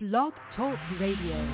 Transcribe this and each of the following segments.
Blog Talk Radio.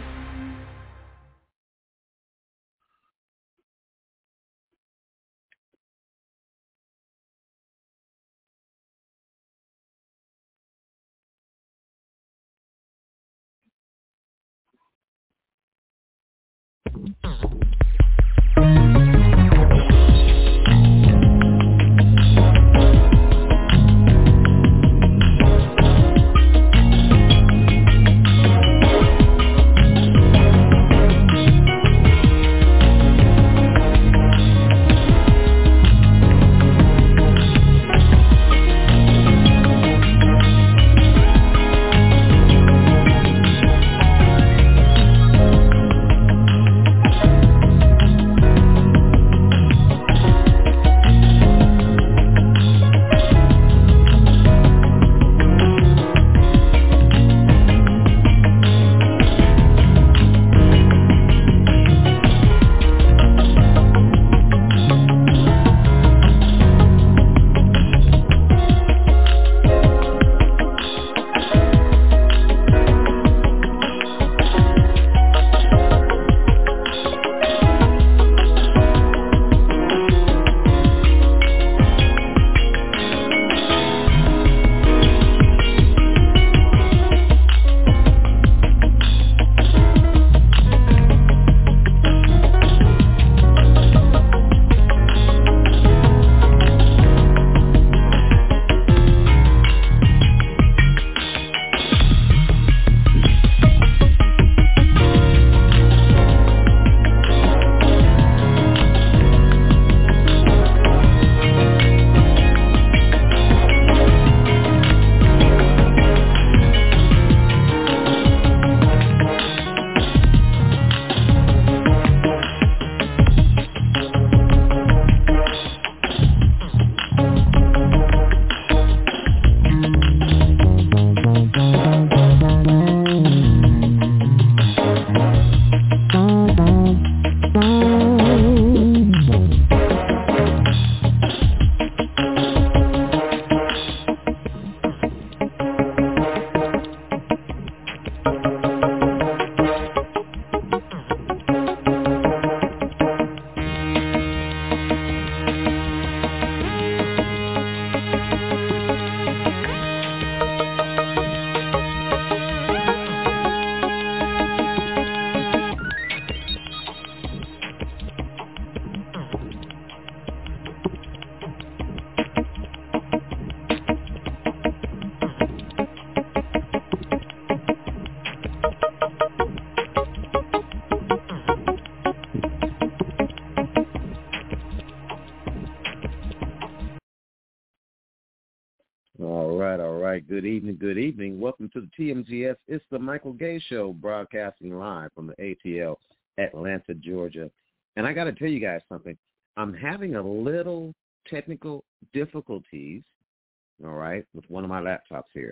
Good evening. Welcome to the TMGS. It's the Michael Gay Show, broadcasting live from the ATL, Atlanta, Georgia. And I got to tell you guys something. I'm having a little technical difficulties, all right, with one of my laptops here.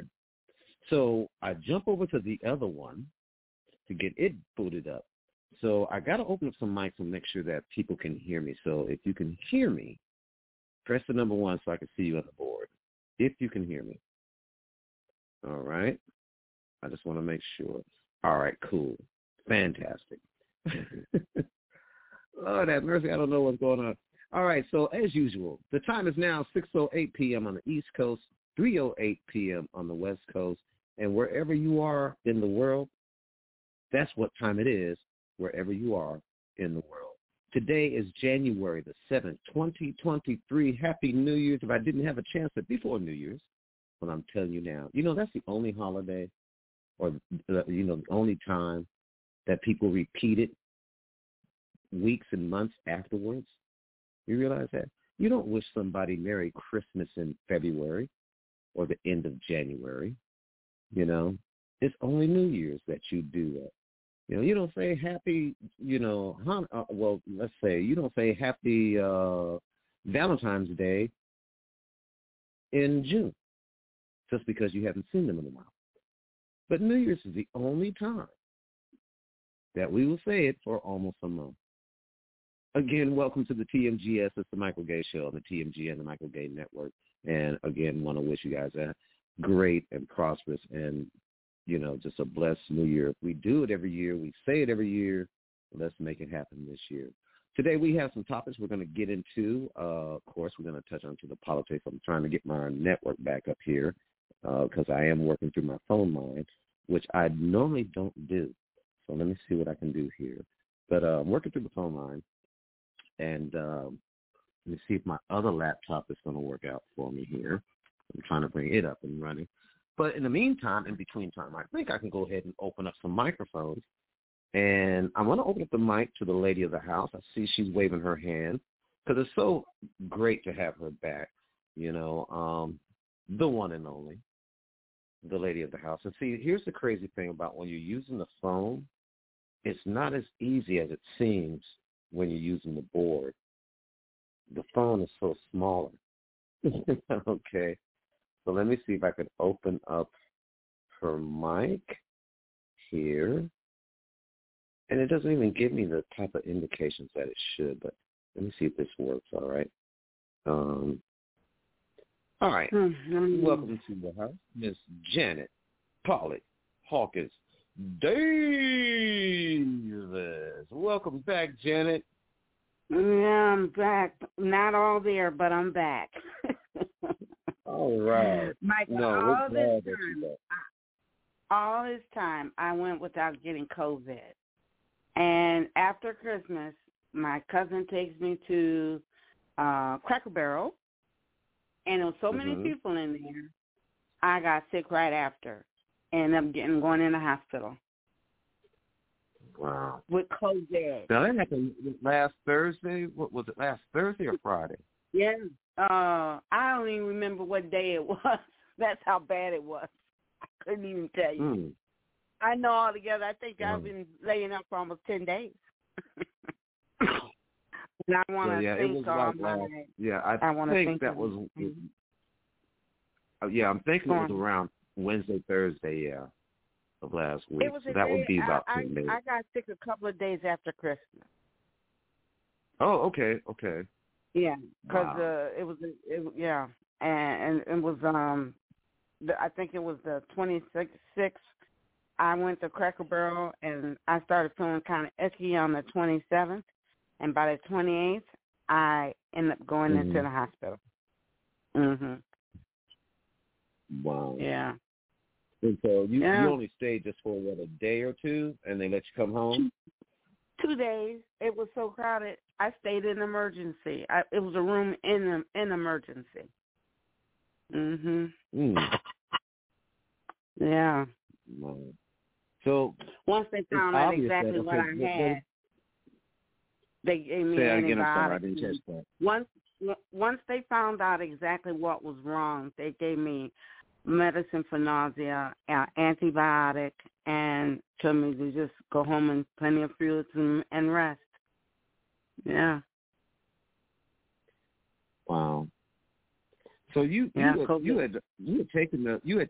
So I jump over to the other one to get it booted up. So I got to open up some mics and make sure that people can hear me. So if you can hear me, press the number 1 so I can see you on the board, if you can hear me. All right. I just want to make sure. All right, cool. Fantastic. Lord have mercy. I don't know what's going on. All right, so as usual, the time is now 6:08 p.m. on the East Coast, 3:08 p.m. on the West Coast, and wherever you are in the world, that's what time it is wherever you are in the world. Today is January the 7th, 2023. Happy New Year's. If I didn't have a chance at before New Year's, but I'm telling you now, that's the only holiday or, the only time that people repeat it weeks and months afterwards. You realize that? You don't wish somebody Merry Christmas in February or the end of January. It's only New Year's that you do that. You don't say happy, let's say you don't say happy Valentine's Day in June, just because you haven't seen them in a while. But New Year's is the only time that we will say it for almost a month. Again, welcome to the TMGS. It's the Michael Gay Show on the TMG and the Michael Gay Network. And again, want to wish you guys a great and prosperous and just a blessed new year. We do it every year. We say it every year. Let's make it happen this year. Today we have some topics we're going to get into. Of course, we're going to touch on to the politics. I'm trying to get my network back up here because I am working through my phone line, which I normally don't do. So let me see what I can do here. But I'm working through the phone line, and let me see if my other laptop is going to work out for me here. I'm trying to bring it up and running. But in the meantime, in between time, I think I can go ahead and open up some microphones. And I'm going to open up the mic to the lady of the house. I see she's waving her hand because it's so great to have her back, the one and only, the lady of the house. And see, here's the crazy thing about when you're using the phone, it's not as easy as it seems when you're using the board. The phone is so smaller. Okay. So let me see if I could open up her mic here. And it doesn't even give me the type of indications that it should, but let me see if this works, all right? All right. Mm-hmm. Welcome to the house, Miss Janet Polly Hawkins Davis. Welcome back, Janet. Yeah, I'm back. Not all there, but I'm back. All right. Michael, all this time, I went without getting COVID. And after Christmas, my cousin takes me to Cracker Barrel, and there was so many people in there, I got sick right after, and I'm going in the hospital. Wow. With COVID. Now, that happened last Thursday. What was it, last Thursday or Friday? Yeah. I don't even remember what day it was. That's how bad it was. I couldn't even tell you. I know altogether, I think I've been laying up for almost 10 days. And I want to think on my... I think that was... I'm thinking it was around Wednesday, Thursday, of last week. So that would be about 10 days. I got sick a couple of days after Christmas. Oh, okay. Yeah, because it was and it was, I think it was the 26th. I went to Cracker Barrel, and I started feeling kind of icky on the 27th, and by the 28th, I ended up going into the hospital. Wow. Yeah. And so you only stayed just for, a day or two, and they let you come home? 2 days. It was so crowded. I stayed in emergency. It was a room in emergency. Yeah. Wow. So once they found out exactly what I had, they gave me antibiotics. Once they found out exactly what was wrong, they gave me medicine for nausea, antibiotic, and told me to just go home and plenty of fluids and rest. Yeah. Wow. So you had taken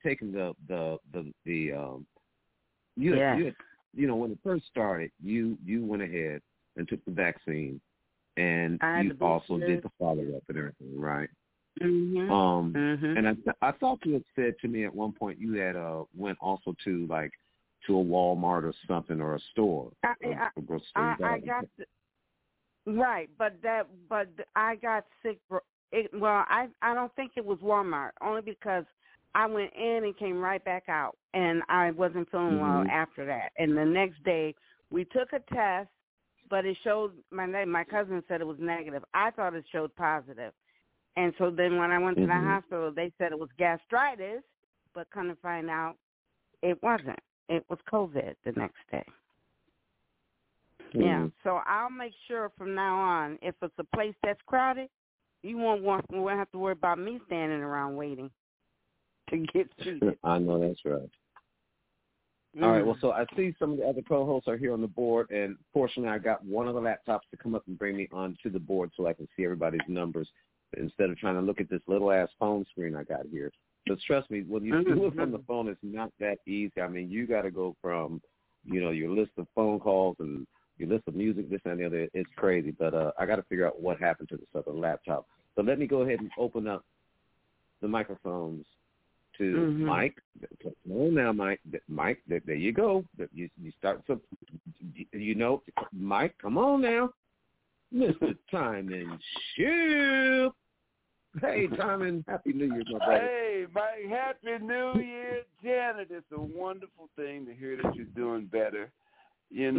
when it first started, you went ahead and took the vaccine, and you also did the follow-up and everything, right? And I thought you had said to me at one point you had went also to a Walmart or something, or a store. I got right, but I got sick. I don't think it was Walmart, only because I went in and came right back out, and I wasn't feeling well after that. And the next day, we took a test, but it showed my cousin said it was negative. I thought it showed positive. And so then when I went to the hospital, they said it was gastritis, but come to find out it wasn't. It was COVID the next day. Yeah, so I'll make sure from now on, if it's a place that's crowded, you won't have to worry about me standing around waiting to get treated. I know that's right. All right, well, so I see some of the other co-hosts are here on the board, and fortunately I got one of the laptops to come up and bring me onto the board so I can see everybody's numbers instead of trying to look at this little-ass phone screen I got here. But trust me, when you do it from the phone, it's not that easy. I mean, you got to go from, your list of phone calls and your list of music, this and the other. It's crazy, but I got to figure out what happened to this other laptop. So let me go ahead and open up the microphones to Mike. Come on now, Mike. Mike, there you go. You start to, Mike, come on now. Mr. Timon Ship. Hey, Timon, Happy New Year, my brother. Hey, Mike, Happy New Year, Janet. It's a wonderful thing to hear that you're doing better. And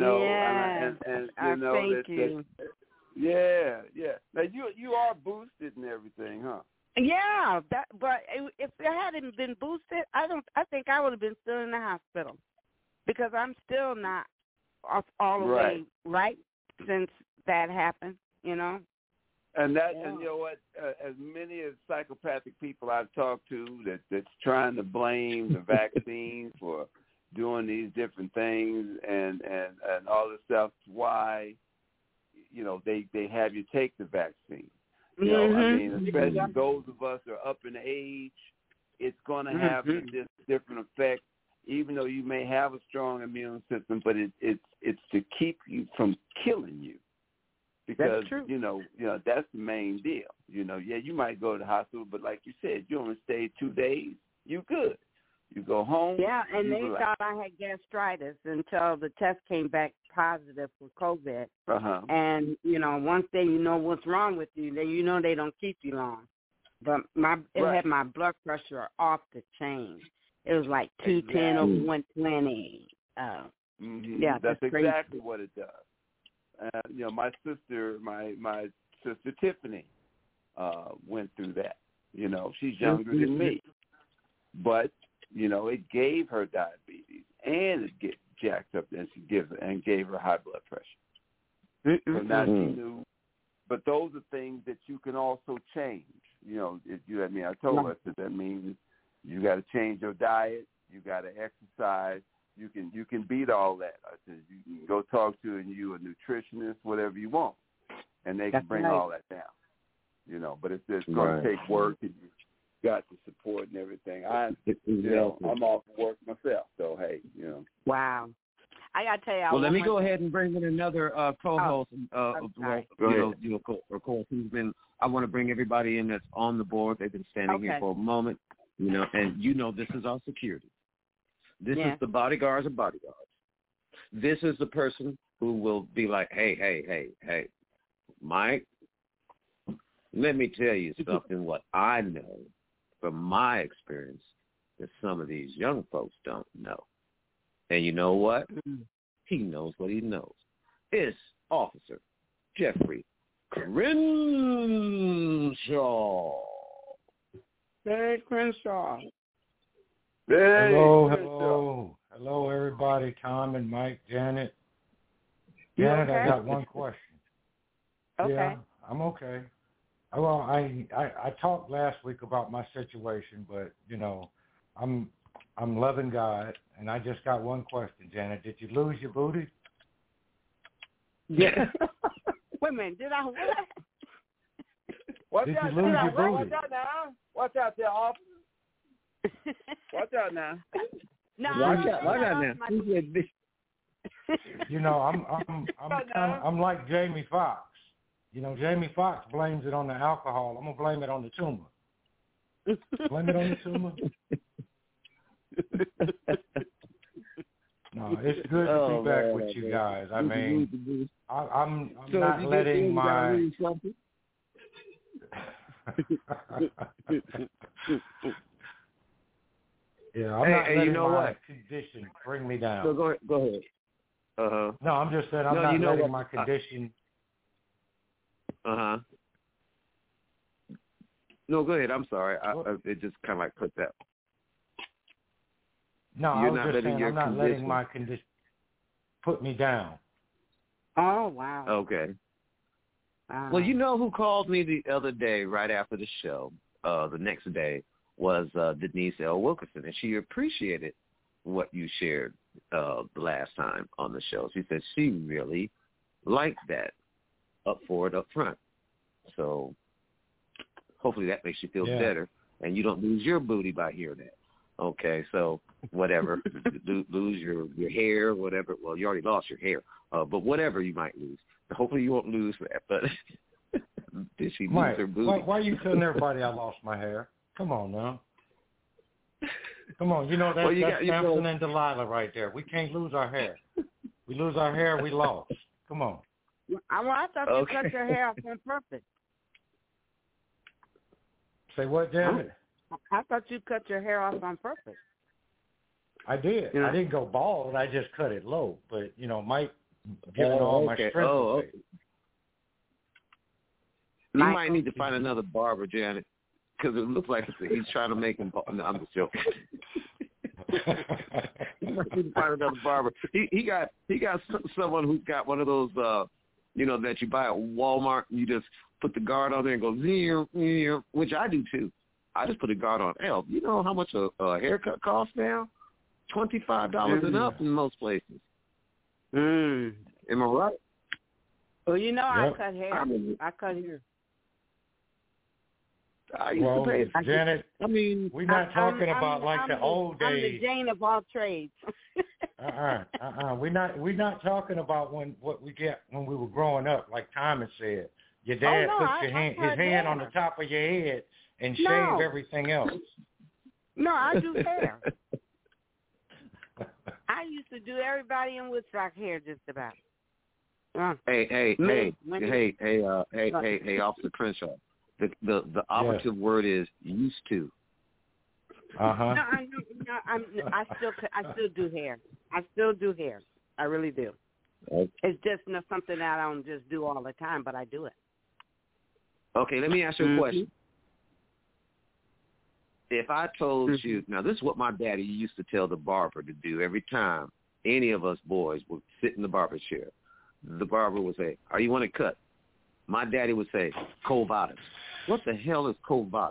thank you. Yeah. Now you are boosted and everything, huh? Yeah, but if it hadn't been boosted, I think I would have been still in the hospital because I'm still not all the way right since that happened, And you know what? As many as psychopathic people I've talked to that's trying to blame the vaccine for doing these different things and all this stuff, why they have you take the vaccine. I mean, especially those of us that are up in age, it's going to have this different effect. Even though you may have a strong immune system, but it's to keep you from killing you. Because that's true. That's the main deal. You might go to the hospital, but like you said, you only stay 2 days. You good. You go home. Yeah, and they thought I had gastritis until the test came back positive for COVID. And once they know what's wrong with you, then they don't keep you long. But it had my blood pressure off the chain. It was like 210 over 120. Yeah, that's crazy. Exactly what it does. My sister Tiffany went through that. She's younger than me, but it gave her diabetes and it get jacked up, and gave her high blood pressure. So now she knew. But those are things that you can also change. I told her that means you got to change your diet, you got to exercise. You can beat all that. I said you can go talk to a nutritionist, whatever you want, and they can bring all that down. But it's going to take work, and you got the support and everything. I'm off work myself, so hey, Wow. I got to tell you. Well, let me go ahead and bring in another co-host. Of course, who's been. I want to bring everybody in that's on the board. They've been standing here for a moment, and this is our security. This is the bodyguards of bodyguards. This is the person who will be like, hey, Mike, let me tell you something, what I know from my experience that some of these young folks don't know. And you know what? He knows what he knows. It's Officer Jeffrey Crenshaw. Hey, Crenshaw. Hey, Hello, everybody. Tom and Mike, Janet. Janet, I got one question. Okay. Yeah, I'm okay. Well, I talked last week about my situation, but I'm loving God, and I just got one question, Janet. Did you lose your booty? Yeah. Wait a minute. Did I what? Watch out now. Watch out there, officer. Watch out now. No, watch out now. I'm like Jamie Foxx. Jamie Foxx blames it on the alcohol. I'm gonna blame it on the tumor. Blame it on the tumor. No, it's good to be back with you guys. I mean, I'm not letting my. Yeah, I'm not letting my condition bring me down. So go ahead. No, I'm just saying I'm not letting my condition. No, go ahead. I'm sorry. It just kind of like put that. No, I was just saying I'm not letting my condition put me down. Oh, wow. Okay. Well, who called me the other day right after the show, the next day, was Denise L. Wilkerson, and she appreciated what you shared the last time on the show. She said she really liked that up front. So hopefully that makes you feel better, and you don't lose your booty by hearing that. Okay, so whatever, lose your hair, whatever. Well, you already lost your hair, but whatever you might lose. Hopefully you won't lose that. But did she lose her booty? Why are you telling everybody I lost my hair? Come on now. Come on, that's Samson and Delilah right there. We can't lose our hair. We lose our hair, we lost. Come on. I thought you cut your hair off on purpose. Say what, Janet? I thought you cut your hair off on purpose. I did. I didn't go bald. I just cut it low. But, Mike giving all my strength away. You might need to find another barber, Janet, because it looks like he's trying to make him. No, I'm just joking. You might need to find another barber. He got someone who's got one of those, that you buy at Walmart. And you just put the guard on there and go zero, which I do too. I just put a guard on. Hell, you know how much a haircut costs now? $25 and up in most places. Am I right? Well, I cut hair. I cut hair. I used to pay. Janet, we're not talking about the old days. I'm the Jane of all trades. We're not talking about what we get when we were growing up, like Thomas said. Your dad puts his hand on the top of your head and shave everything else. No, I do hair. I used to do everybody in Woodstock hair just about. Hey, Officer Crenshaw. The operative word is used to. No, I still do hair. I still do hair. I really do. Okay. It's just something that I don't just do all the time, but I do it. Okay, let me ask you a question. If I told you, now this is what my daddy used to tell the barber to do every time any of us boys would sit in the barber chair. The barber would say, "Are you want to cut?" My daddy would say, "Quo vadis." What the hell is quo vadis?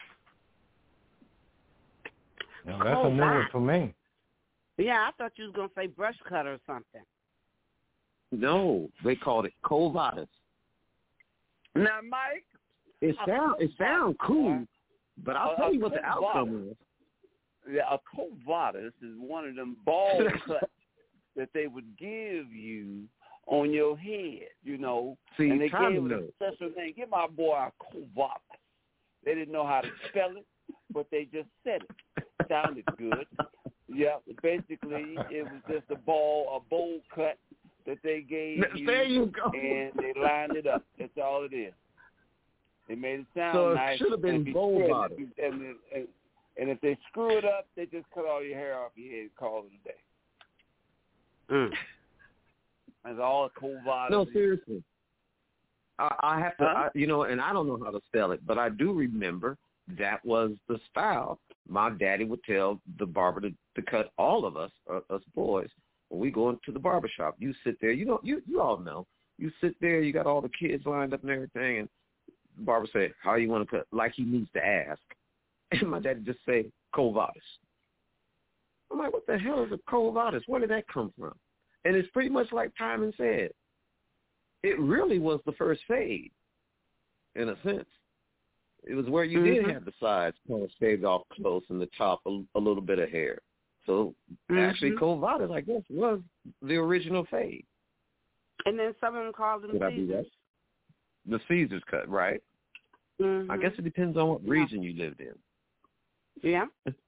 Now, that's a new one for me. Yeah, I thought you was going to say brush cut or something. No, they called it quo vadis. Now, Mike, it sounds cool, but I'll tell you what the outcome is. Yeah, a quo vadis is one of them ball cuts that they would give you on your head, See, and they gave it a special name. Give my boy a quo vadis. They didn't know how to spell it, but they just said it. Sounded good. Yeah, basically it was just a bowl cut that they gave you. There you go. And they lined it up. That's all it is. They made it sound so nice. It should have been bowl bottom. And if they screw it up, they just cut all your hair off your head and call it a day. That's all a cool vibe. No, seriously. I have to, and I don't know how to spell it, but I do remember that was the style. My daddy would tell the barber to cut all of us boys, when we go into the barbershop. You sit there, you all know. You sit there, you got all the kids lined up and everything, and the barber say, "How you want to cut?" Like he needs to ask. And my daddy just say, "Quo vadis." I'm like, what the hell is a quo vadis? Where did that come from? And it's pretty much like Timon said. It really was the first fade, in a sense. It was where you did have the sides kind of shaved off close and the top a little bit of hair. So actually, quo vadis, I guess, was the original fade. And then some of them called them Caesars. The Caesars cut, right? I guess it depends on what region you lived in. Yeah.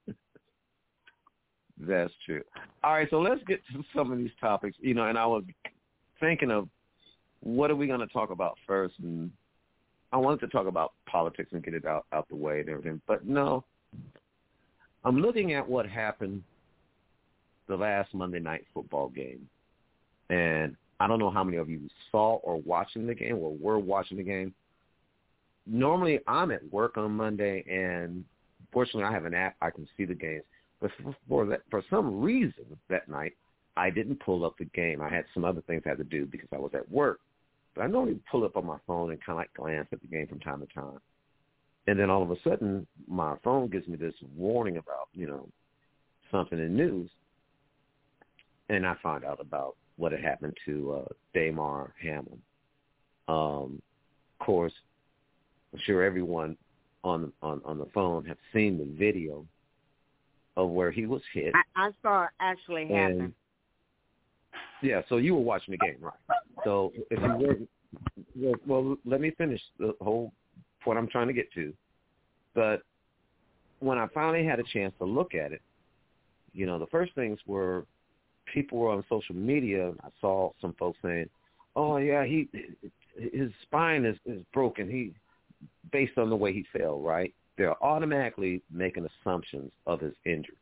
That's true. All right, so let's get to some of these topics. And I was thinking of what are we going to talk about first, and I wanted to talk about politics and get it out the way and everything. But no, I'm looking at what happened the last Monday night football game, and I don't know how many of you saw or watching the game or were watching the game. Normally, I'm at work on Monday, and fortunately, I have an app I can see the games. But for some reason that night, I didn't pull up the game. I had some other things I had to do because I was at work. But I normally pull up on my phone and kind of like glance at the game from time to time. And then all of a sudden, my phone gives me this warning about, something in news. And I find out about what had happened to Damar Hamlin. Of course, I'm sure everyone on the phone have seen the video of where he was hit. I saw it actually happen. Yeah, so you were watching the game, right? So if you were, well, let me finish the whole point I'm trying to get to. But when I finally had a chance to look at it, you know, the first things were people were on social media. I saw some folks saying, "Oh yeah, his spine is broken. He based on the way he fell, right?" They're automatically making assumptions of his injury.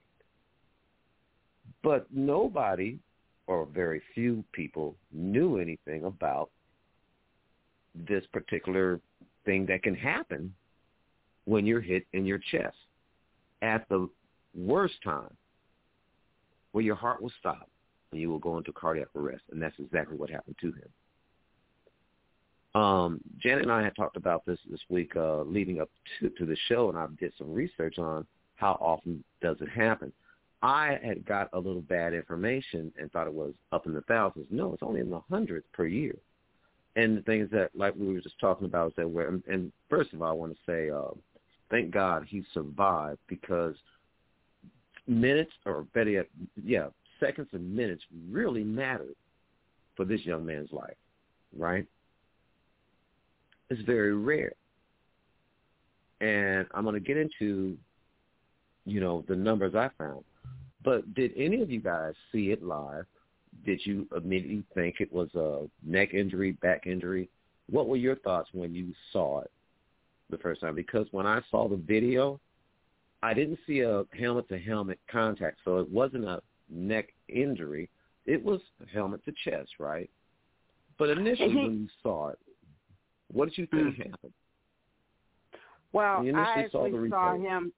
But nobody, or very few people, knew anything about this particular thing that can happen when you're hit in your chest at the worst time, where your heart will stop and you will go into cardiac arrest, and that's exactly what happened to him. Janet and I had talked about this week leading up to the show, and I did some research on how often does it happen. I had got a little bad information and thought it was up in the thousands. No, it's only in the hundreds per year. And the things that, like we were just talking about, is that and first of all, I want to say thank God he survived, because minutes, or better yet, seconds and minutes really mattered for this young man's life, right? It's very rare. And I'm going to get into, you know, the numbers I found. But did any of you guys see it live? Did you immediately think it was a neck injury, back injury? What were your thoughts when you saw it the first time? Because when I saw the video, I didn't see a helmet-to-helmet contact, so it wasn't a neck injury. It was helmet to chest, right? But initially when you saw it, what did you think happened? Well, I actually saw him.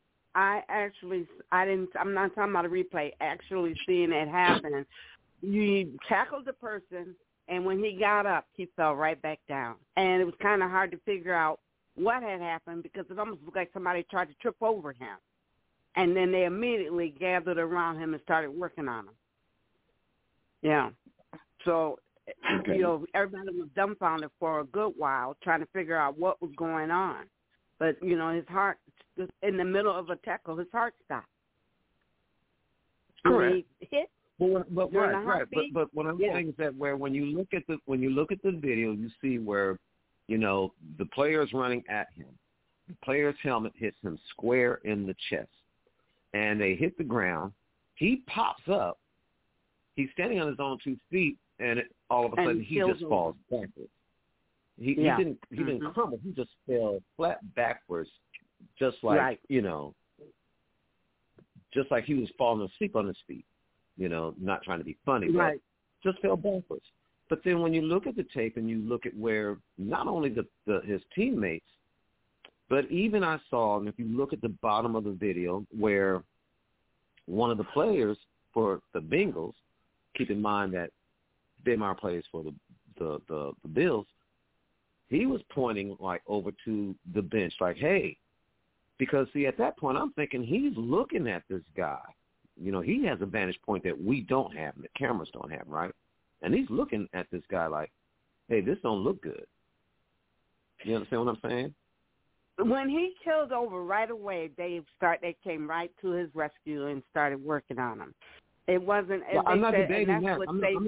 I'm not talking about a replay, actually seeing it happen. You tackled the person, and when he got up, he fell right back down. And it was kind of hard to figure out what had happened, because it almost looked like somebody tried to trip over him. And then they immediately gathered around him and started working on him. Yeah. So, you know, everybody was dumbfounded for a good while trying to figure out what was going on. But, you know, his heart, in the middle of a tackle, his heart stopped. Correct. He hit. But right. But what I'm saying is that when you look at the video, you see where, you know, the player's running at him. The player's helmet hits him square in the chest, and they hit the ground. He pops up. He's standing on his own 2 feet, and all of a sudden he just falls backwards. He didn't crumble. He just fell flat backwards, just like you know, just like he was falling asleep on his feet. You know, not trying to be funny, but just fell backwards. But then when you look at the tape and you look at where not only his teammates, but even I saw, and if you look at the bottom of the video, where one of the players for the Bengals, keep in mind that Bemar plays for the Bills, he was pointing like over to the bench, like, hey, because see, at that point I'm thinking he's looking at this guy. You know, he has a vantage point that we don't have, and the cameras don't have, right? And he's looking at this guy like, hey, this don't look good. You understand what I'm saying? When he killed over right away, they came right to his rescue and started working on him. It wasn't. Well, I'm not debating that.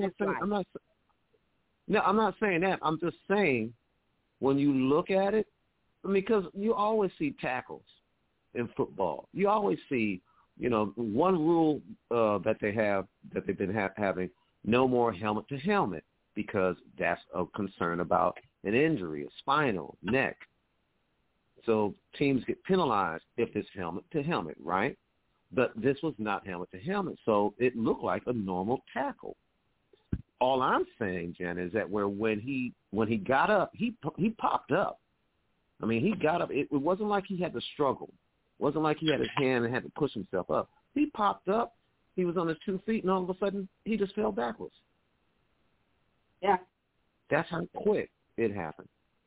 I'm not saying that. I'm just saying when you look at it, because you always see tackles in football. You always see, you know, one rule that they've been having, no more helmet to helmet, because that's a concern about an injury, a spinal, neck. So teams get penalized if it's helmet to helmet, right? But this was not helmet to helmet, so it looked like a normal tackle. All I'm saying, Jen, is that when he got up, he popped up. I mean, he got up. It wasn't like he had to struggle. It wasn't like he had his hand and had to push himself up. He popped up. He was on his 2 feet, and all of a sudden, he just fell backwards. Yeah. That's how quick it happened.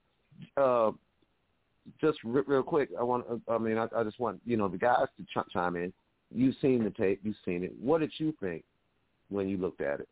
Just real quick, I just want, you know, the guys to chime in. You've seen the tape. You've seen it. What did you think when you looked at it?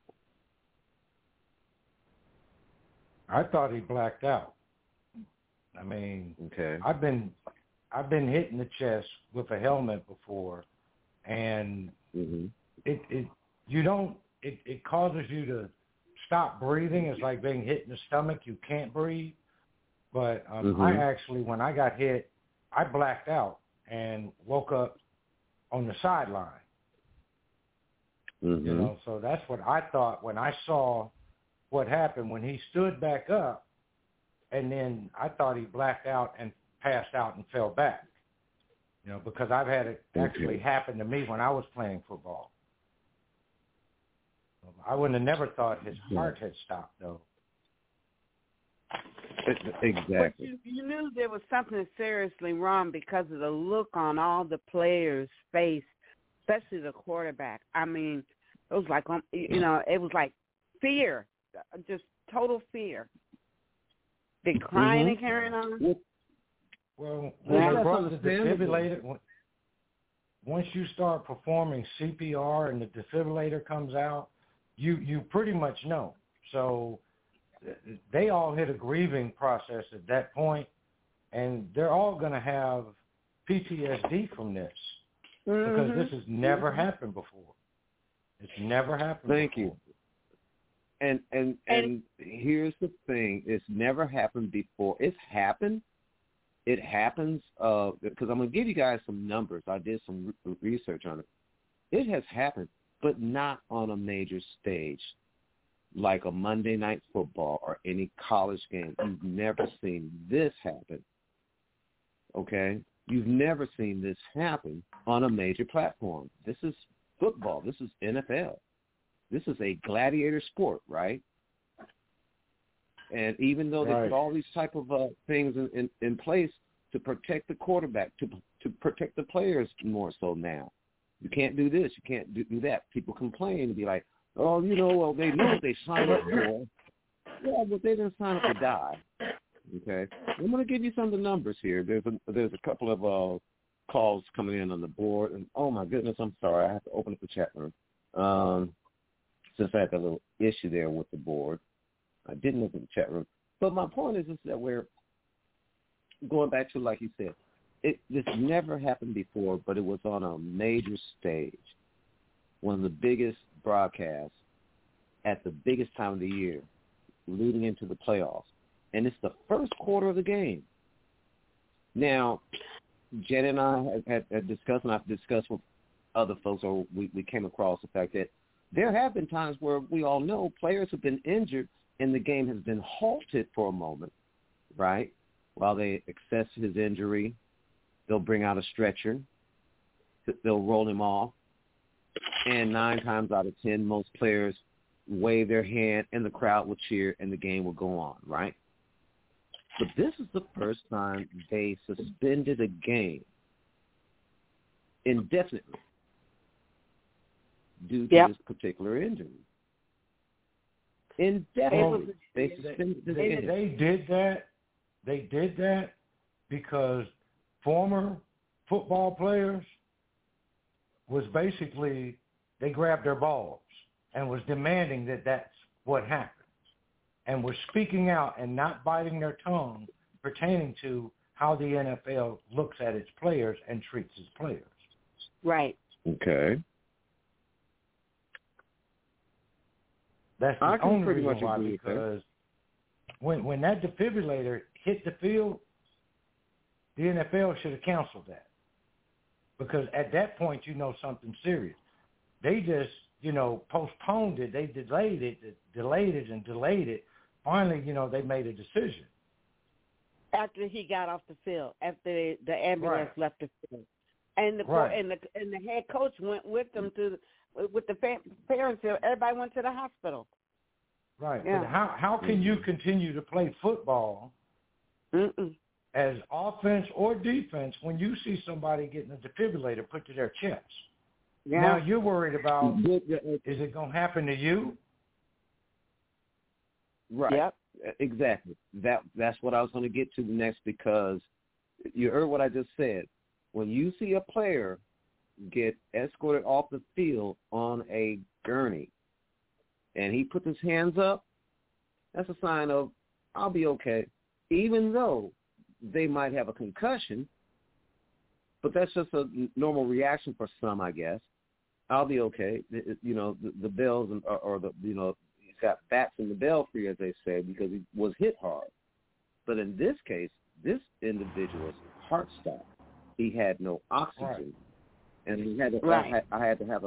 I thought he blacked out. I mean, okay. I've been hit in the chest with a helmet before, and it causes you to stop breathing. It's like being hit in the stomach. You can't breathe. But I actually, when I got hit, I blacked out, and woke up on the sideline. Mm-hmm. You know, so that's what I thought when I saw what happened when he stood back up, and then I thought he blacked out and passed out and fell back. You know, because I've had it actually happen to me when I was playing football. I wouldn't have never thought his heart had stopped, though. Exactly. But you knew there was something seriously wrong because of the look on all the players' face, especially the quarterback. I mean, it was like, you know, it was like fear, just total fear. They crying and carrying on. Well, when they brought the defibrillator, once you start performing CPR and the defibrillator comes out, you pretty much know. So they all hit a grieving process at that point, and they're all going to have PTSD from this because this has never happened before. It's never happened before. Thank you. And here's the thing. It's never happened before. It's happened. It happens because I'm going to give you guys some numbers. I did some research on it. It has happened, but not on a major stage like a Monday Night Football or any college game. You've never seen this happen, okay? You've never seen this happen on a major platform. This is football. This is NFL. This is a gladiator sport, right? And even though they put all these type of things in place to protect the quarterback, to protect the players more so now. You can't do this. You can't do that. People complain and be like, oh, you know, well, they know what they signed up for. Yeah, but they didn't sign up to die. Okay? I'm going to give you some of the numbers here. There's a couple of calls coming in on the board. And, oh, my goodness, I'm sorry. I have to open up the chat room. Since I had a little issue there with the board. I didn't look at the chat room. But my point is that we're going back to, like you said, this never happened before, but it was on a major stage, one of the biggest broadcasts at the biggest time of the year, leading into the playoffs. And it's the first quarter of the game. Now, Jen and I had discussed, and I've discussed with other folks, or we came across the fact that there have been times where we all know players have been injured and the game has been halted for a moment, right, while they assess his injury. They'll bring out a stretcher. They'll roll him off. And 9 times out of 10, most players wave their hand and the crowd will cheer and the game will go on, right? But this is the first time they suspended a game indefinitely due to this particular injury. Indefinitely. They suspended this game. They did that because former football players was basically, they grabbed their balls and was demanding that that's what happened and was speaking out and not biting their tongue pertaining to how the NFL looks at its players and treats its players. Right. Okay. That's the only reason why, because when that defibrillator hit the field, the NFL should have canceled that. Because at that point, you know something serious. They just, postponed it. They delayed it. Finally, they made a decision. After he got off the field, after the ambulance left the field. And the and the head coach went with them with the parents. Everybody went to the hospital. Right. Yeah. But how can you continue to play football as offense or defense when you see somebody getting a defibrillator put to their chest? Yeah. Now you're worried about, is it going to happen to you? Right. Yep. Exactly. That's what I was going to get to next, because you heard what I just said. When you see a player get escorted off the field on a gurney and he puts his hands up, that's a sign of, I'll be okay, even though they might have a concussion, but that's just a normal reaction for some, I guess. I'll be okay. The bells or he's got bats in the belfry, as they say, because he was hit hard. But in this case, this individual's heart stopped. he had no oxygen, right. and he had to, right. I had to have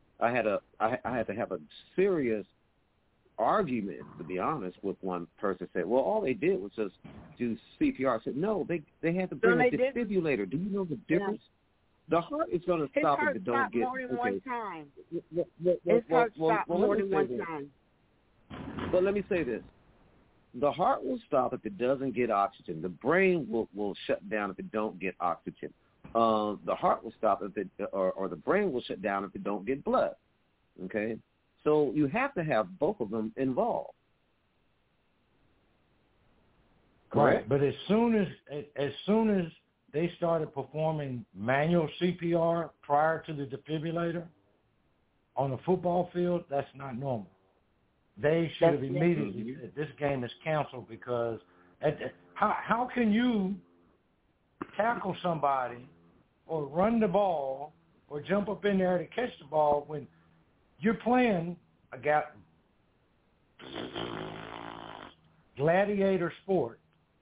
a serious argument, to be honest, with one person. Said, well, all they did was just do CPR. I said, no, they had to bring a defibrillator. Do you know the difference? Yeah. The heart is going to stop if it don't get more than one time. His heart stopped more than one time. But let me say this. The heart will stop if it doesn't get oxygen. The brain will shut down if it don't get oxygen. The heart will stop if it, or the brain will shut down if it don't get blood. Okay? So you have to have both of them involved. Correct? Right. But as soon as they started performing manual CPR prior to the defibrillator on the football field, that's not normal. They should have immediately said, this game is canceled because how can you tackle somebody or run the ball or jump up in there to catch the ball when you're playing a gladiator sport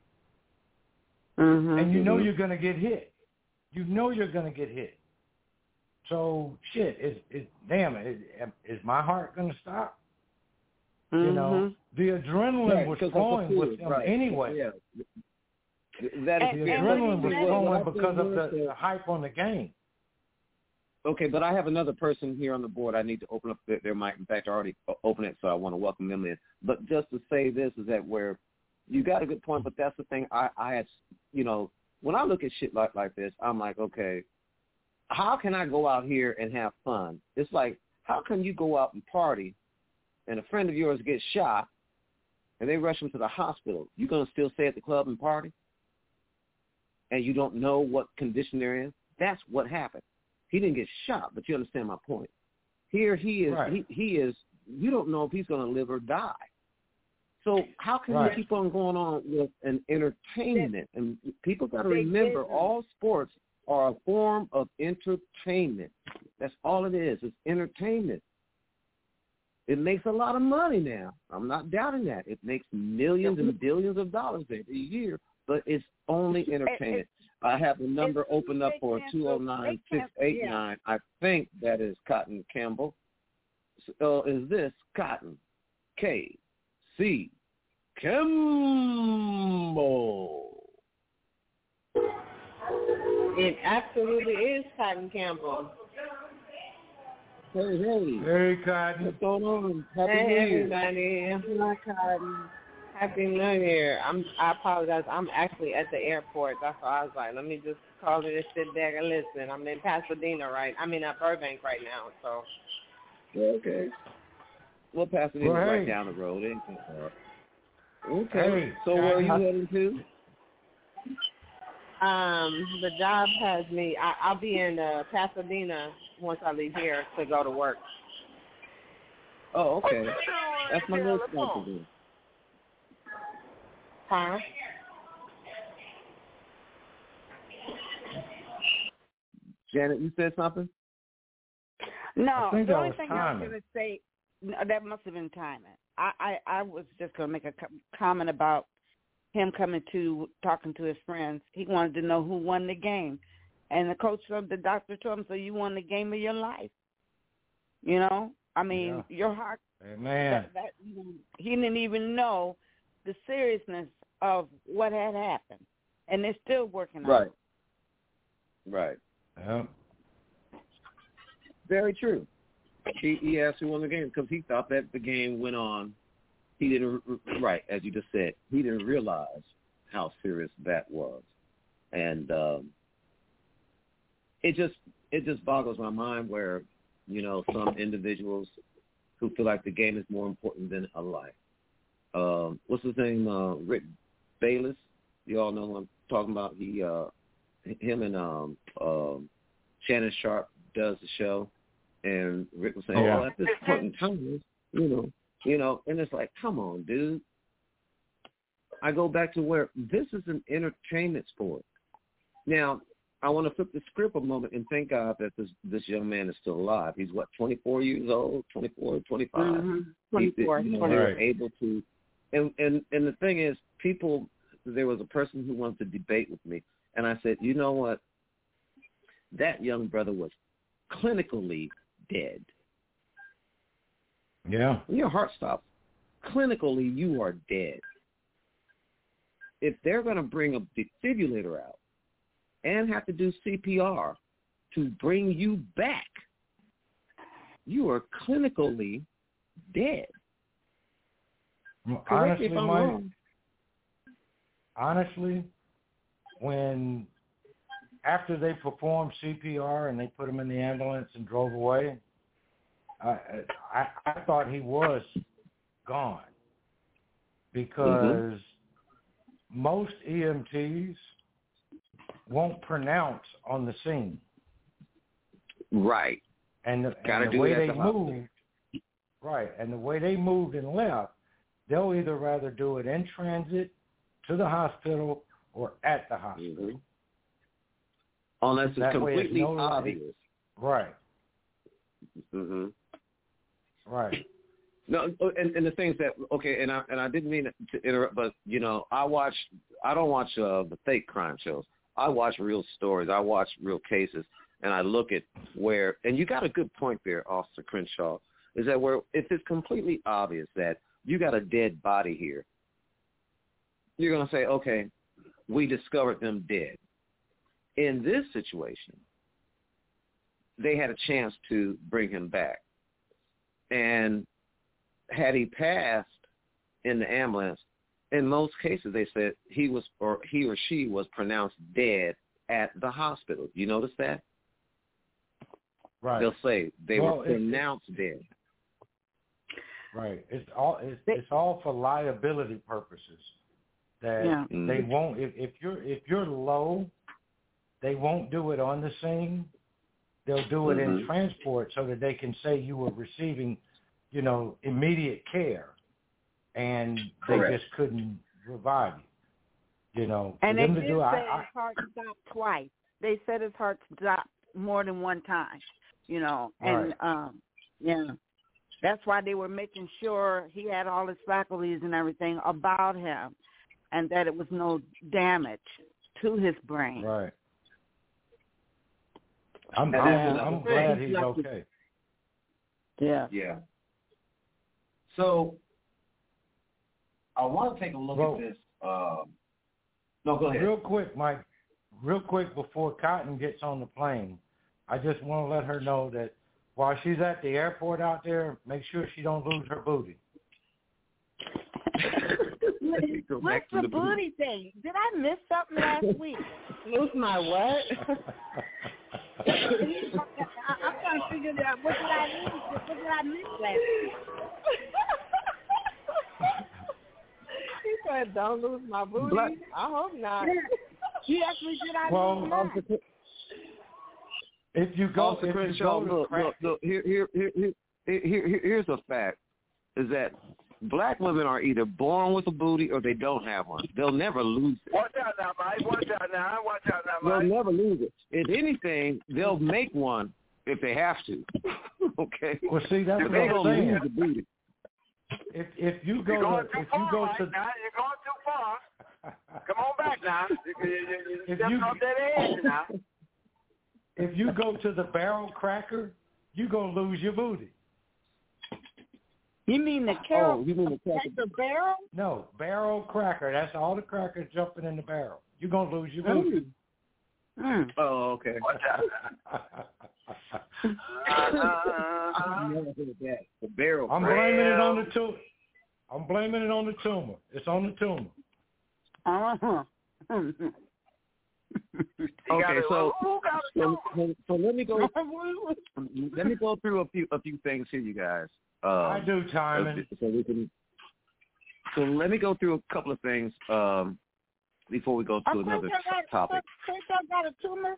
and you know you're going to get hit. You know you're going to get hit. So, shit, is my heart going to stop? You know, the adrenaline was flowing with him anyway. Yeah. The adrenaline was flowing because of the hype on the game. Okay, but I have another person here on the board. I need to open up their mic. In fact, I already opened it, so I want to welcome them in. But just to say this is that where you got a good point, but that's the thing. I had, you know, when I look at shit like this, I'm like, okay, how can I go out here and have fun? It's like, how can you go out and party and a friend of yours gets shot, and they rush him to the hospital? You going to still stay at the club and party? And you don't know what condition they're in? That's what happened. He didn't get shot, but you understand my point. Here he is. Right. He is. You don't know if he's going to live or die. So how can you keep on going on with an entertainment? And people got to remember, all sports are a form of entertainment. That's all it is. It's entertainment. It makes a lot of money now. I'm not doubting that. It makes millions and billions of dollars every year, but it's only entertainment. I have the number opened up for 209-689. I think that is Cotton Campbell. So is this Cotton K.C. Campbell? It absolutely is Cotton Campbell. Hey, Cotton. What's going on? Happy New Year. Everybody. Hi, Cotton. Happy New Year. I apologize. I'm actually at the airport. That's why I was like, let me just call it and sit back and listen. I'm in Pasadena at Burbank right now. So. Okay. Well, Pasadena's right down the road. Okay. Hey, so where are you heading to? The job has me. I'll be in Pasadena once I leave here to go to work. Oh, okay. That's my next company. Huh? Janet, you said something? No, the only thing I was timing. going to say, that must have been timing. I was just going to make a comment about him talking to his friends. He wanted to know who won the game. And the doctor told him, so you won the game of your life. You know? I mean, your heart. Man. He didn't even know the seriousness of what had happened. And they're still working on it. Right. Yeah. Very true. He asked who won the game because he thought that the game went on. He didn't, as you just said, he didn't realize how serious that was. And it just boggles my mind where, you know, some individuals who feel like the game is more important than a life. What's his name? Rick Bayless. You all know who I'm talking about. Him and Shannon Sharp does the show, and Rick was saying, "Oh, at this point in time, you know," and it's like, come on, dude. I go back to where this is an entertainment sport. Now, I want to flip the script a moment and thank God that this young man is still alive. He's, 24 years old, 24, 25. Mm-hmm. 24. They were able to, and the thing is, there was a person who wanted to debate with me, and I said, you know what? that young brother was clinically dead. Yeah. When your heart stops, clinically you are dead. If they're going to bring a defibrillator out and have to do CPR to bring you back, you are clinically dead. Correct me if I'm wrong. Honestly, when after they performed CPR and they put him in the ambulance and drove away, I thought he was gone because most EMTs won't pronounce on the scene. Right. And the way they moved, right, and the way they moved and left, they'll either rather do it in transit to the hospital or at the hospital. Mm-hmm. Unless it's completely obvious. Right. Mm-hmm. Right. No, and the things that and I didn't mean to interrupt, but I don't watch the fake crime shows. I watch real stories. I watch real cases, and I look at where. And you got a good point there, Officer Crenshaw, is that where if it's completely obvious that you got a dead body here, you're going to say, okay, we discovered them dead. In this situation, they had a chance to bring him back. And had he passed in the ambulance, in most cases they said he or she was pronounced dead at the hospital. You notice that? Right. They'll say they were pronounced dead. Right. It's all for liability purposes. That they won't if you're low, they won't do it on the scene. They'll do it in transport so that they can say you were receiving, immediate care, and they just couldn't revive you. And they did say his heart stopped twice. They said his heart stopped more than one time, and that's why they were making sure he had all his faculties and everything about him, and that it was no damage to his brain. Right. I'm glad he's okay. Yeah. Yeah. So I want to take a look at this. No, go ahead. Real quick, Mike. Real quick before Cotton gets on the plane, I just want to let her know that while she's at the airport out there, make sure she don't lose her booty. What's the booty thing? Did I miss something last week? Lose my what? I'm trying to figure out what did I miss last week? He said, "Don't lose my booty." I hope not. He actually did. If you go, look, here's a fact: is that black women are either born with a booty or they don't have one. They'll never lose it. Watch out now, Mike. Watch out now, Mike. They'll never lose it. If anything, they'll make one if they have to. Okay. Well, see, that's what they I'm gonna saying. lose the booty. If you go you're going to, too far, now you're going too far. Come on back now. You're stepping off that edge now. If you go to the barrel cracker, you're gonna lose your booty. You mean the carrot? Oh, you mean the barrel? No, barrel cracker. That's all the crackers jumping in the barrel. You're gonna lose your booty. Oh, okay. I never heard that. The barrel. I'm blaming it on the tumor. I'm blaming it on the tumor. It's on the tumor. Okay, so let me go. Let me go through a few things here, you guys. I do timing. So let me go through a couple of things before we go to another topic. Crenshaw got a tumor?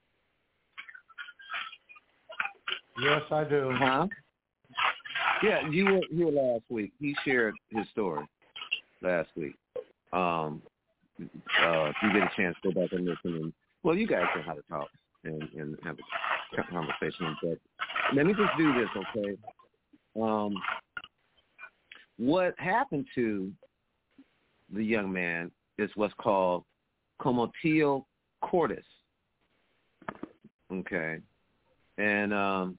Yes, I do. Huh? Yeah, you were here last week. He shared his story last week. If you get a chance, go back and listen. And you guys know how to talk and have a conversation. But let me just do this, okay? What happened to the young man is what's called commotio cordis. Okay. And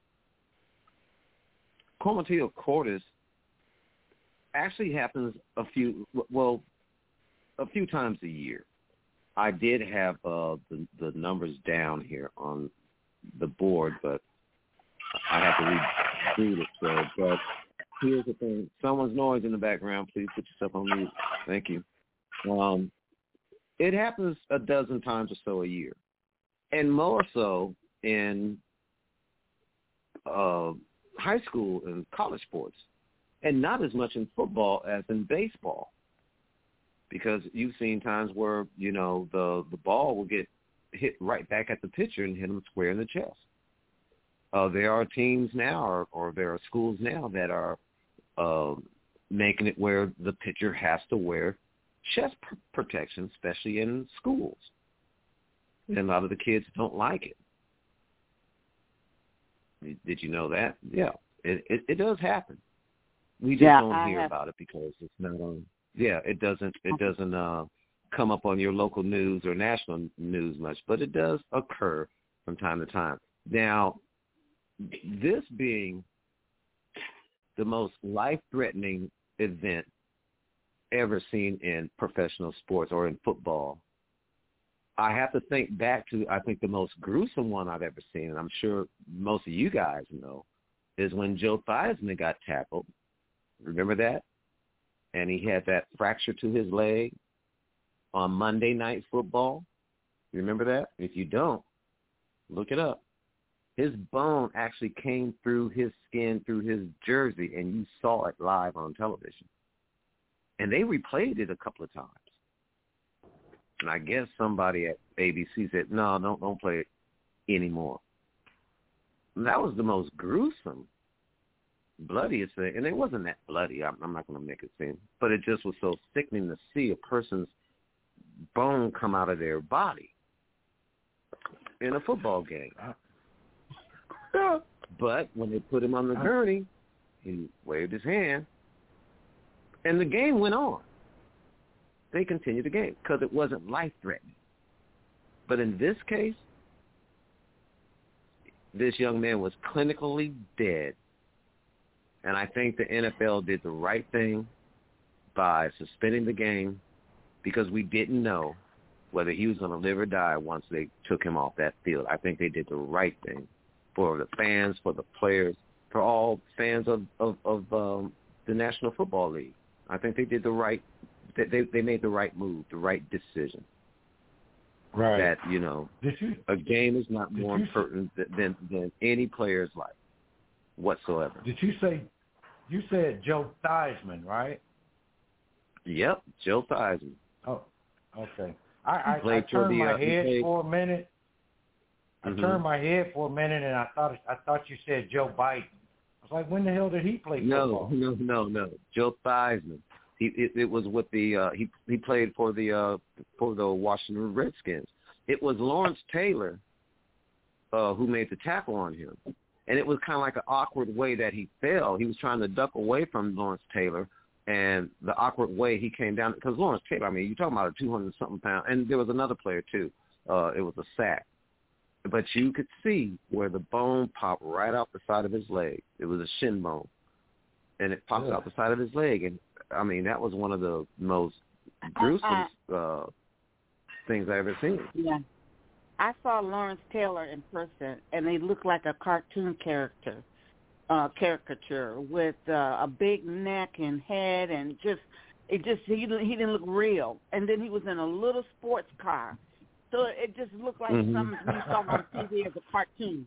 Chlamydia cordis actually happens a few times a year. I did have the numbers down here on the board, but I have to read it. So, but here's the thing: someone's noise in the background. Please put yourself on mute. Thank you. It happens a dozen times or so a year, and more so in high school and college sports, and not as much in football as in baseball. Because you've seen times where, the ball will get hit right back at the pitcher and hit him square in the chest. There are teams now or there are schools now that are making it where the pitcher has to wear chest protection, especially in schools. And a lot of the kids don't like it. Did you know that? Yeah, it does happen. We just don't hear about it because it's not on. Yeah, it doesn't come up on your local news or national news much, but it does occur from time to time. Now, this being the most life-threatening event ever seen in professional sports or in football, I have to think back to, I think, the most gruesome one I've ever seen, and I'm sure most of you guys know, is when Joe Theismann got tackled. Remember that? And he had that fracture to his leg on Monday Night Football. You remember that? If you don't, look it up. His bone actually came through his skin, through his jersey, and you saw it live on television. And they replayed it a couple of times. And I guess somebody at ABC said, no, don't play it anymore. And that was the most gruesome, bloodiest thing, and it wasn't that bloody. I'm not going to make it seem, but it just was so sickening to see a person's bone come out of their body in a football game. But when they put him on the gurney, he waved his hand, and the game went on. They continued the game because it wasn't life-threatening. But in this case, this young man was clinically dead. And I think the NFL did the right thing by suspending the game because we didn't know whether he was going to live or die once they took him off that field. I think they did the right thing for the fans, for the players, for all fans of the National Football League. I think they did the right – they made the right move, the right decision. Right. That, a game is not more important than any player's life whatsoever. Did you said Joe Theismann, right? Yep, Joe Theismann. Oh, okay. I turned my head for a minute. I turned my head for a minute, and I thought you said Joe Biden. I was like, when the hell did he play football? No. Joe Theismann. It was with the he played for the Washington Redskins. It was Lawrence Taylor who made the tackle on him. And it was kind of like an awkward way that he fell. He was trying to duck away from Lawrence Taylor, and the awkward way he came down, because Lawrence Taylor, I mean, you're talking about a 200-something pound, and there was another player too. It was a sack. But you could see where the bone popped right out the side of his leg. It was a shin bone, and it popped out the side of his leg. And, I mean, that was one of the most gruesome things I've ever seen. Yeah. I saw Lawrence Taylor in person, and he looked like a cartoon caricature with a big neck and head, and he didn't look real. And then he was in a little sports car, so it just looked like something you saw on TV as a cartoon.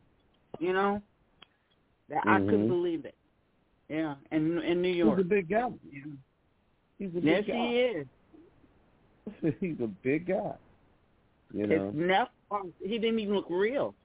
I couldn't believe it. Yeah, in New York. He's a big guy. Yeah. He's a big guy. Yes, he is. He's a big guy. His neck, he didn't even look real.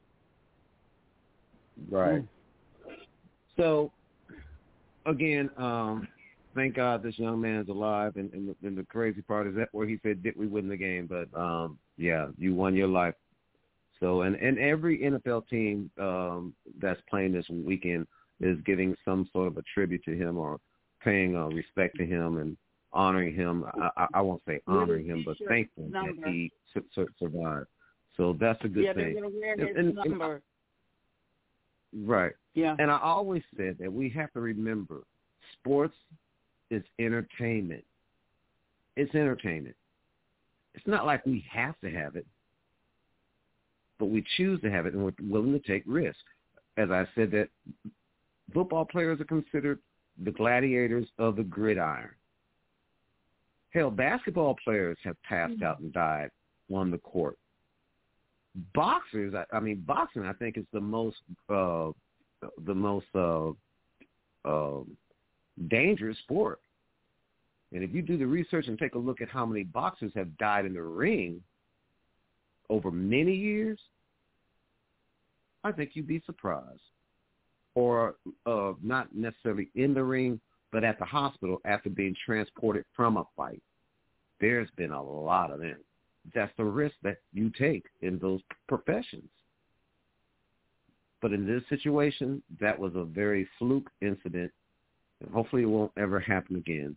Right. So, again, thank God this young man is alive, and the crazy part is that where he said, did we win the game? But, yeah, you won your life. So, and every NFL team that's playing this weekend is giving some sort of a tribute to him or paying respect to him and honoring him. I won't say honoring him, but thankful that he survived. So that's a good thing. They're going to wear his number. Right. Yeah. And I always said that we have to remember sports is entertainment. It's entertainment. It's not like we have to have it, but we choose to have it, and we're willing to take risks. As I said, that football players are considered the gladiators of the gridiron. Hell, basketball players have passed out and died on the court. Boxers, boxing, I think, is the most dangerous sport. And if you do the research and take a look at how many boxers have died in the ring over many years, I think you'd be surprised. Or not necessarily in the ring, but at the hospital after being transported from a fight. There's been a lot of them. That's the risk that you take in those professions. But in this situation, that was a very fluke incident, and hopefully it won't ever happen again.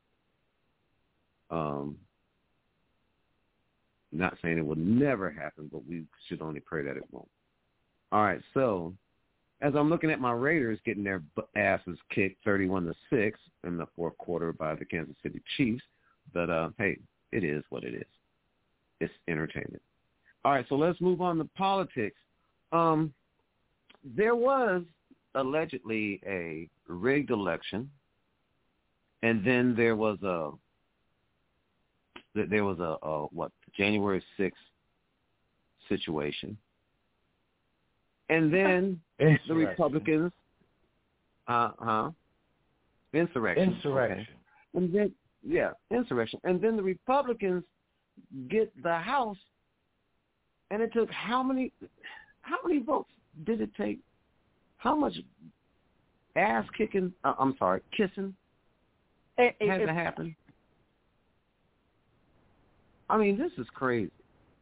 Not saying it will never happen, but we should only pray that it won't. All right, so as I'm looking at my Raiders getting their asses kicked 31-6 in the fourth quarter by the Kansas City Chiefs, but hey, it is what it is. It's entertainment. All right, so let's move on to politics. There was allegedly a rigged election, and then there was a January 6th situation. And then the Republicans, insurrection. Okay. And then, insurrection. And then the Republicans get the House, and it took how many votes did it take? How much kissing had to happen? I mean, this is crazy.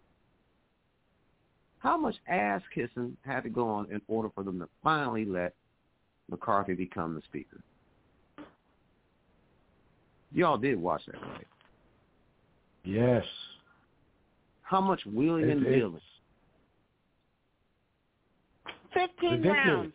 How much ass kissing had to go on in order for them to finally let McCarthy become the speaker? Y'all did watch that, right? Yes. How much wheeling and dealing? 15 Ridiculous. rounds.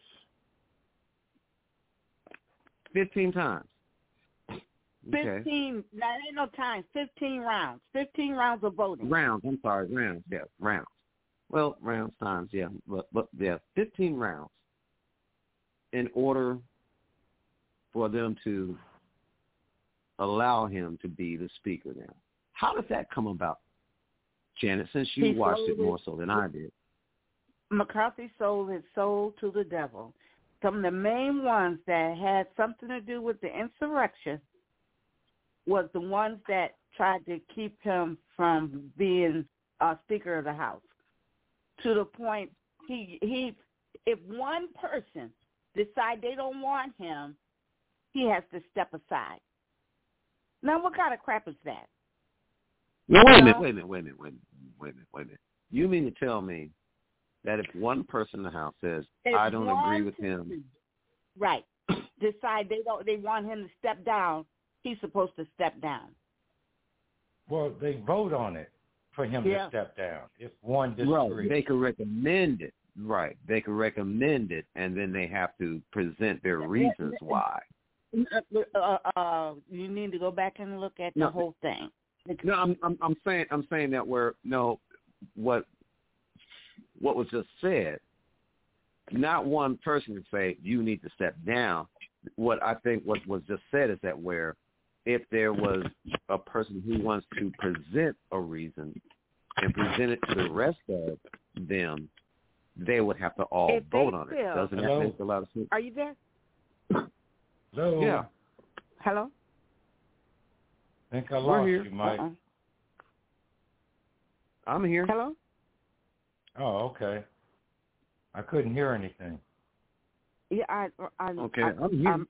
15 times. 15. Okay. That ain't no time. 15 rounds. 15 rounds of voting. Rounds. I'm sorry. Rounds. Yeah, rounds. Well, rounds times. Yeah, but 15 rounds in order for them to allow him to be the speaker now. How did that come about, Janet, since you watched it more so than I did? McCarthy sold his soul to the devil. Some of the main ones that had something to do with the insurrection was the ones that tried to keep him from being Speaker of the House. To the point, if one person decide they don't want him, he has to step aside. Now, what kind of crap is that? Wait a minute. You mean to tell me that if one person in the House says, I don't agree with him. Right. Decide they want him to step down, he's supposed to step down. Well, they vote on it for him to step down if one disagrees. Right. They could recommend it. Right. They could recommend it, and then they have to present their reasons why. You need to go back and look at the whole thing. No, I'm saying that what was just said, not one person would say you need to step down. What I think what was just said is that where if there was a person who wants to present a reason and present it to the rest of them, they would have to all vote on it. Doesn't that make a lot of sense? Are you there? Hello? Yeah. Hello? I think I lost you, Mike. I'm here. Hello? Oh, okay. I couldn't hear anything. Yeah, I'm here.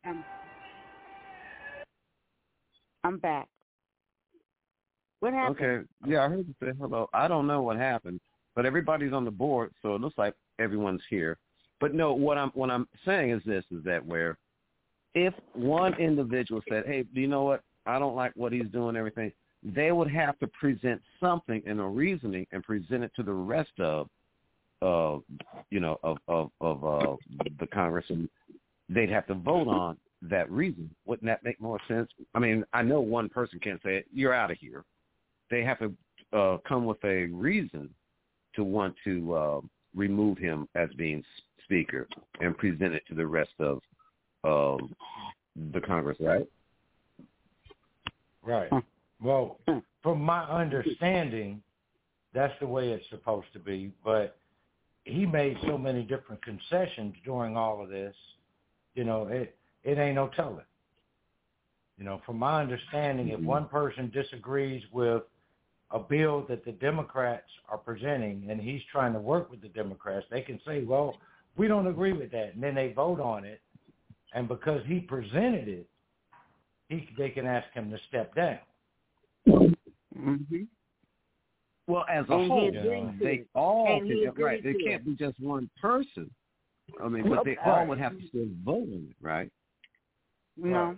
I'm back. What happened? Okay. Yeah, I heard you say hello. I don't know what happened, but everybody's on the board, so it looks like everyone's here. But no, what I'm saying is this: is that where if one individual said, "Hey, do you know what? I don't like what he's doing," everything, they would have to present something in a reasoning and present it to the rest of the Congress, and they'd have to vote on that reason. Wouldn't that make more sense? I mean, I know one person can't say it. You're out of here. They have to come with a reason to want to remove him as being Speaker and present it to the rest of the Congress, right? Right. Well, from my understanding, that's the way it's supposed to be. But he made so many different concessions during all of this. It ain't no telling. From my understanding, if one person disagrees with a bill that the Democrats are presenting and he's trying to work with the Democrats, they can say, well, we don't agree with that. And then they vote on it. And because he presented it, they can ask him to step down. Mm-hmm. Well, as a whole, they all can, right? They can't be just one person. I mean, but they all would have to still vote on it, right? No.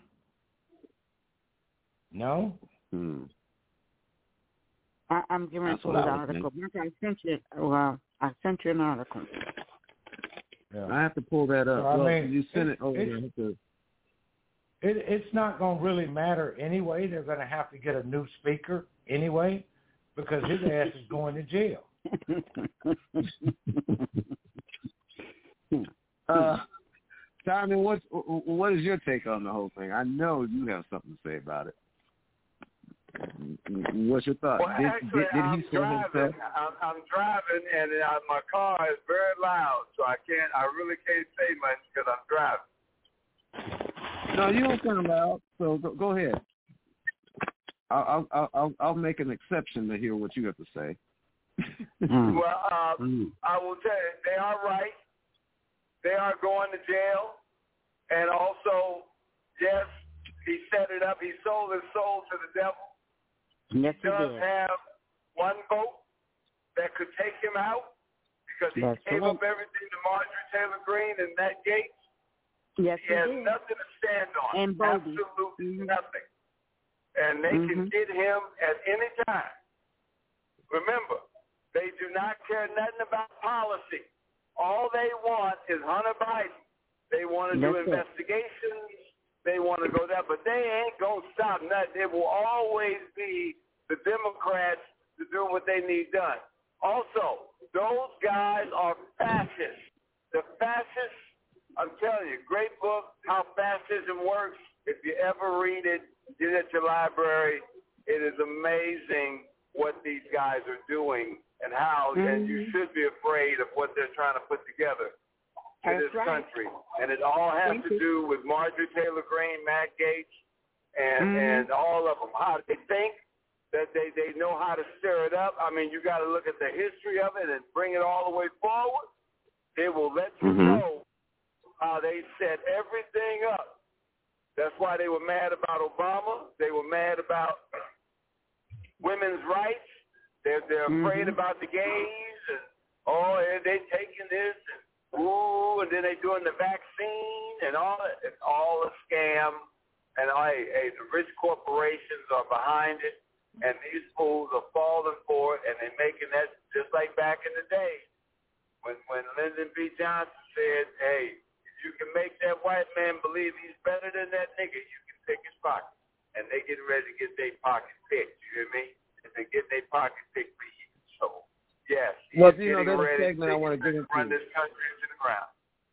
No? I'm giving you an article. I sent you an article. Yeah. I have to pull that up. So, you sent it over there. It's not going to really matter anyway. They're going to have to get a new speaker anyway because his ass is going to jail. Simon, what is your take on the whole thing? I know you have something to say about it. What's your thought? Well, actually, I'm driving. I'm driving, and my car is very loud, so I really can't say much because I'm driving. No, you don't sound loud, so go ahead. I'll make an exception to hear what you have to say. Well, I will tell you, they are right. They are going to jail, and also, yes, he set it up. He sold his soul to the devil. Yes, he does have one vote that could take him out because he gave up everything to Marjorie Taylor Greene and Matt Gaetz. Yes, he has nothing to stand on. And absolutely nothing. And they can get him at any time. Remember, they do not care nothing about policy. All they want is Hunter Biden. They want to do investigations. They want to go there, but they ain't going to stop nothing. It will always be the Democrats to do what they need done. Also, those guys are fascists. The fascists, I'm telling you, great book, How Fascism Works. If you ever read it, get it at your library. It is amazing what these guys are doing and how, and you should be afraid of what they're trying to put together in this country. And it all has to do with Marjorie Taylor Greene, Matt Gaetz, and all of them. How they think that they know how to stir it up. I mean, you got to look at the history of it and bring it all the way forward. It will let you know how they set everything up. That's why they were mad about Obama. They were mad about women's rights. They're afraid about the gays and they taking this and then they doing the vaccine and all that. It's all a scam. And the rich corporations are behind it, and these fools are falling for it, and they're making that just like back in the day when Lyndon B. Johnson said, hey, if you can make that white man believe he's better than that nigga, you can pick his pocket. And they getting ready to get their pocket picked, you hear me? And they're getting their pocket picked for you. So, yes, well, there's a segment I want to get into. Run this country into the ground.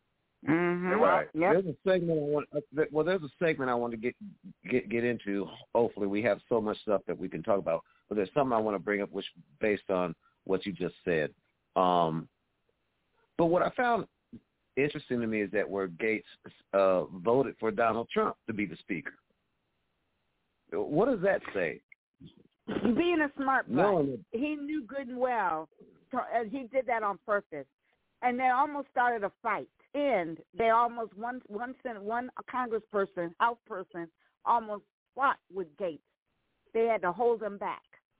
Right. There's a segment there's a segment I want to get into. Hopefully, we have so much stuff that we can talk about. But there's something I want to bring up, which based on what you just said. But what I found interesting to me is that where Gaetz voted for Donald Trump to be the speaker. What does that say? Being a smart boy, he knew good and well. He did that on purpose, and they almost started a fight. And they almost one congressperson, House person, almost fought with Gaetz. They had to hold him back.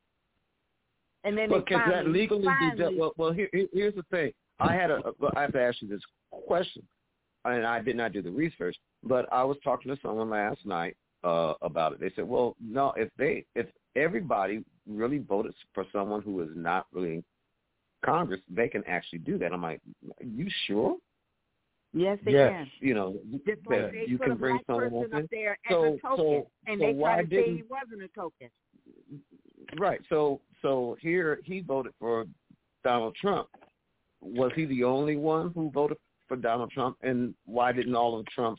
And then can that legally be done? Well, here's the thing. I have to ask you this question, and I did not do the research, but I was talking to someone last night about it. They said, well, no, if everybody really voted for someone who is not really Congress, they can actually do that. I'm like, are you sure? Yes, they can. You know, just like they you put can a bring black someone person up there as a token, and they try to say he wasn't a token. Right. So here he voted for Donald Trump. Was he the only one who voted for Donald Trump? And why didn't all of Trump's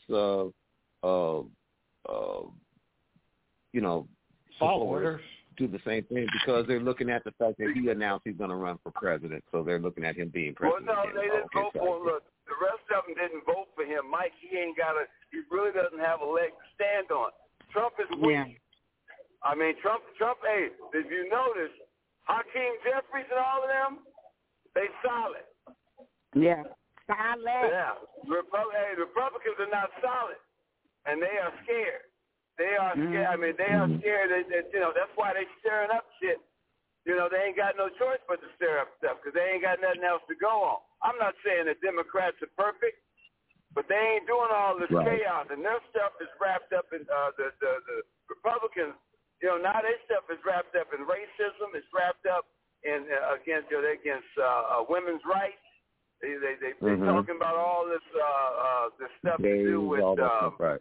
followers do the same thing? Because they're looking at the fact that he announced he's going to run for president, so they're looking at him being president. Well, no, they didn't vote for him. Look, the rest of them didn't vote for him. Mike, he really doesn't have a leg to stand on. Trump is weak. Yeah. I mean, Trump, hey, if you notice, Hakeem Jeffries and all of them, they solid. Yeah. Solid. Yeah. Republicans are not solid, and they are scared. They are scared. I mean, they are scared. That, that's why they stirring up shit. They ain't got no choice but to stir up stuff because they ain't got nothing else to go on. I'm not saying the Democrats are perfect, but they ain't doing all this chaos, and their stuff is wrapped up in the Republicans. Now their stuff is wrapped up in racism. It's wrapped up in against women's rights. They're talking about all this stuff to do with the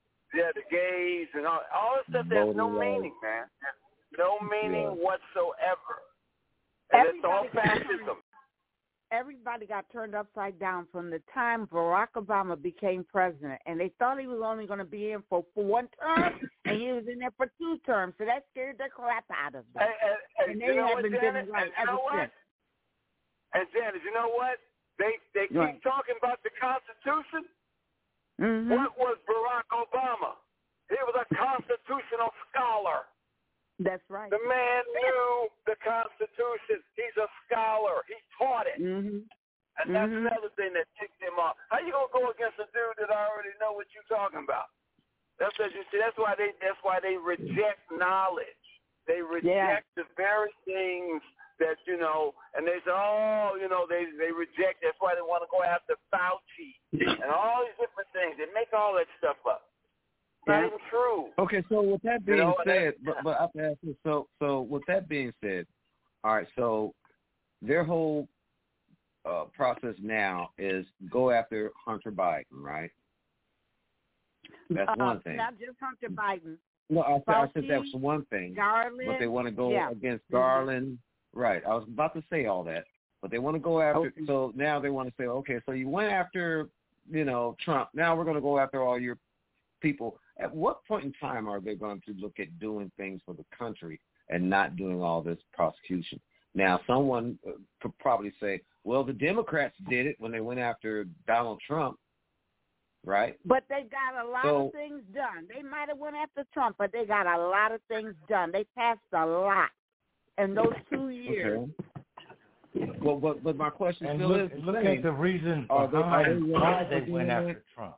gays and all this stuff. There's no meaning, man. There's no meaning whatsoever. And it's all fascism. Everybody got turned upside down from the time Barack Obama became president, and they thought he was only going to be in for one term, and he was in there for 2 terms. So that scared the crap out of them. And they haven't been right ever since. And Janet, you know what? They keep talking about the Constitution. Mm-hmm. What was Barack Obama? He was a constitutional scholar. That's right. The man knew the Constitution. He's a scholar. He taught it. Mm-hmm. And that's another thing that ticked him off. How you gonna go against a dude that already know what you're talking about? That's why they reject knowledge. They reject the very things that and they say, they reject. That's why they want to go after Fauci and all these different things. They make all that stuff up. Not even true. Okay, so with that being said, but I have to ask you, so with that being said, all right, so their whole process now is go after Hunter Biden, right? That's one thing. Not just Hunter Biden. No, I said that was one thing. Garland. But they want to go against Garland. Right. I was about to say all that. But they want to go after, so now they want to say, okay, so you went after, Trump. Now we're going to go after all your people. At what point in time are they going to look at doing things for the country and not doing all this prosecution? Now, someone could probably say, well, the Democrats did it when they went after Donald Trump, right? But they got a lot of things done. They might have went after Trump, but they got a lot of things done. They passed a lot in those 2 years. Okay. Well, but my question still is, look at the reason behind why they went after Trump.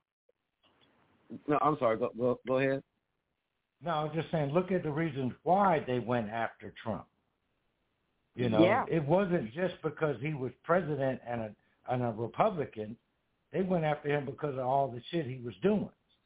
No, I'm sorry. Go ahead. No, I was just saying, look at the reasons why they went after Trump. It wasn't just because he was president and a Republican. They went after him because of all the shit he was doing.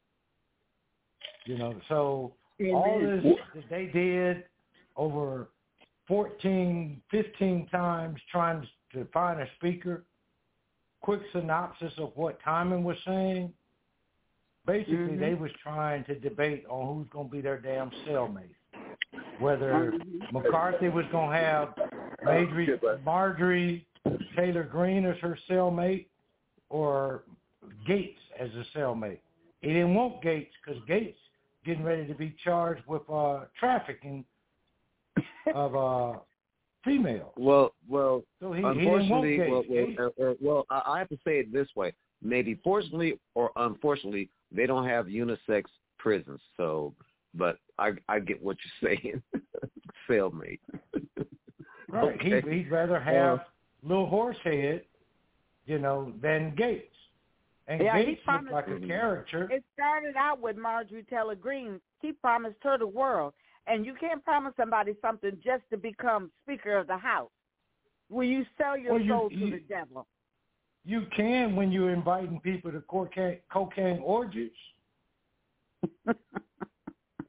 So all this that they did over 14, 15 times trying to find a speaker, quick synopsis of what Timon was saying. Basically, they was trying to debate on who's going to be their damn cellmate. Whether McCarthy was going to have Marjorie Taylor Greene as her cellmate or Gates as a cellmate. He didn't want Gates because Gates getting ready to be charged with trafficking of females. Well, so he unfortunately, didn't want Gates. I have to say it this way. Maybe fortunately or unfortunately, they don't have unisex prisons. So, but I get what you're saying. Cellmate. Right. Okay. He'd rather have Little Horsehead, than Gates. And Gates looked like a character. It started out with Marjorie Taylor Greene. He promised her the world. And you can't promise somebody something just to become Speaker of the House. Will you sell your soul to the devil? You can when you're inviting people to cocaine orgies.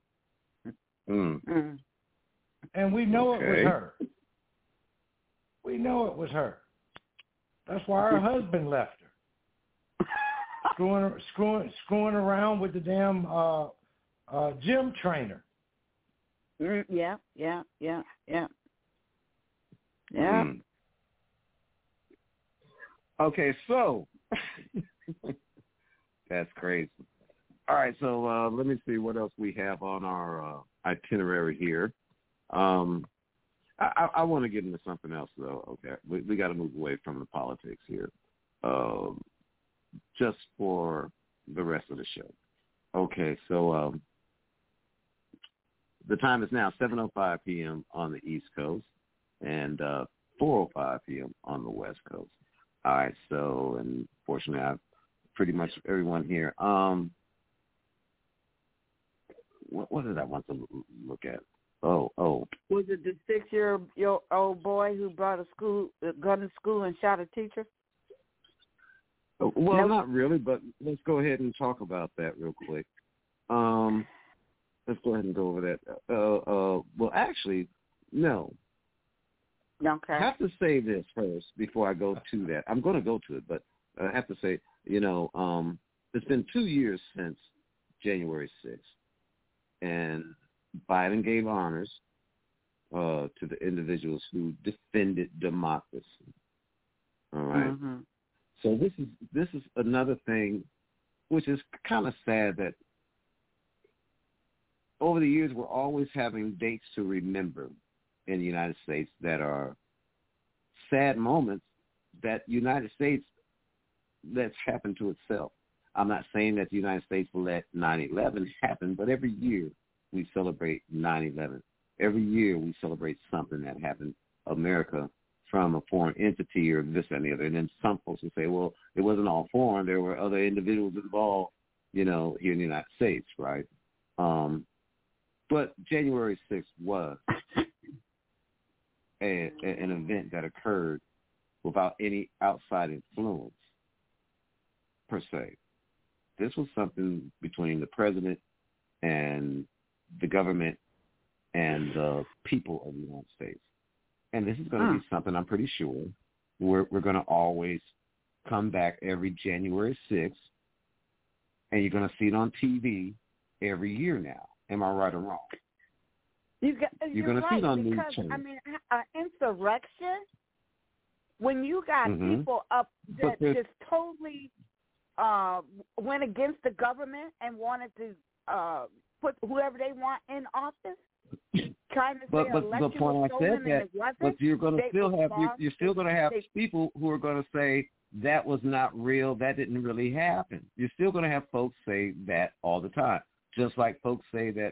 And we know it was her. We we know it was her. That's why her husband left her. Screwing around with the damn gym trainer. Yeah. Okay, so that's crazy. All right, so let me see what else we have on our itinerary here. I want to get into something else, though. Okay, we got to move away from the politics here, just for the rest of the show. Okay, so the time is now 7:05 p.m. on the East Coast and 4:05 p.m. on the West Coast. All right, so, and fortunately, I've pretty much everyone here. What did I want to look at? Oh. Was it the 6-year-old boy who brought a gun to school and shot a teacher? Well, nope. Not really, but let's go ahead and talk about that real quick. Let's go ahead and go over that. Well, actually, no. Okay. I have to say this first before I go to that. I'm going to go to it, but I have to say, it's been 2 years since January 6th, and Biden gave honors to the individuals who defended democracy. All right. Mm-hmm. So this is another thing, which is kind of sad that over the years we're always having dates to remember in the United States that are sad moments that United States lets happen to itself. I'm not saying that the United States will let 9/11 happen, but every year we celebrate 9/11. Every year we celebrate something that happened America from a foreign entity or this and the other. And then some folks will say, well, it wasn't all foreign. There were other individuals involved, here in the United States, right? But January 6th was an event that occurred without any outside influence, per se. This was something between the president and the government and the people of the United States. And this is going to be something I'm pretty sure we're going to always come back every January 6th, and you're going to see it on TV every year now. Am I right or wrong? You're going to see it on news channels. I mean, insurrection, when you got people up that just totally went against the government and wanted to put whoever they want in office, trying to say election the point was I said stolen and it wasn't, but you're going to still have you're still going to have people people who are going to say that was not real, that didn't really happen. You're still going to have folks say that all the time, just like folks say that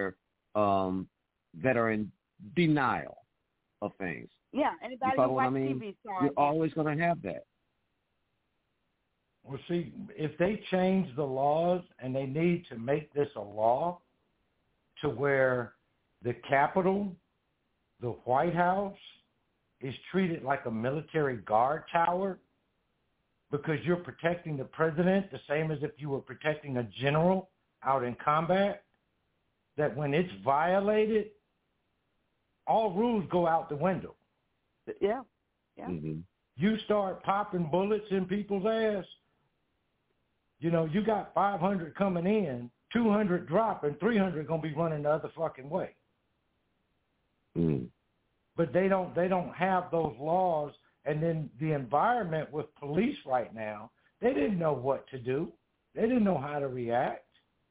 that are in denial of things. Yeah, anybody who watches TV shows. You're always going to have that. Well, see, if they change the laws, and they need to make this a law to where the Capitol, the White House, is treated like a military guard tower because you're protecting the president the same as if you were protecting a general out in combat, that when it's violated, all rules go out the window. Yeah. Mm-hmm. You start popping bullets in people's ass, you got 500 coming in, 200 drop, and 300 going to be running the other fucking way. Mm. But they don't have those laws. And then the environment with police right now, they didn't know what to do. They didn't know how to react.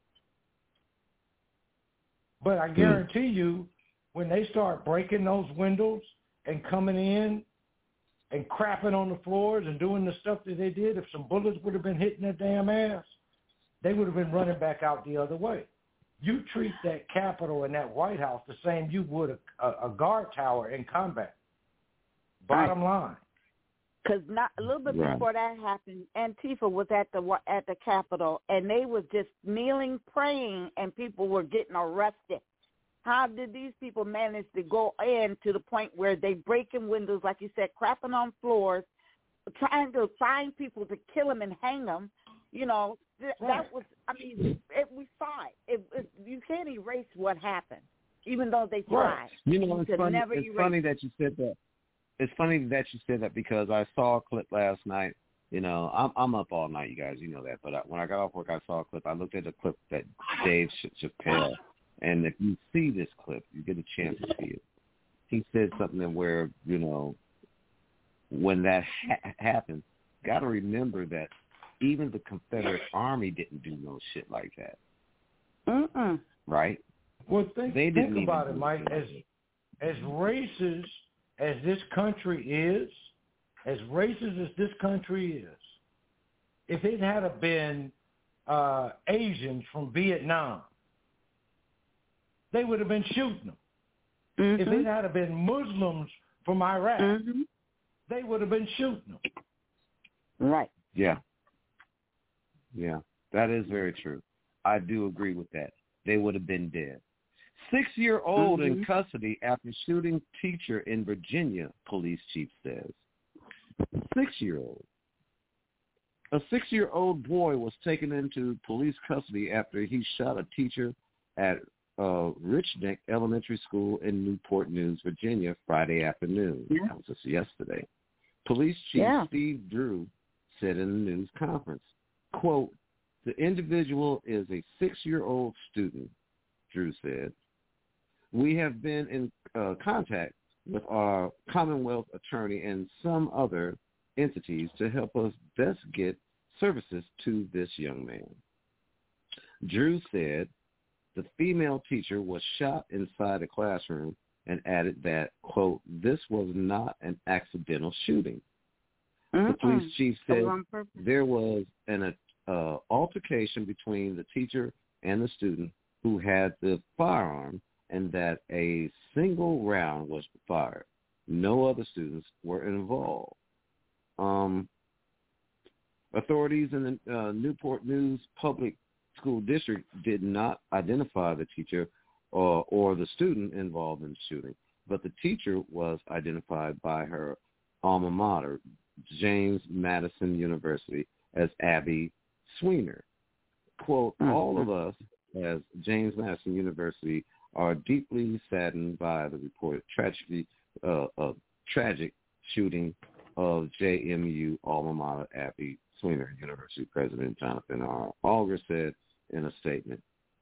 But I guarantee you, when they start breaking those windows and coming in and crapping on the floors and doing the stuff that they did, if some bullets would have been hitting their damn ass, they would have been running back out the other way. You treat that Capitol and that White House the same you would a guard tower in combat. Bottom line. Because a little bit before that happened, Antifa was at the Capitol, and they were just kneeling, praying, and people were getting arrested. How did these people manage to go in to the point where they breaking windows, like you said, crapping on floors, trying to find people to kill them and hang them? That was, we saw it. You can't erase what happened, even though they tried. It's funny that you said that. it's funny that you said that because I saw a clip last night. You know, I'm up all night, you guys. You know that. But when I got off work, I saw a clip. I looked at a clip that Dave Chappelle, and if you see this clip, you get a chance to see it. He said something where, you know, when that happened, got to remember that even the Confederate Army didn't do no shit like that. Right? Well, think about it, Mike. As racist as this country is, if it had been Asians from Vietnam, they would have been shooting them. If it had been Muslims from Iraq, they would have been shooting them. Right. Yeah. Yeah, that is very true. I do agree with that. They would have been dead. 6-year-old in custody after shooting teacher in Virginia, police chief says. 6-year-old. A 6-year-old boy was taken into police custody after he shot a teacher at Rich Neck Elementary School in Newport News, Virginia, Friday afternoon. Yeah. That was just yesterday. Police Chief Steve Drew said in a news conference, quote, "The individual is a 6-year-old student," Drew said. "We have been in contact with our Commonwealth attorney and some other entities to help us best get services to this young man." Drew said the female teacher was shot inside a classroom and added that, quote, "This was not an accidental shooting." The police chief said there was an altercation between the teacher and the student who had the firearm and that a single round was fired. No other students were involved. Authorities in the Newport News Public School District did not identify the teacher or the student involved in the shooting, but the teacher was identified by her alma mater, James Madison University, as Abby Sweener. Quote, "All of us as James Madison University are deeply saddened by the reported tragic shooting of JMU alma mater Abby Sweener," University President Jonathan R. Alger said in a statement.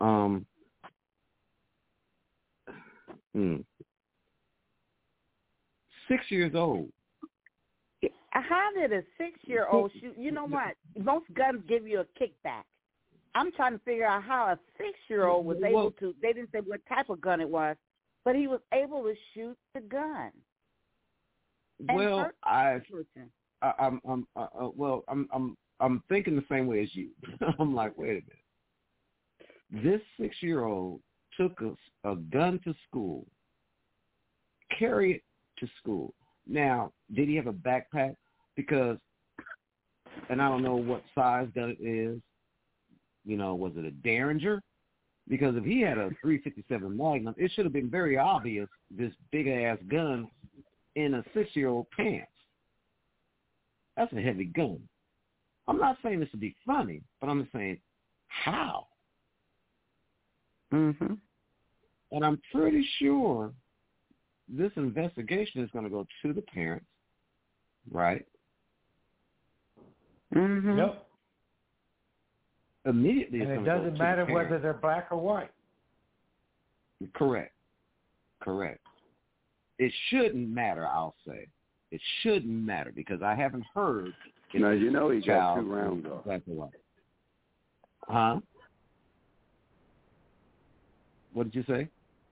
6 years old. How did a 6-year-old shoot? You know what? Most guns give you a kickback. I'm trying to figure out how a 6-year-old was able to. They didn't say what type of gun it was, but he was able to shoot the gun. Well, I'm thinking the same way as you. I'm like, wait a minute. This 6-year-old took a gun to school, carried it to school. Now, did he have a backpack? Because, and I don't know what size gun it is. You know, was it a Derringer? Because if he had a .357 Magnum, it should have been very obvious this big-ass gun in a 6-year-old pants. That's a heavy gun. I'm not saying this to be funny, but I'm just saying, how? And I'm pretty sure this investigation is going to go to the parents, right? Yep. Immediately. And it doesn't matter whether they're black or white. Correct. It shouldn't matter, I'll say. It shouldn't matter because I haven't heard. Now, you know he got 2 rounds off. Black or white. Huh? What did you say?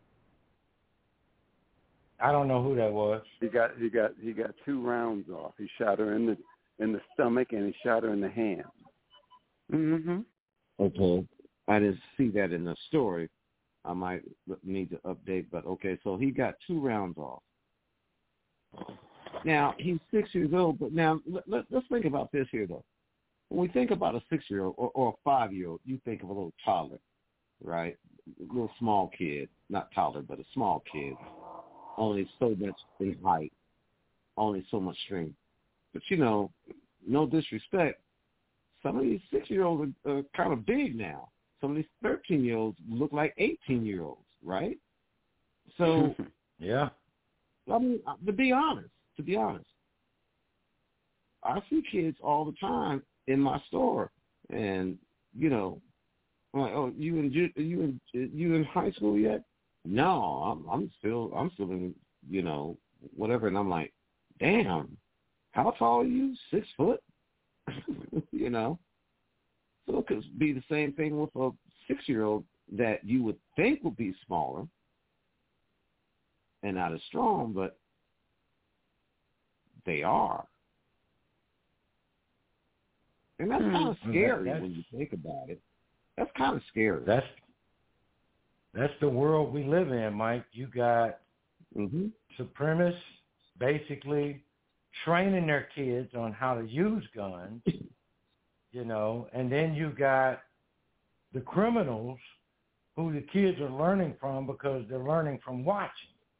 I don't know who that was. He got 2 rounds off. He shot her in the stomach and he shot her in the hand. Okay. I didn't see that in the story. I might need to update, but okay. So he got 2 rounds off. Now he's 6 years old, but now let's think about this here though. When we think about a 6-year-old or a 5-year-old, you think of a little toddler, right? A little small kid, not toddler, but a small kid. Only so much in height, only so much strength. But, you know, no disrespect, some of these 6-year-olds are kind of big now. Some of these 13-year-olds look like 18-year-olds, right? So, yeah. I mean, to be honest, to be honest. I see kids all the time in my store, and I'm like, oh, you in high school yet? No, I'm still in, whatever. And I'm like, damn, how tall are you? 6 foot? So it could be the same thing with a 6-year-old that you would think would be smaller and not as strong, but they are. And that's kind of scary when you think about it. That's kind of scary. That's the world we live in, Mike. You got supremacists basically training their kids on how to use guns, and then you got the criminals who the kids are learning from because they're learning from watching.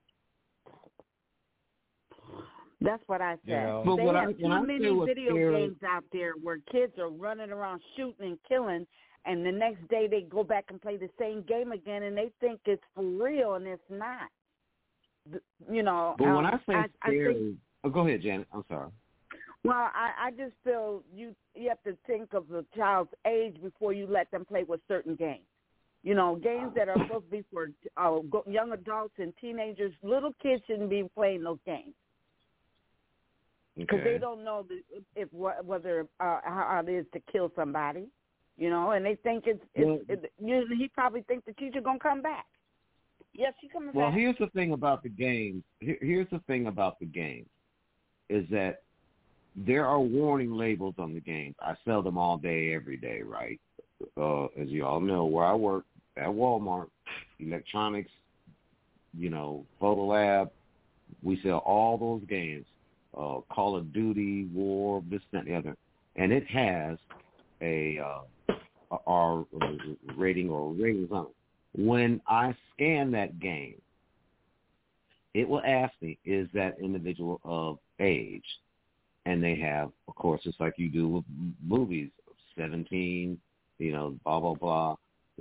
That's what I said. But they have too many video scary games out there where kids are running around shooting and killing, and the next day they go back and play the same game again, and they think it's for real, and it's not. But when I say scary, go ahead, Janet. I'm sorry. Well, I just feel you have to think of the child's age before you let them play with certain games. Games that are supposed to be for young adults and teenagers. Little kids shouldn't be playing those games because they don't know whether how it is to kill somebody. And they think he probably thinks the teacher gonna come back. Yes, she's coming back. Well, here's the thing about the games. Here's the thing about the games is that there are warning labels on the games. I sell them all day, every day, right? As you all know, where I work at Walmart, electronics, photo lab, we sell all those games. Call of Duty, War, this, that, and the other. And it has a R rating or ratings on it. When I scan that game, it will ask me, is that individual of age? And they have, of course, just like you do with movies, 17, blah, blah, blah.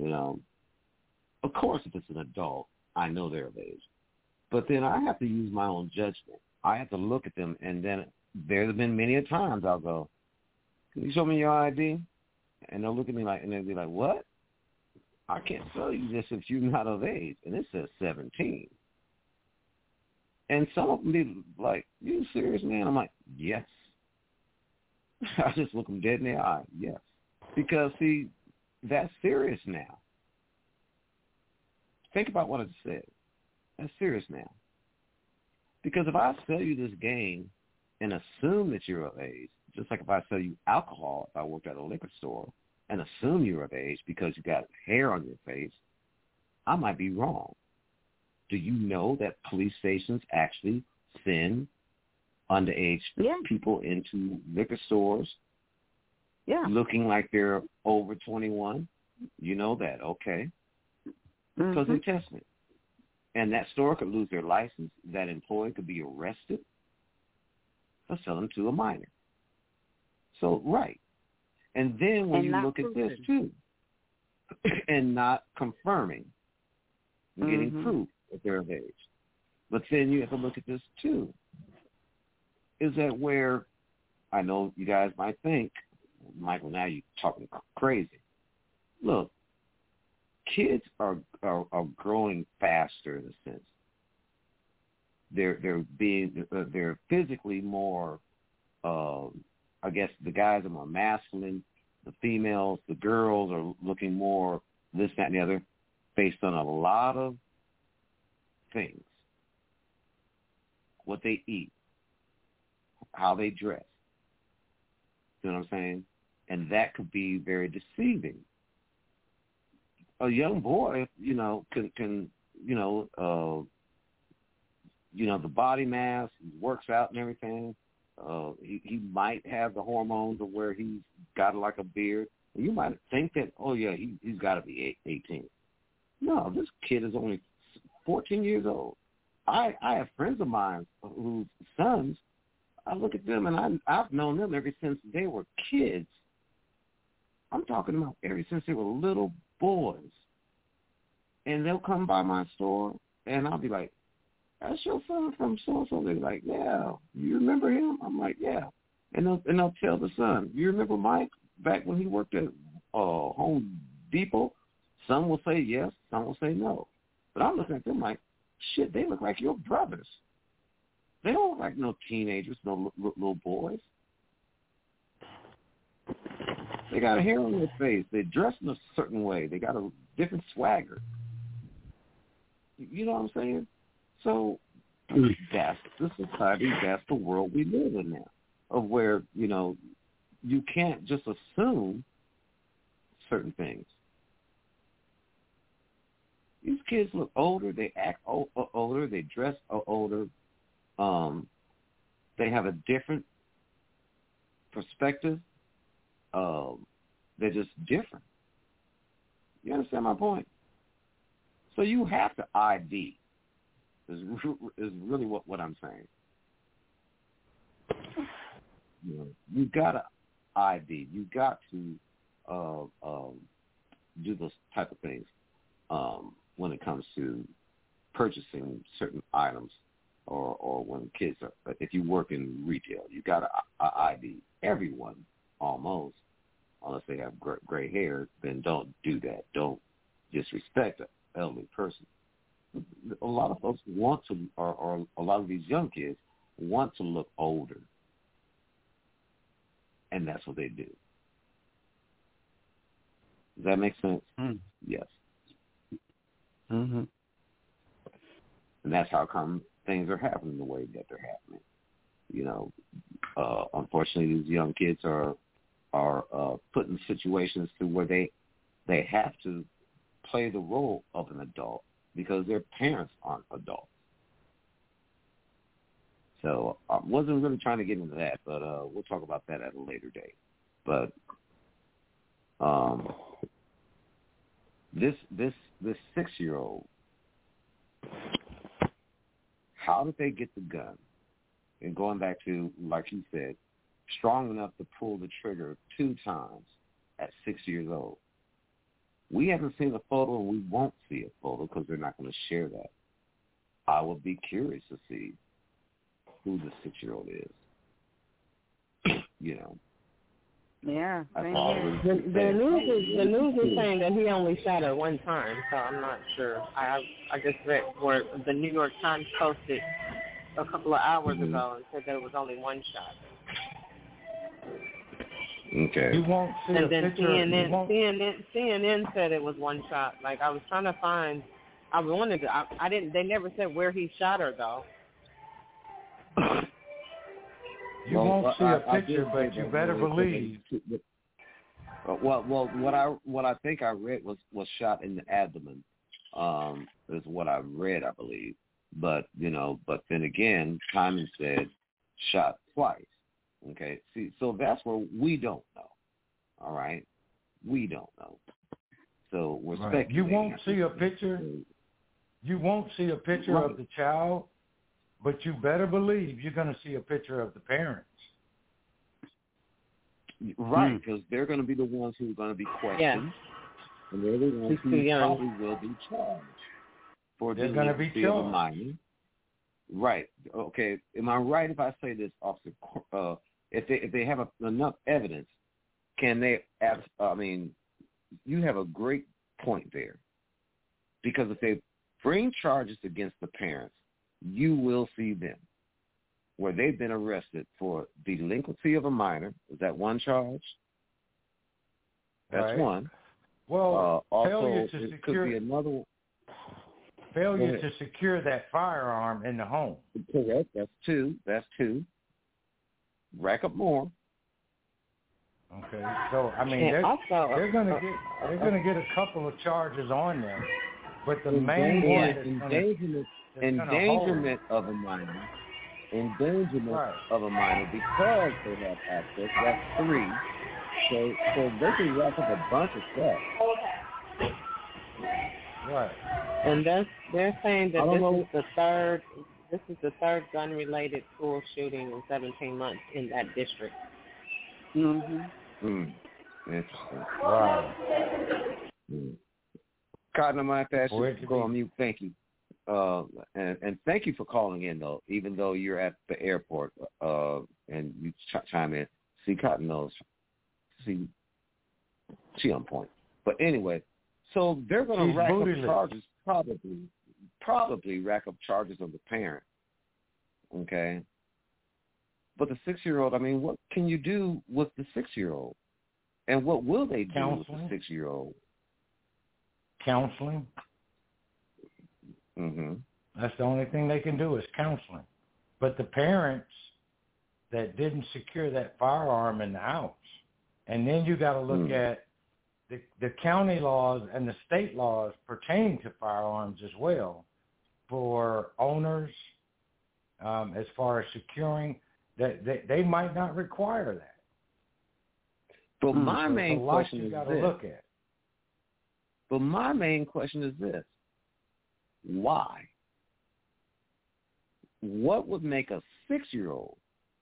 Of course, if it's an adult, I know they're of age. But then I have to use my own judgment. I have to look at them, and then there have been many a times I'll go, can you show me your ID? And they'll look at me and they'll be like, what? I can't sell you this if you're not of age. And it says 17. And some of them be like, you serious, man? I'm like, yes. I just look them dead in the eye, yes. Because, see, that's serious now. Think about what I just said. That's serious now. Because if I sell you this game and assume that you're of age, just like if I sell you alcohol, if I worked at a liquor store, and assume you're of age because you got hair on your face, I might be wrong. Do you know that police stations actually send underage people into liquor stores looking like they're over 21? You know that, okay. Because they test it. And that store could lose their license. That employee could be arrested for selling to a minor. So, right. And then when you look at this, too, and not confirming, getting proof that they're of age. But then you have to look at this, too. Is that where, I know you guys might think, Michael, now you're talking crazy. Look, kids are growing faster in a sense. They're physically more, I guess the guys are more masculine, the females, the girls are looking more this, that, and the other, based on a lot of things. What they eat, how they dress. You know what I'm saying? And that could be very deceiving. A young boy, can the body mass, he works out and everything. He might have the hormones of where he's got like a beard. You might think that, he's got to be 18. No, this kid is only 14 years old. I have friends of mine whose sons, I look at them and I've known them ever since they were kids. I'm talking about ever since they were little boys. And they'll come by my store and I'll be like, that's your son from so-and-so. They're like, yeah. You remember him? I'm like, yeah. And they'll tell the son, you remember Mike back when he worked at Home Depot? Some will say yes, some will say no. But I'm looking at them like, shit, they look like your brothers. They don't look like no teenagers, no little boys. They got a hair on their face. They dress in a certain way. They got a different swagger. You know what I'm saying? So that's the society, that's the world we live in now, of where, you know, you can't just assume certain things. These kids look older. They act older. They dress older. They have a different perspective. They're just different. You understand my point? So you have to ID. Is really what I'm saying. You know, you got to ID. You got to do those type of things when it comes to purchasing certain items, or when kids are. If you work in retail, you got to ID everyone almost, unless they have gray hair. Then don't do that. Don't disrespect an elderly person. A lot of folks want to, or a lot of these young kids want to look older, and that's what they do. Does that make sense? Yes. Mm-hmm. And that's how come things are happening the way that they're happening. You know, unfortunately, these young kids are put in situations to where they have to play the role of an adult because their parents aren't adults. So I wasn't really trying to get into that, but we'll talk about that at a later date. But this 6-year-old, how did they get the gun? And going back to, like you said, strong enough to pull the trigger 2 times at 6 years old. We haven't seen a photo, and we won't see a photo because they're not going to share that. I would be curious to see who the 6-year-old is. You know. Yeah. The news is saying that he only shot her 1 time, so I'm not sure. I just read where the New York Times posted a couple of hours ago and said that it was only 1 shot. Okay. You won't see and a then picture. CNN said it was 1 shot. Like, I was trying to find. I wanted to. I didn't. They never said where he shot her though. You won't see a picture, but you better believe. Well, what I think I read was shot in the abdomen. Is what I read, I believe. But but then again, Timon said shot twice. Okay, see, so that's where we don't know. All right, we don't know. So we're speculating. You won't see a picture. You won't see a picture of the child, but you better believe you're going to see a picture of the parents. Right, because they're going to be the ones who are going to be questioned, and they're the ones who probably will be charged for they're going to be charged. Minor. Right. Okay. Am I right if I say this, Officer? If they have enough evidence, can they? I mean, you have a great point there, because if they bring charges against the parents, you will see them where they've been arrested for delinquency of a minor. Is that 1 charge? That's right. 1. Well, also, failure to it secure, could be another one. Failure to secure that firearm in the home. Correct. That's 2. Rack up more. Okay. So I mean, they're going to get a couple of charges on them, but the main one is endangerment of a minor. Endangerment of a minor because they have access. That's 3. So they can rack up a bunch of stuff. Right. And they're saying that this is the third gun-related school shooting in 17 months in that district. Interesting. Wow. Cotton, I might ask you to go on mute. Thank you. and thank you for calling in, though, even though you're at the airport and you chime in. See, Cotton knows. See, she on point. But anyway, so they're going to rack up charges, probably rack up charges of the parent, okay? But the 6-year-old, I mean, what can you do with the 6-year-old? And what will they do Counseling. with the 6-year-old? Counseling. Mm-hmm. That's the only thing they can do is counseling. But the parents that didn't secure that firearm in the house, and then you got to look at the county laws and the state laws pertaining to firearms as well for owners as far as securing, that they might not require that. But my main question is this. Look at. But my main question is this. Why? What would make a 6-year-old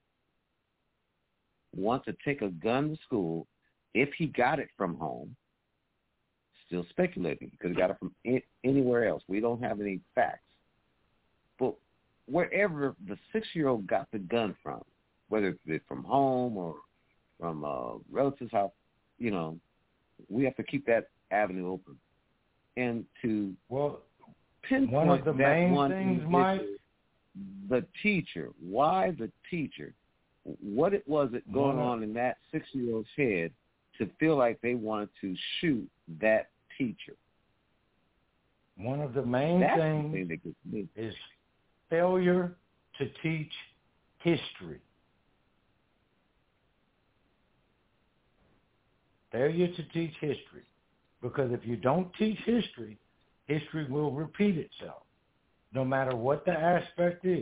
want to take a gun to school if he got it from home? Still speculating. He could have got it from anywhere else. We don't have any facts. But wherever the 6-year-old got the gun from, whether it's from home or from a relative's house, you know, we have to keep that avenue open. And to pinpoint one of the main things, Mike, the teacher. Why the teacher? What it was it going on in that 6-year-old's head to feel like they wanted to shoot that teacher? One of the main things is failure to teach history. Failure to teach history. Because if you don't teach history, history will repeat itself, no matter what the aspect is.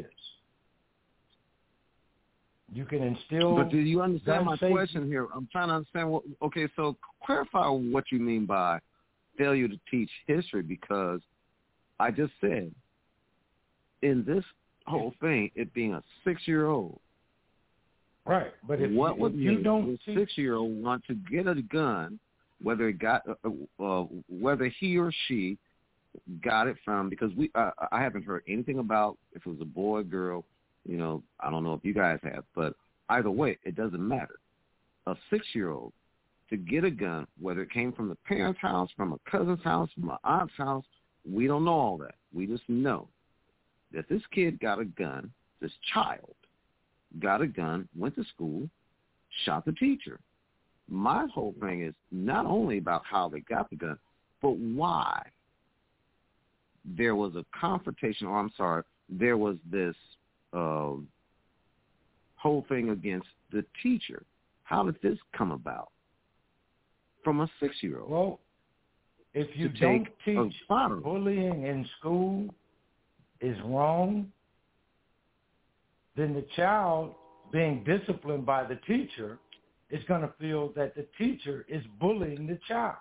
You can instill. But do you understand my question here? I'm trying to understand what. Okay, so clarify what you mean by failure to teach history, because I just said in this whole thing, it being a 6-year-old. Right, but if would you don't a 6-year-old want to get a gun, whether he or she got it from, because I haven't heard anything about if it was a boy, girl. You know, I don't know if you guys have, but either way, it doesn't matter. A 6-year-old to get a gun, whether it came from the parent's house, from a cousin's house, from an aunt's house, we don't know all that. We just know that this kid got a gun, this child got a gun, went to school, shot the teacher. My whole thing is not only about how they got the gun, but why there was a confrontation, there was this whole thing against the teacher. How did this come about from a 6-year-old? Well, if you don't teach bullying in school is wrong, then the child being disciplined by the teacher is going to feel that the teacher is bullying the child.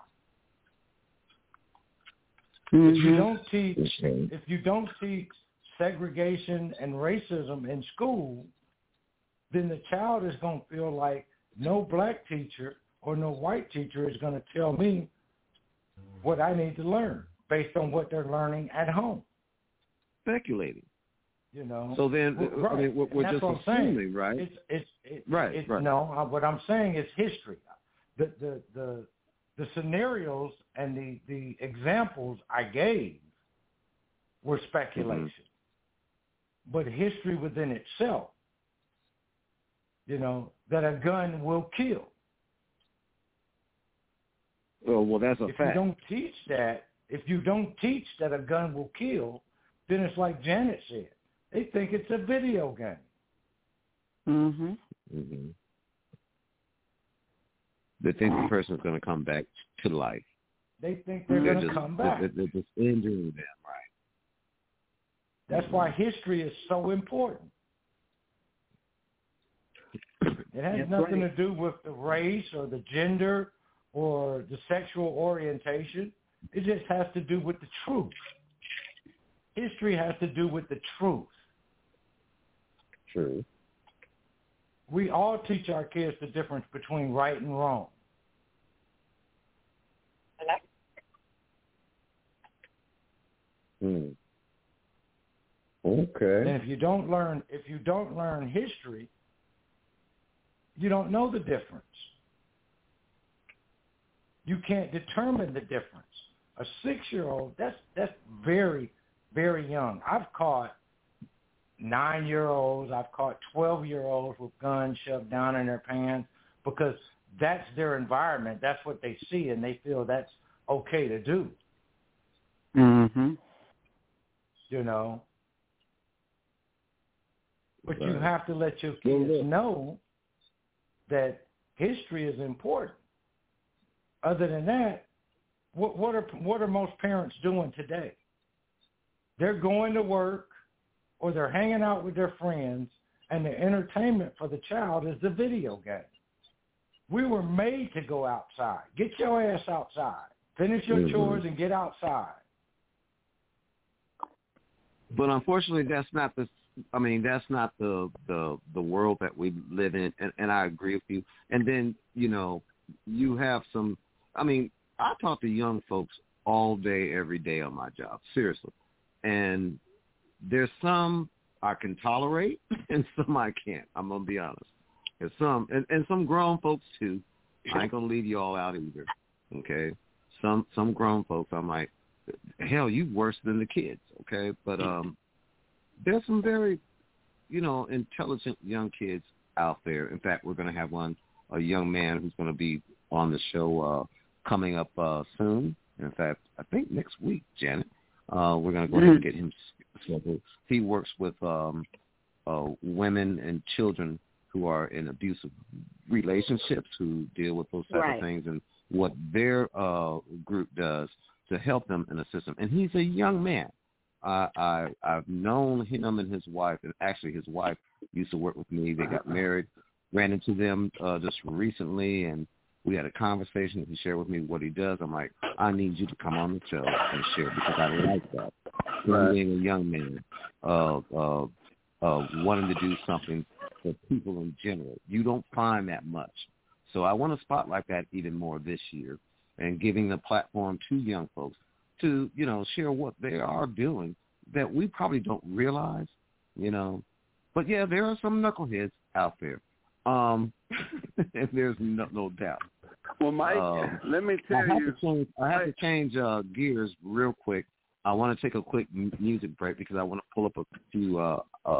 Mm-hmm. If you don't teach segregation and racism in school, then the child is going to feel like no black teacher or no white teacher is going to tell me what I need to learn based on what they're learning at home. Speculating. You know. So then, right. I mean, we're just assuming, right? Right. No, what I'm saying is history. The scenarios and the examples I gave were speculation. Mm-hmm. But history within itself, you know, that a gun will kill. Well, that's a fact. If you don't teach that a gun will kill, then it's like Janet said. They think it's a video game. Mm-hmm. Mm-hmm. They think the person's going to come back to life. They think they're going to come back. They're just injuring them, right? That's why history is so important. It has nothing to do with the race or the gender or the sexual orientation. It just has to do with the truth. History has to do with the truth. True. We all teach our kids the difference between right and wrong. Okay. And if you don't learn history, you don't know the difference. You can't determine the difference. A 6-year-old, that's very, very young. I've caught 9-year-olds, I've caught 12-year-olds with guns shoved down in their pants because that's their environment. That's what they see, and they feel that's okay to do. Mm-hmm. You know? But you have to let your kids know that history is important. Other than that, what are most parents doing today? They're going to work or they're hanging out with their friends, and the entertainment for the child is the video game. We were made to go outside. Get your ass outside. Finish your chores and get outside. But unfortunately, that's not the world that we live in, and I agree with you. And then, you have some, I talk to young folks all day, every day on my job, seriously. And there's some I can tolerate and some I can't. I'm going to be honest. There's some, and some grown folks too. I ain't going to leave you all out either, okay? Some grown folks, I'm like, hell, you worse than the kids, okay? But there's some very, intelligent young kids out there. In fact, we're going to have a young man who's going to be on the show coming up soon. In fact, I think next week, Janet. We're going to go ahead and get him scheduled. He works with women and children who are in abusive relationships, who deal with those type of things, and what their group does to help them and assist them. And he's a young man. I've known him and his wife, and actually his wife used to work with me. They got married, ran into them just recently, and we had a conversation. He shared with me what he does. I'm like, I need you to come on the show and share because I like that. Being a young man, wanting to do something for people in general. You don't find that much. So I want to spotlight that even more this year and giving the platform to young folks to, share what they are doing that we probably don't realize, But, yeah, there are some knuckleheads out there. And there's no doubt. Well, Mike, let me tell you. I have to change gears real quick. I want to take a quick music break because I want to pull up a few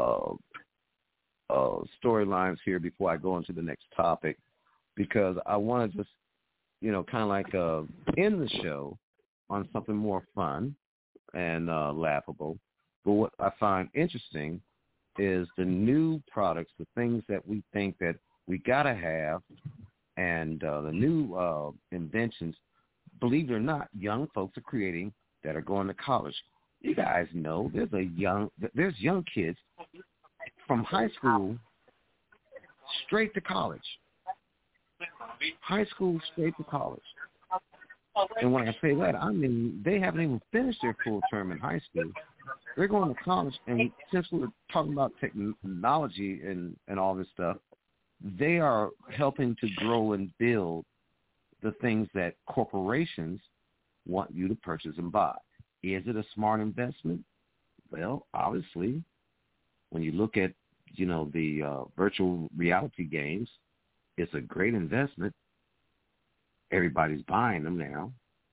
storylines here before I go into the next topic, because I want to just, kind of like end the show on something more fun and laughable. But what I find interesting is the new products, the things that we think that we got to have, and the new inventions, believe it or not, young folks are creating that are going to college. You guys know there's young kids from high school straight to college. High school straight to college. And when I say that, I mean they haven't even finished their full term in high school. They're going to college, and since we're talking about technology and all this stuff, they are helping to grow and build the things that corporations want you to purchase and buy. Is it a smart investment? Well, obviously, when you look at, the virtual reality games, it's a great investment. Everybody's buying them now,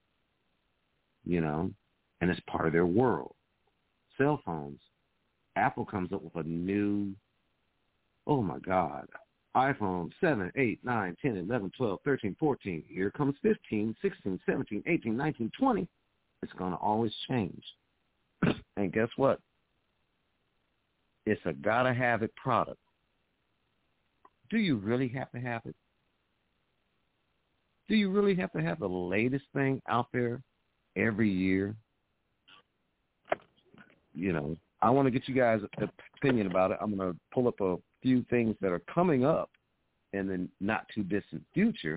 and it's part of their world. Cell phones. Apple comes up with a new, oh, my God, iPhone 7, 8, 9, 10, 11, 12, 13, 14. Here comes 15, 16, 17, 18, 19, 20. It's going to always change. And guess what? It's a gotta-have-it product. Do you really have to have it? Do you really have to have the latest thing out there every year? I want to get you guys' opinion about it. I'm going to pull up a few things that are coming up in the not-too-distant future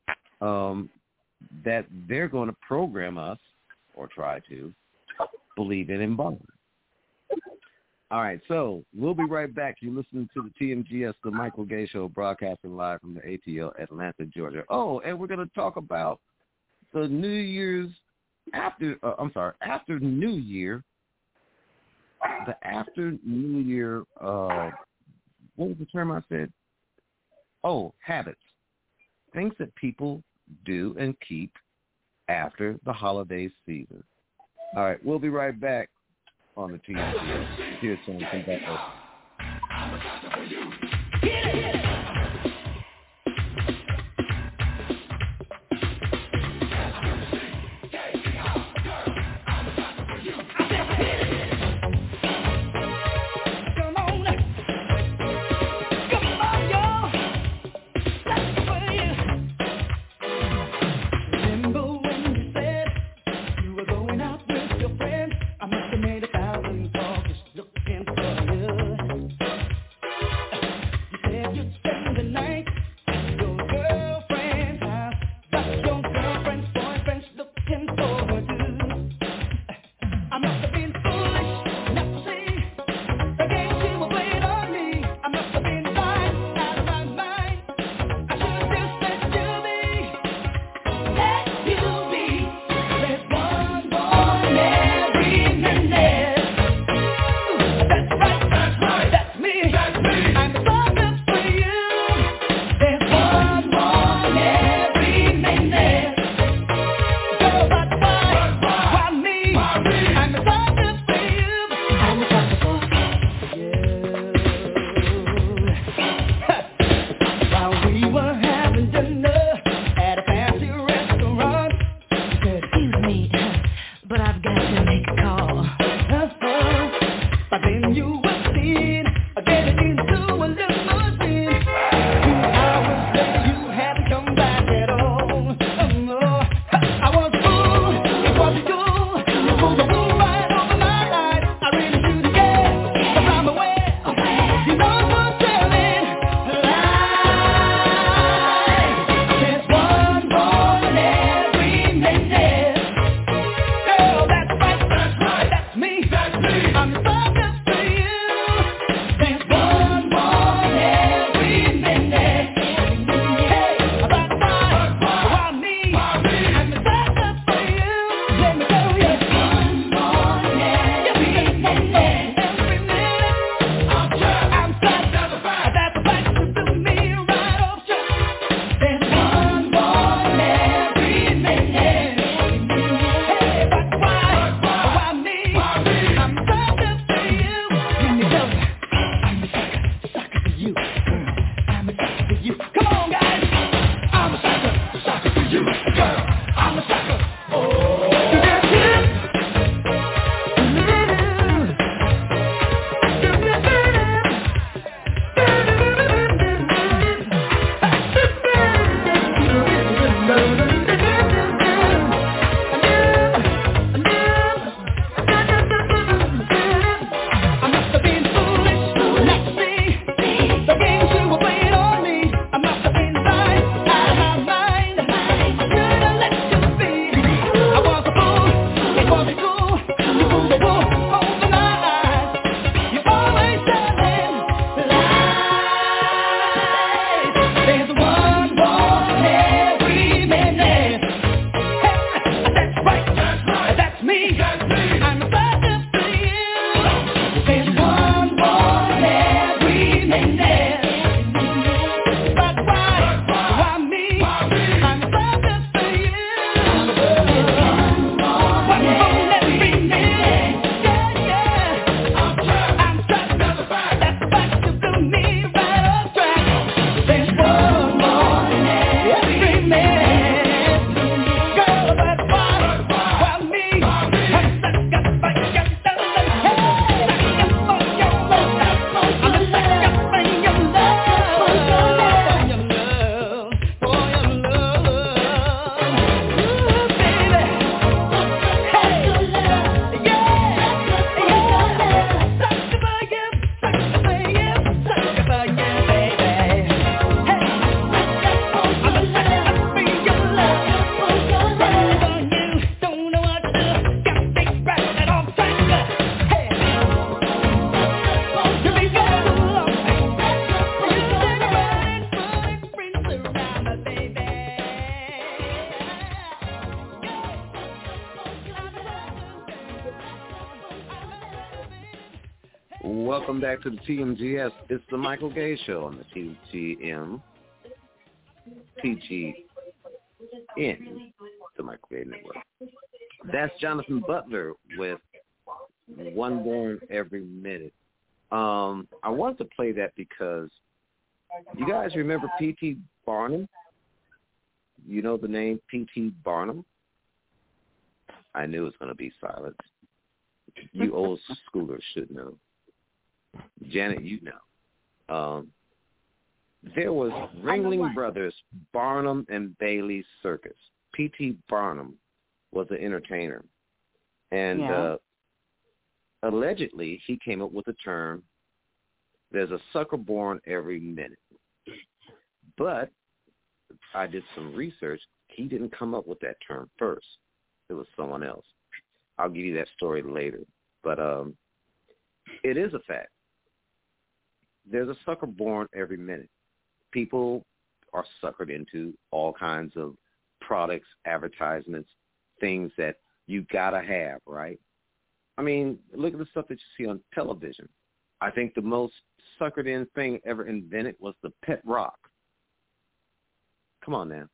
that they're going to program us, or try to, believe in and buy. All right, so we'll be right back. You're listening to the TMGS, the Michael Gay Show, broadcasting live from the ATL, Atlanta, Georgia. Oh, and we're going to talk about the New Year's after New Year, the after New Year, what was the term I said? Oh, habits. Things that people do and keep after the holiday season. All right, we'll be right back on the TNT. Here's something back up. You Welcome back to the TMGS. It's the Michael Gay Show on the TGN, the Michael Gay Network. That's Jonathan Butler with One Born Every Minute. I wanted to play that because you guys remember P.T. Barnum? You know the name P.T. Barnum? I knew it was going to be silence. You old schoolers should know. Janet, you know. There was Ringling Brothers, Barnum and Bailey Circus. P.T. Barnum was an entertainer. And allegedly, he came up with the term, there's a sucker born every minute. But I did some research. He didn't come up with that term first. It was someone else. I'll give you that story later. But it is a fact. There's a sucker born every minute. People are suckered into all kinds of products, advertisements, things that you got to have, right? I mean, look at the stuff that you see on television. I think the most suckered in thing ever invented was the pet rock. Come on now.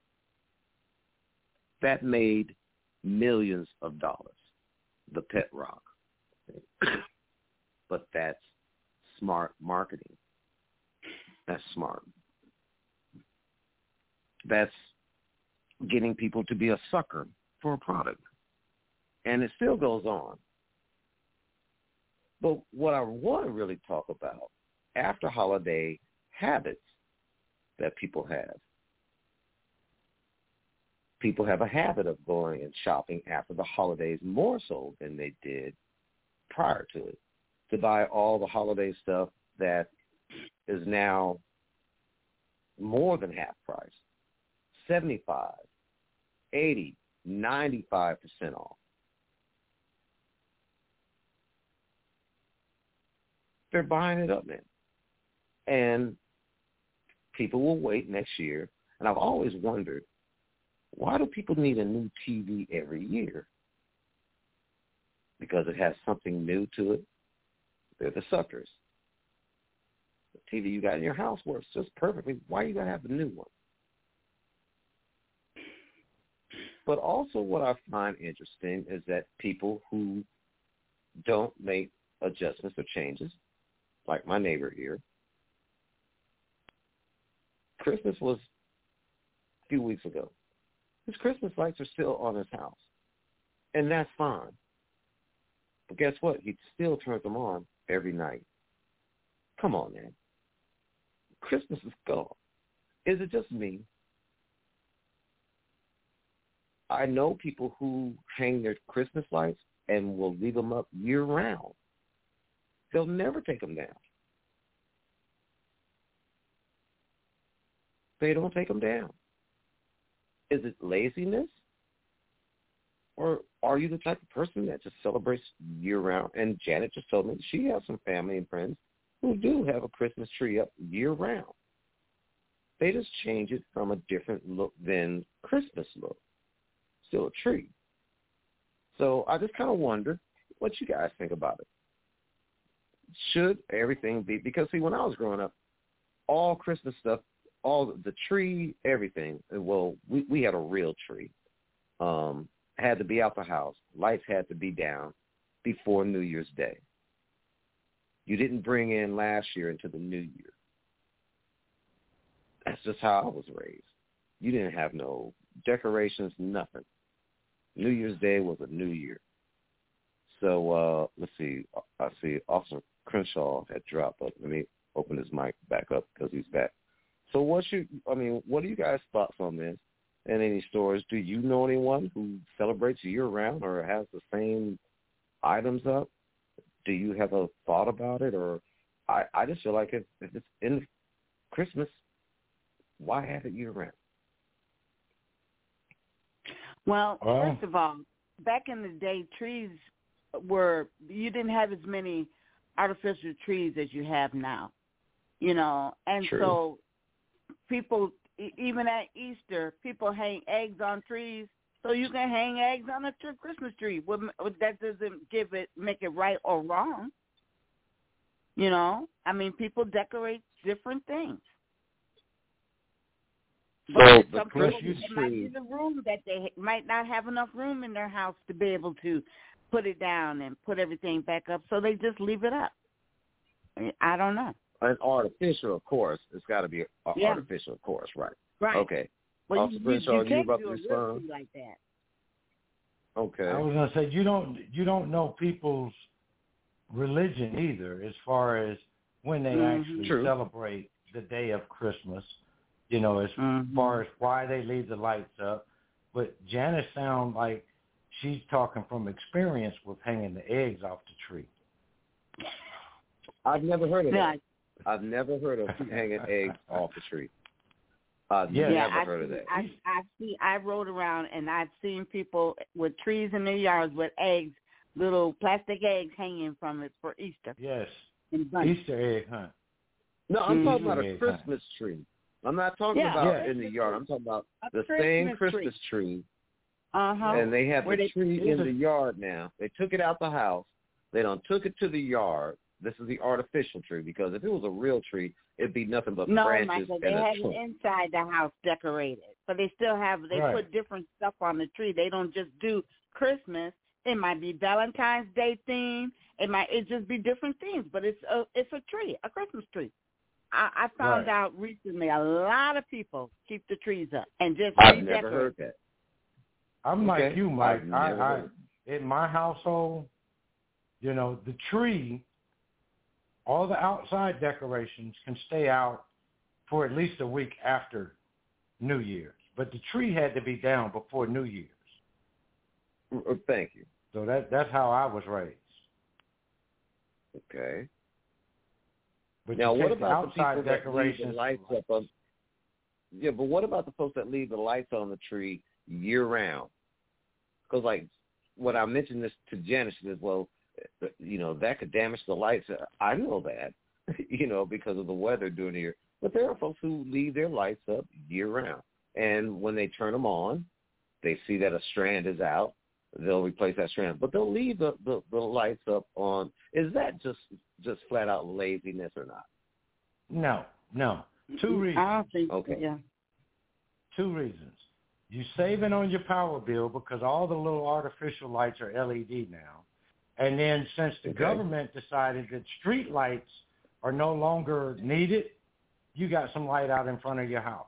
That made millions of dollars, the pet rock. But that's smart marketing. That's smart. That's getting people to be a sucker for a product. And it still goes on. But what I want to really talk about, after holiday habits that people have. People have a habit of going and shopping after the holidays more so than they did prior to it, to buy all the holiday stuff that is now more than half price, 75, 80, 95% off. They're buying it up, man. And people will wait next year. And I've always wondered, why do people need a new TV every year? Because it has something new to it. They're the suckers. The TV you got in your house works just perfectly. Why you got to have a new one? But also what I find interesting is that people who don't make adjustments or changes, like my neighbor here, Christmas was a few weeks ago. His Christmas lights are still on his house, and that's fine. But guess what? He still turns them on every night. Come on, man. Christmas is gone. Is it just me? I know people who hang their Christmas lights and will leave them up year-round. They'll never take them down. They don't take them down. Is it laziness? Or are you the type of person that just celebrates year-round? And Janet just told me she has some family and friends who do have a Christmas tree up year-round. They just change it from a different look than Christmas look. Still a tree. So I just kind of wonder what you guys think about it. Should everything be, because see, when I was growing up, all Christmas stuff, all the tree, everything, well, we had a real tree. Had to be out the house. Lights had to be down before New Year's Day. You didn't bring in last year into the new year. That's just how I was raised. You didn't have no decorations, nothing. New Year's Day was a new year. So let's see. I see Officer Crenshaw had dropped, but let me open his mic back up because he's back. So what are you guys' thoughts on this? And any stores? Do you know anyone who celebrates year-round or has the same items up? Do you have a thought about it? Or I just feel like if it's in Christmas, why have it year-round? Well, first of all, back in the day, trees you didn't have as many artificial trees as you have now, and True. So people, even at Easter, people hang eggs on trees, so you can hang eggs on a Christmas tree. That doesn't make it right or wrong. You know, I mean, people decorate different things. So but some people, it might be the room that they might not have enough room in their house to be able to put it down and put everything back up, so they just leave it up. I don't know. An artificial, of course. It's got to be artificial, of course, right? Right. Okay. Well, you can't do a real tree like that. Okay. I was gonna say you don't know people's religion either, as far as when they actually celebrate the day of Christmas. You know, as far as why they leave the lights up. But Janice sounds like she's talking from experience with hanging the eggs off the tree. I've never heard of that. I've never heard of hanging eggs off the tree. I've never heard of that. I rode around and I've seen people with trees in their yards with eggs, little plastic eggs hanging from it for Easter. Yes. Easter egg hunt. No, I'm talking about a Christmas tree. I'm not talking about in the yard. I'm talking about the same Christmas tree. And they have the tree in the yard now. They took it out the house. They done took it to the yard. This is the artificial tree, because if it was a real tree, it'd be nothing but branches. No, Michael, they have it inside the house decorated. But they still have, put different stuff on the tree. They don't just do Christmas. It might be Valentine's Day theme. It just be different themes, but it's a tree, a Christmas tree. I found out recently a lot of people keep the trees up and just I've never heard that. I'm like you, Mike. I in my household, you know, the tree, all the outside decorations can stay out for at least a week after New Year's. But the tree had to be down before New Year's. Thank you. So that's how I was raised. Okay. But now, what about outside the people that leave the lights up on? Yeah, but what about the folks that leave the lights on the tree year round? Because, like, when I mentioned this to Janice, she says, well, you know, that could damage the lights. I know that, you know, because of the weather during the year. But there are folks who leave their lights up year round. And when they turn them on, they see that a strand is out. They'll replace that strand. But they'll leave the lights up on. Is that just flat out laziness or not? No. Two reasons. I don't think okay. Yeah. Two reasons. You're saving on your power bill because all the little artificial lights are LED now. And then since the government decided that street lights are no longer needed, you got some light out in front of your house.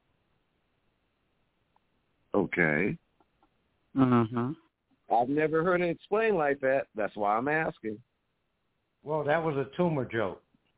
Okay. I've never heard it explained like that. That's why I'm asking. Well, that was a tumor joke.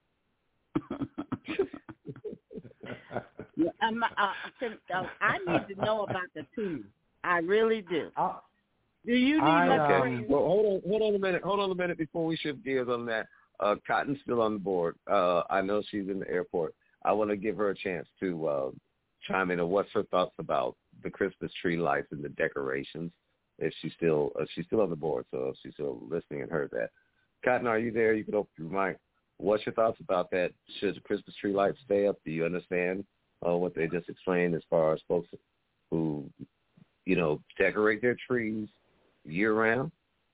I need to know about the tumor. I really do. Do you need well, hold on a minute before we shift gears on that. Cotton's still on the board. I know she's in the airport. I want to give her a chance to chime in on what's her thoughts about the Christmas tree lights and the decorations. If she's still on the board, so if she's still listening and heard that. Cotton, are you there? You can open your mic. What's your thoughts about that? Should the Christmas tree lights stay up? Do you understand what they just explained as far as folks who, you know, decorate their trees year-round?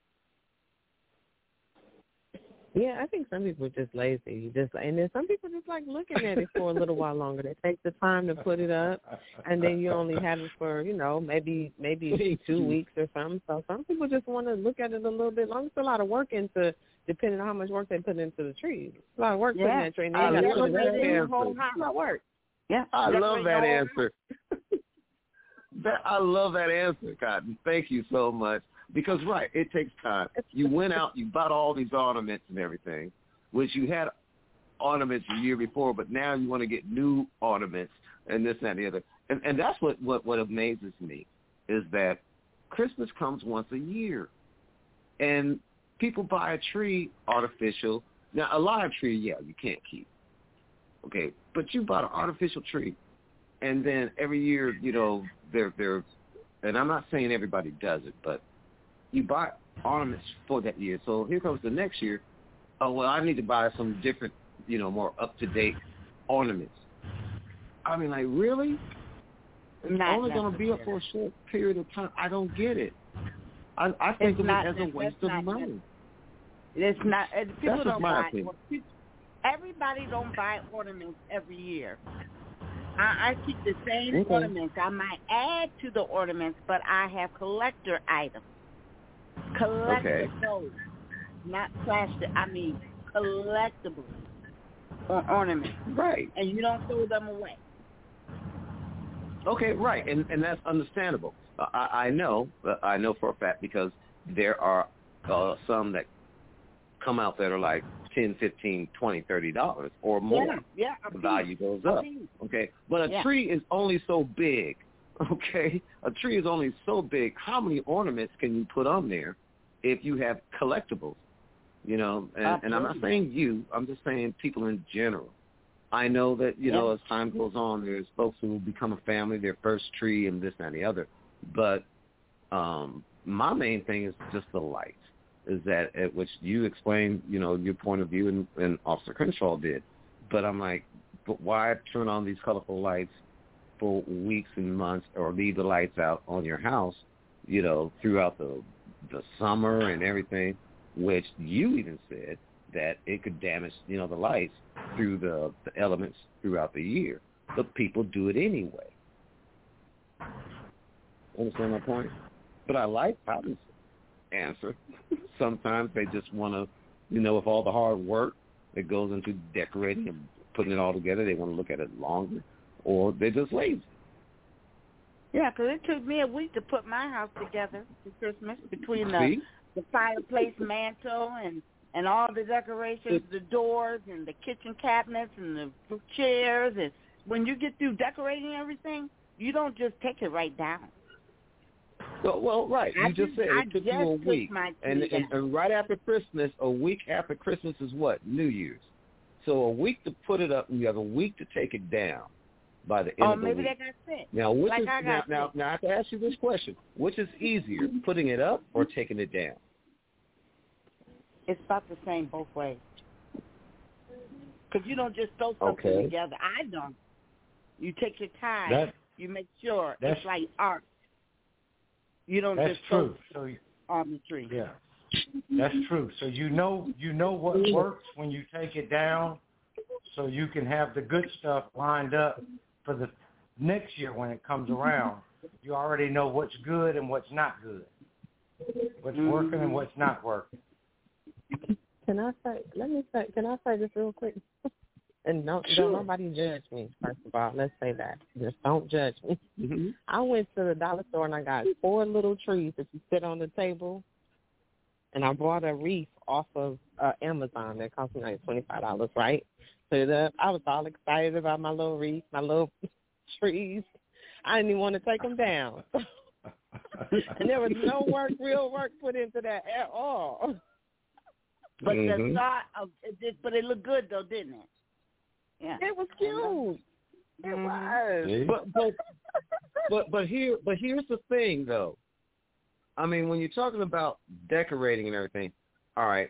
Yeah, I think some people are just lazy. And then some people just like looking at it for a little while longer. They take the time to put it up, and then you only have it for, you know, maybe 2 weeks or something. So some people just want to look at it a little bit longer. It's a lot of work depending on how much work they put into the trees. It's a lot of work putting that tree in. I love that answer. I love that answer, Cotton. Thank you so much. Because, right, it takes time. You went out, you bought all these ornaments and everything, which you had ornaments the year before, but now you want to get new ornaments and this, that, and the other. And that's what amazes me, is that Christmas comes once a year. And people buy a tree artificial. Now, a live tree, you can't keep. Okay, but you bought an artificial tree, and then every year, you know, they're and I'm not saying everybody does it, but you buy ornaments for that year. So here comes the next year. Oh, well, I need to buy some different, you know, more up-to-date ornaments. I mean, like, really? It's only going to be up for a short period of time. I don't get it. I think of it as a waste of money. It's not. People That's don't my buy. opinion. everybody don't buy ornaments every year. I keep the same ornaments. I might add to the ornaments, but I have collector items. Collectibles, not plastic. I mean collectibles ornaments. Right. And you don't throw them away. Okay, right, and that's understandable. I know for a fact because there are some that come out that are like $10, $15, $20, $30 or more. Yeah, the value goes up. Okay, but a tree is only so big. Okay, a tree is only so big. How many ornaments can you put on there if you have collectibles? You know, and I'm not saying you. I'm just saying people in general. I know that, you know, as time goes on, there's folks who will become a family, their first tree and this, that, and the other. But my main thing is just the lights, is that at which you explained, you know, your point of view and Officer Crenshaw did. But I'm like, but why turn on these colorful lights for weeks and months or leave the lights out on your house, you know, throughout the summer and everything, which you even said that it could damage, you know, the lights through the elements throughout the year. But people do it anyway. Understand my point? But I like Cotton's answer. Sometimes they just want to, you know, with all the hard work that goes into decorating and putting it all together, they want to look at it longer, or they're just lazy. Yeah, because it took me a week to put my house together for Christmas between the fireplace mantle and all the decorations, the doors and the kitchen cabinets and the chairs. And when you get through decorating everything, you don't just take it right down. Well, right. You just said it took you a week. And right after Christmas, a week after Christmas is what? New Year's. So a week to put it up, and you have a week to take it down by the end of the week. Maybe they got sick. Now, now I have to ask you this question. Which is easier, putting it up or taking it down? It's about the same both ways. Because you don't just throw something together. I don't. You take your time. You make sure it's like art. You don't just throw on the tree. Yeah, that's true. So you know what works when you take it down, so you can have the good stuff lined up for the next year when it comes around. You already know what's good and what's not good, what's working and what's not working. Can I say this real quick? And don't nobody judge me, first of all. Let's say that. Just don't judge me. Mm-hmm. I went to the dollar store and I got 4 little trees that you sit on the table. And I bought a wreath off of Amazon that cost me like $25, right? So I was all excited about my little wreath, my little trees. I didn't even want to take them down. And there was no real work put into that at all. But the thought of it, but it looked good though, didn't it? Yeah, it was cute. It was. But here's the thing though. I mean, when you're talking about decorating and everything, all right.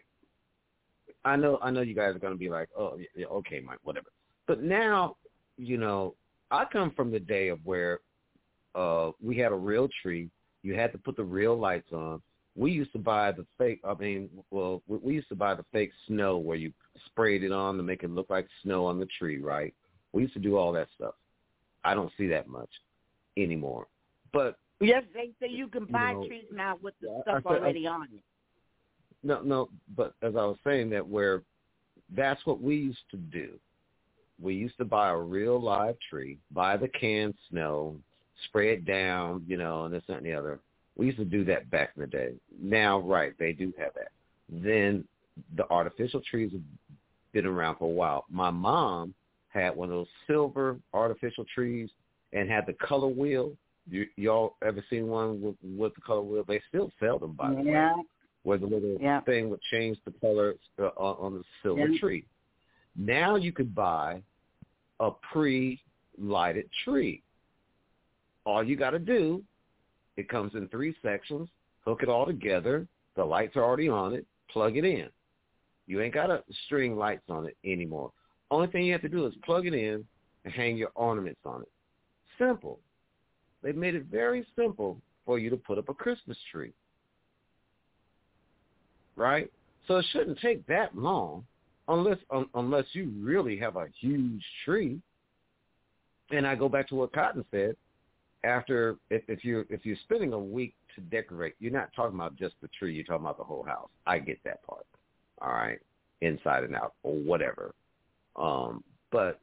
I know you guys are gonna be like, oh, yeah, okay, Mike, whatever. But now, you know, I come from the day of where we had a real tree. You had to put the real lights on. We used to buy the fake. We used to buy the fake snow where you sprayed it on to make it look like snow on the tree, right? We used to do all that stuff. I don't see that much anymore. But yes, they say you can buy trees now with the stuff already on it. No, but as I was saying, that's what we used to do. We used to buy a real live tree, buy the canned snow, spray it down, you know, and this and the other. We used to do that back in the day. Now, right, they do have that. Then the artificial trees have been around for a while. My mom had one of those silver artificial trees and had the color wheel. Y'all ever seen one with the color wheel? They still sell them, by the way, where the little thing would change the color on the silver tree. Now you could buy a pre-lighted tree. All you got to do, it comes in 3 sections, hook it all together, the lights are already on it, plug it in. You ain't got to string lights on it anymore. Only thing you have to do is plug it in and hang your ornaments on it. Simple. They made it very simple for you to put up a Christmas tree. Right? So it shouldn't take that long. unless you really have a huge tree. And I go back to what Cotton said. After if you're spending a week to decorate, you're not talking about just the tree. You're talking about the whole house. I get that part. All right, inside and out or whatever. But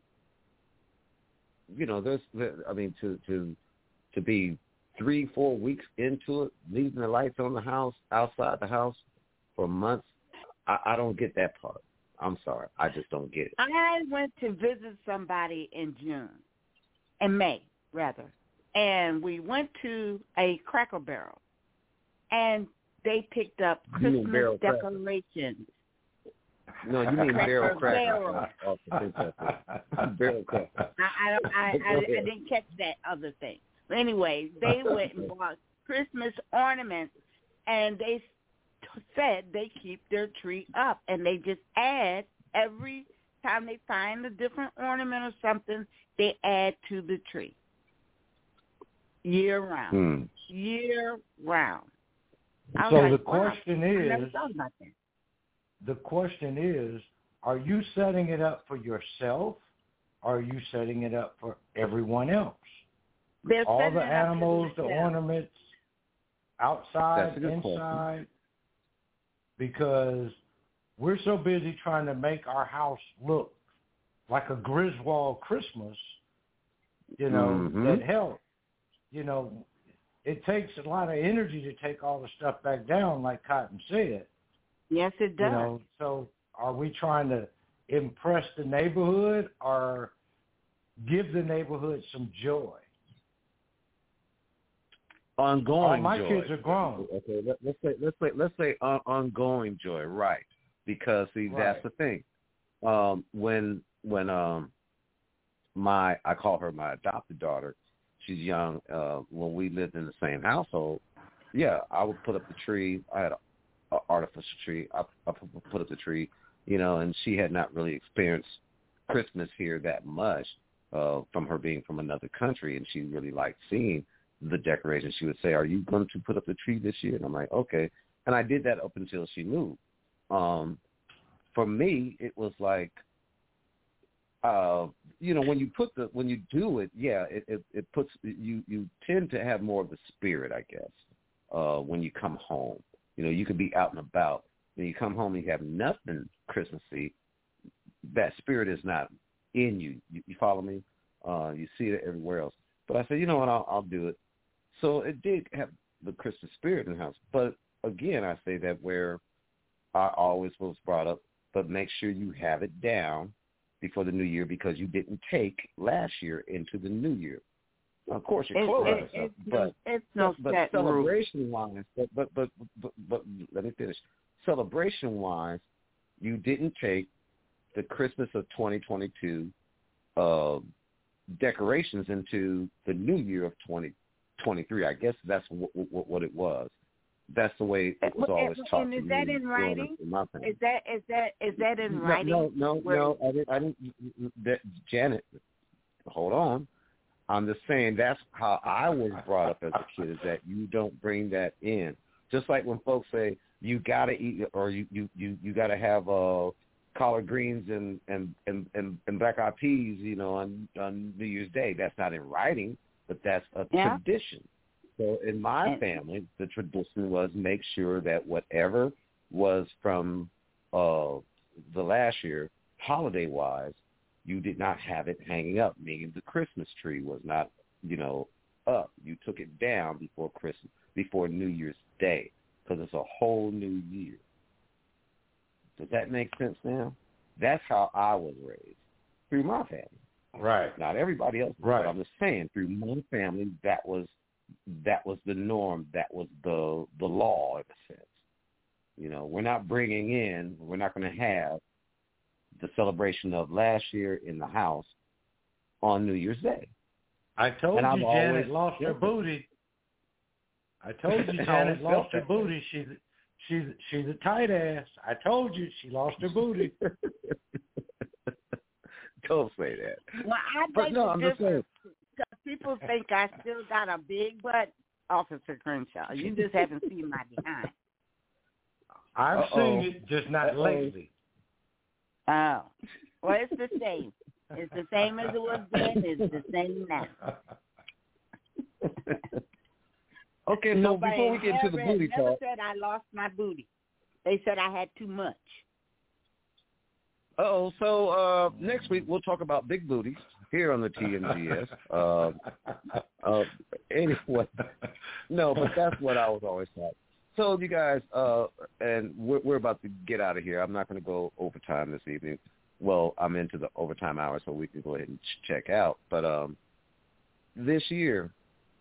to be 3-4 weeks into it, leaving the lights on the house, outside the house for months, I don't get that part. I'm sorry, I just don't get it. I went to visit somebody in May, and we went to a Cracker Barrel, and they picked up Christmas decorations. No, you mean barrel cracker. Barrel cracker. I didn't catch that other thing. But anyway, they went and bought Christmas ornaments, and they said they keep their tree up, and they just add every time they find a different ornament or something, they add to the tree. Year round. Year round. So the question is, are you setting it up for yourself, or are you setting it up for everyone else? All the animals, the ornaments, outside, inside, because we're so busy trying to make our house look like a Griswold Christmas, that helps. It takes a lot of energy to take all the stuff back down, like Cotton said. Yes, it does. So are we trying to impress the neighborhood or give the neighborhood some joy? Ongoing my joy. My kids are grown. Okay, let's say ongoing joy, right? Because that's the thing. When I call her my adopted daughter. She's young. When we lived in the same household, I would put up the tree. I had an artificial tree. I put up the tree, and she had not really experienced Christmas here that much from her being from another country, and she really liked seeing the decorations. She would say, "Are you going to put up the tree this year?" And I'm like, "Okay." And I did that up until she moved. For me, it was like, when you do it, it puts you tend to have more of the spirit, I guess. When you come home, you could be out and about. When you come home and you have nothing Christmassy, that spirit is not in you. You follow me? You see it everywhere else. But I said, you know what? I'll do it. So it did have the Christmas spirit in the house. But again, I say that where I always was brought up, but make sure you have it down before the new year, because you didn't take last year into the new year. Of course, your clothes are stuff, but celebration-wise, but let me finish. Celebration-wise, you didn't take the Christmas of 2022 decorations into the new year of 2023. I guess that's what it was. That's the way it was always taught. And is that in writing? Is that in writing? No. I didn't. Janet, hold on. I'm just saying that's how I was brought up as a kid. Is that you don't bring that in? Just like when folks say you gotta eat or you gotta have collard greens and black eyed peas, on New Year's Day. That's not in writing, but that's a tradition. So in my family, the tradition was make sure that whatever was from the last year, holiday-wise, you did not have it hanging up, meaning the Christmas tree was not, up. You took it down before Christmas, before New Year's Day, because it's a whole new year. Does that make sense now? That's how I was raised, through my family. Right. Not everybody else. Right. But I'm just saying, through my family, that was the norm. That was the law, in a sense. We're not we're not going to have the celebration of last year in the house on New Year's Day. I told you Janet lost her booty. I told you Janet lost her booty. She's a tight ass. I told you she lost her booty. Don't say that. Well, I think it's different. People think I still got a big butt, Officer Crenshaw. You just haven't seen my behind. I've seen it, just not lately. Oh, well, it's the same. It's the same as it was then. It's the same now. Okay, so before we get into the booty never talk, said I lost my booty. They said I had too much. So next week we'll talk about big booties here on the TMGS. Anyway, no, but that's what I was always taught. So you guys, and we're about to get out of here. I'm not going to go overtime this evening. Well, I'm into the overtime hour, so we can go ahead and check out. But this year,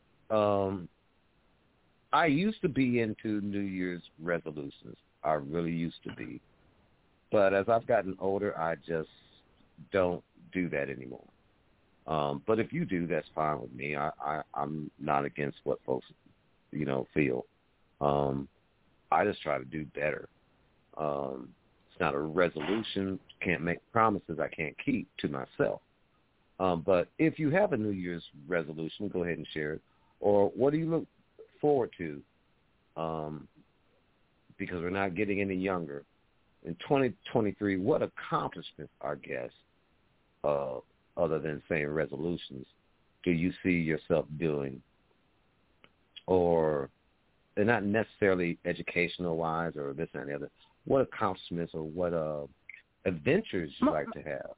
I used to be into New Year's resolutions. I really used to be. But as I've gotten older, I just don't do that anymore. But if you do, that's fine with me. I'm not against what folks, feel. I just try to do better. It's not a resolution. Can't make promises I can't keep to myself. But if you have a New Year's resolution, go ahead and share it. Or what do you look forward to? Because we're not getting any younger. In 2023, what accomplishments, I guess, other than saying resolutions, do you see yourself doing? Or they're not necessarily educational-wise or this and the other. What accomplishments or what adventures you like to have?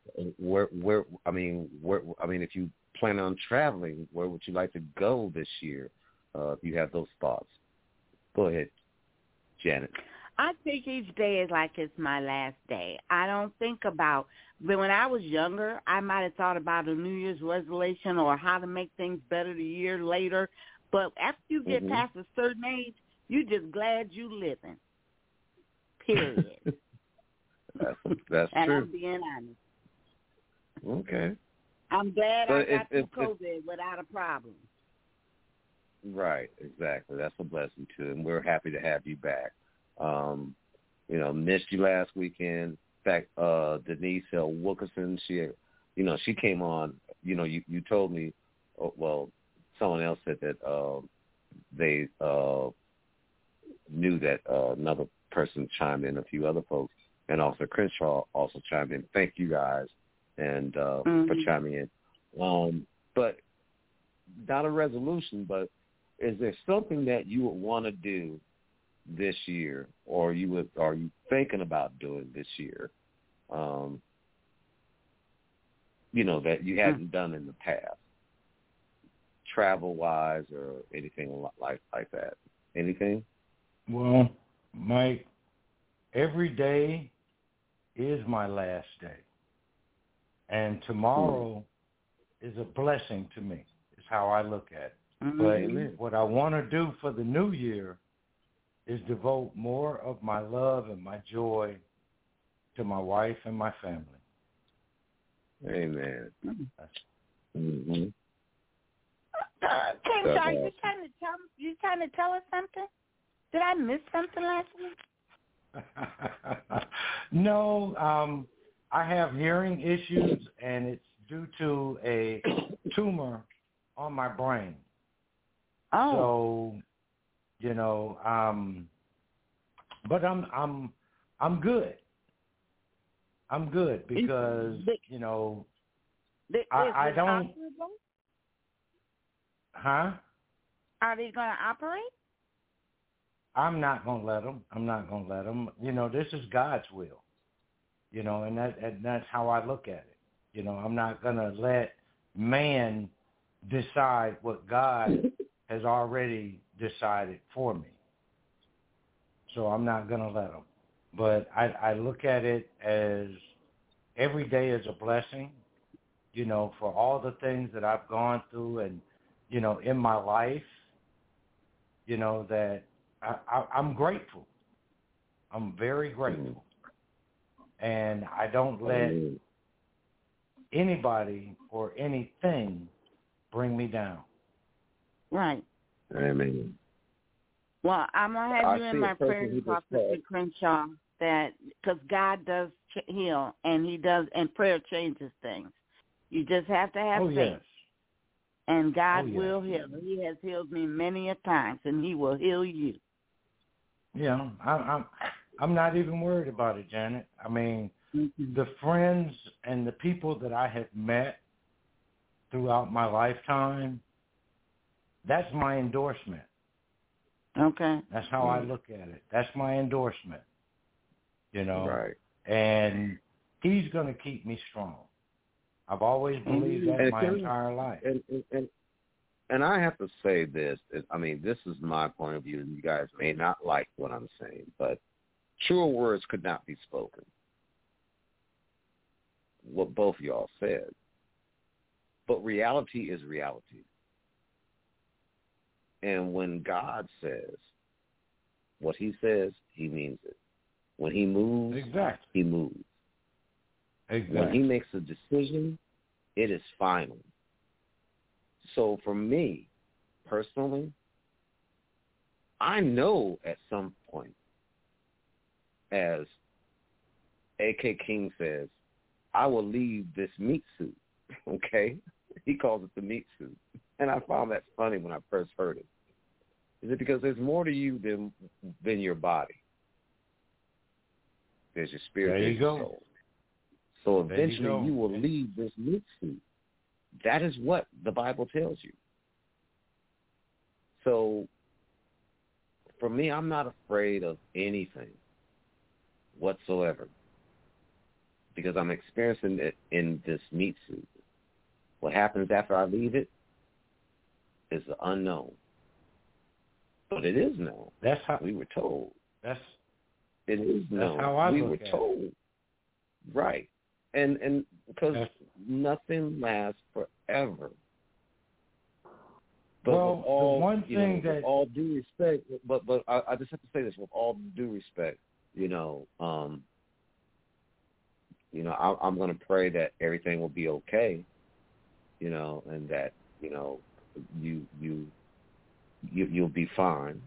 If you plan on traveling, where would you like to go this year? If you have those thoughts, go ahead, Janet. I think each day is like it's my last day. I don't think about, but when I was younger, I might have thought about a New Year's resolution or how to make things better the year later. But after you get past a certain age, you're just glad you living. Period. That's and true. I'm being honest. Okay. I'm glad I got through COVID without a problem. Right, exactly. That's a blessing too, and we're happy to have you back. Missed you last weekend. In fact, Denise L. Wilkerson, she came on. You told me. Someone else said that they knew that another person chimed in, a few other folks, and Officer Crenshaw also chimed in. Thank you guys and for chiming in. But not a resolution, but is there something that you would want to do this year, or are you thinking about doing this year, that you hadn't done in the past, travel-wise or anything like that? Anything? Well, Mike, every day is my last day. And tomorrow is a blessing to me, is how I look at it. But what I want to do for the new year is devote more of my love and my joy to my wife and my family. Amen. Crenshaw, you trying to tell us something? Did I miss something last week? No, I have hearing issues, and it's due to a tumor on my brain. Oh. So, but I'm good. I'm good because I don't. Huh? Are they going to operate? I'm not going to let them. I'm not going to let them. This is God's will. And that's how I look at it. I'm not going to let man decide what God has already decided for me. So I'm not going to let them. But I look at it as every day is a blessing, for all the things that I've gone through and, in my life, that I'm grateful. I'm very grateful. And I don't let anybody or anything bring me down. Right. Amen. Well, I'm going to have you in my prayers, Officer Crenshaw, that because God does heal, and he does, and prayer changes things. You just have to have faith. Yes. And God will heal. He has healed me many a times, and he will heal you. Yeah, I'm not even worried about it, Janet. I mean, the friends and the people that I have met throughout my lifetime, that's my endorsement. Okay. That's how I look at it. That's my endorsement. You know? Right. And he's going to keep me strong. I've always believed that my entire life. And I have to say this. I mean, this is my point of view, and you guys may not like what I'm saying, but truer words could not be spoken. What both of y'all said. But reality is reality. And when God says what he says, he means it. When he moves, he moves. Exactly. When he makes a decision, it is final. So for me, personally, I know at some point, as A.K. King says, I will leave this meat suit, okay? He calls it the meat suit. And I found that funny when I first heard it. Is it because there's more to you than your body? There's your spirit, there's your soul. So eventually you will leave this meat suit. That is what the Bible tells you. So for me, I'm not afraid of anything whatsoever because I'm experiencing it in this meat suit. What happens after I leave it is the unknown. But it is known. That's how we were told. It is known. That's how I we look were at told. It. Right. And because nothing lasts forever. But well, with all, the one thing with that all due respect, but I just have to say this with all due respect, I'm going to pray that everything will be okay, and that you'll be fine.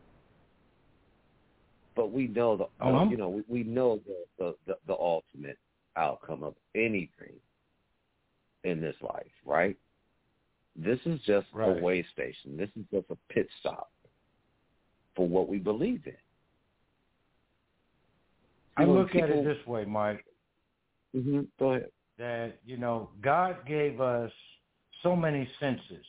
But we know we know the ultimate outcome of anything in this life, right? This is just a way station. This is just a pit stop for what we believe in. I look at it this way, Mike. Mm-hmm. Go ahead. That, God gave us so many senses.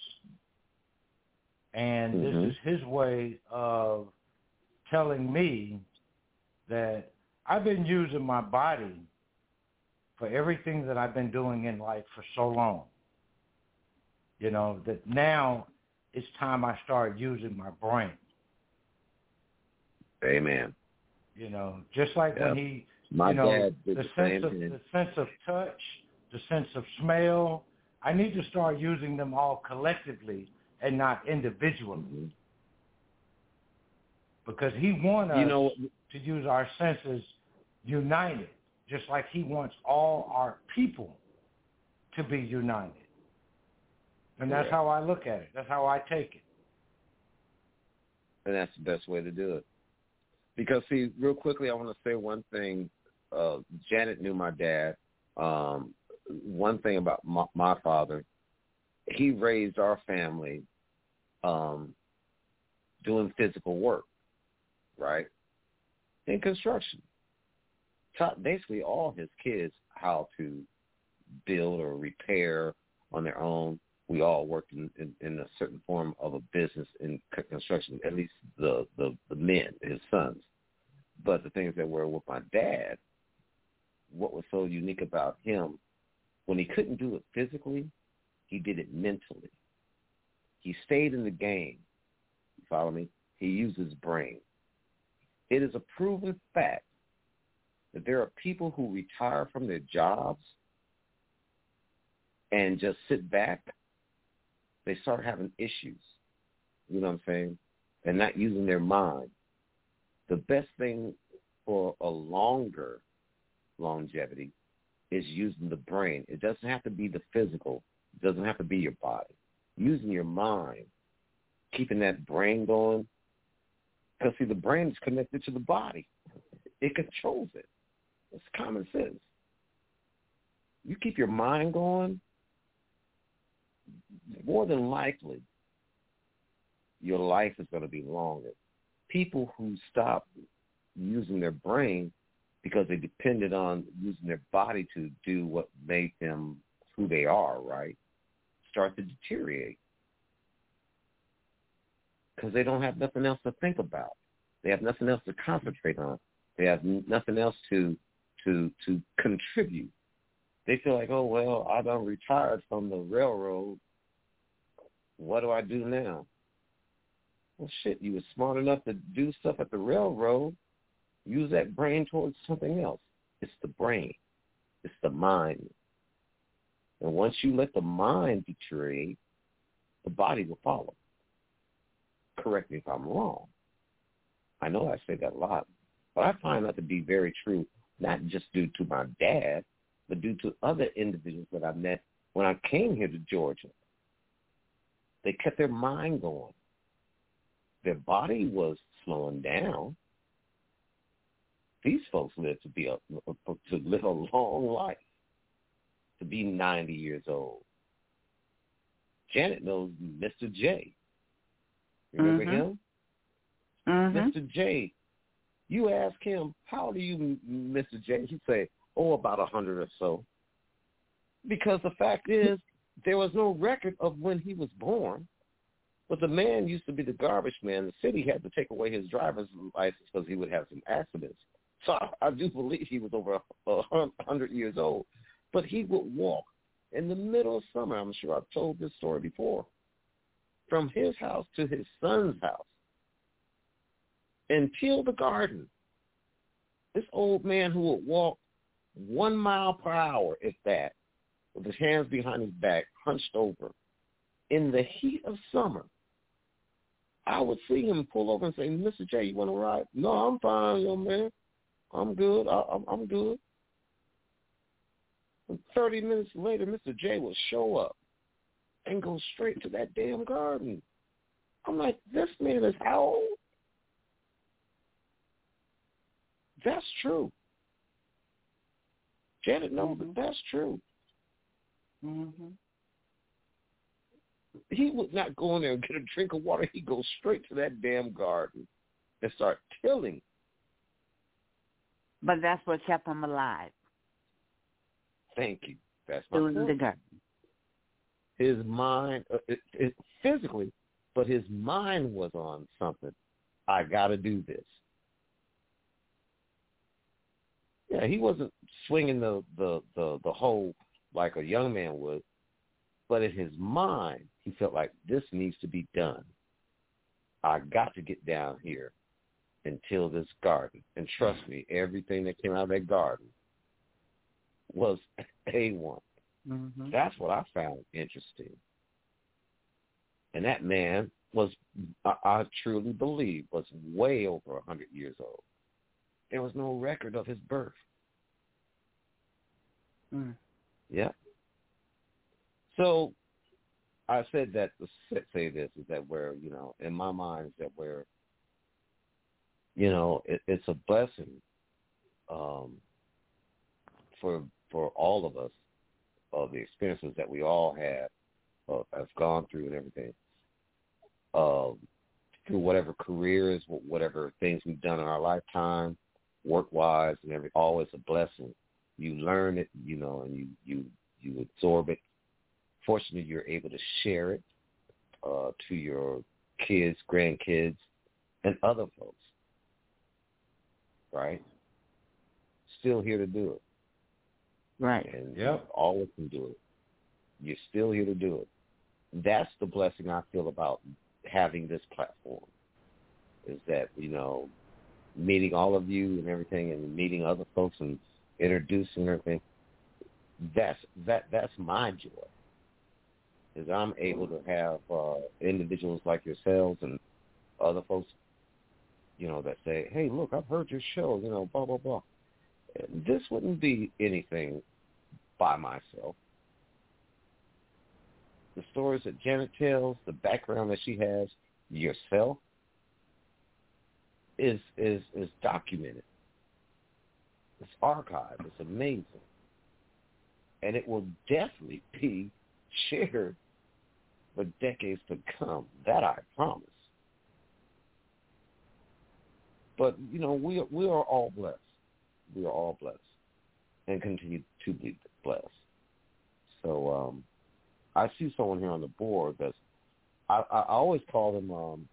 And this is his way of telling me that I've been using my body for everything that I've been doing in life for so long. That now it's time I start using my brain. Amen. Just like when he, dad did the sense of touch, the sense of smell, I need to start using them all collectively and not individually. Mm-hmm. Because he wants us to use our senses united, just like he wants all our people to be united. And that's how I look at it. That's how I take it. And that's the best way to do it. Because, see, real quickly, I want to say one thing. Janet knew my dad. One thing about my father, he raised our family doing physical work, right, in construction. Taught basically all his kids how to build or repair on their own. We all worked in a certain form of a business in construction, at least the men, his sons. But the things that were with my dad, what was so unique about him, when he couldn't do it physically, he did it mentally. He stayed in the game. You follow me? He used his brain. It is a proven fact that there are people who retire from their jobs and just sit back. They start having issues, you know what I'm saying, and not using their mind. The best thing for a longer longevity is using the brain. It doesn't have to be the physical. It doesn't have to be your body. Using your mind, keeping that brain going, because, see, the brain is connected to the body. It controls it. It's common sense. You keep your mind going, more than likely, your life is going to be longer. People who stop using their brain because they depended on using their body to do what made them who they are, right? Start to deteriorate because they don't have nothing else to think about. They have nothing else to concentrate on. They have nothing else to contribute. They feel like, oh, well, I done retired from the railroad. What do I do now? Well, shit, you were smart enough to do stuff at the railroad. Use that brain towards something else. It's the brain. It's the mind. And once you let the mind deteriorate, the body will follow. Correct me if I'm wrong. I know I say that a lot, but I find that to be very true, not just due to my dad, but due to other individuals that I met when I came here to Georgia. They kept their mind going. Their body was slowing down. These folks lived to live a long life, to be 90 years old. Janet knows Mr. J. Remember him? Mr. J. You ask him, how old are you, Mr. J? He'd say, about 100 or so. Because the fact is, there was no record of when he was born. But the man used to be the garbage man. The city had to take away his driver's license because he would have some accidents. So I do believe he was over 100 years old. But he would walk in the middle of summer. I'm sure I've told this story before. From his house to his son's house and till the garden. This old man who would walk 1 mile per hour, if that, with his hands behind his back, hunched over. In the heat of summer, I would see him pull over and say, Mr. J, you want to ride? No, I'm fine, young man. I'm good. I'm good. And 30 minutes later, Mr. J would show up and go straight to that damn garden. I'm like, this man is how old? That's true. Janet knows that that's true. He would not go in there and get a drink of water. He'd go straight to that damn garden and start tilling. But that's what kept him alive. Thank you. That's my point. The garden. His mind, physically, but his mind was on something. I got to do this. Yeah, he wasn't swinging the hoe like a young man would, but in his mind, he felt like this needs to be done. I got to get down here and till this garden. And trust me, everything that came out of that garden was A1. That's what I found interesting. And that man was, I truly believe, was way over 100 years old. There was no record of his birth. Yeah. So I said that to say this is that where, in my mind is that where, it's a blessing for all of us, of the experiences that we all have gone through and everything, through whatever careers, whatever things we've done in our lifetime, work-wise and everything, always a blessing. You learn it, and you absorb it. Fortunately, you're able to share it to your kids, grandkids, and other folks, right? Still here to do it. Right. And you always can do it. You're still here to do it. That's the blessing I feel about having this platform, is that, meeting all of you and everything and meeting other folks and introducing everything, that's my joy, is I'm able to have individuals like yourselves and other folks, that say, hey, look, I've heard your show, blah, blah, blah. This wouldn't be anything by myself. The stories that Janet tells, the background that she has, yourself, is documented. It's archived. It's amazing. And it will definitely be shared for decades to come. That I promise. But, we are all blessed. we are all blessed and continue to be blessed. So I see someone here on the board that's, I always call them,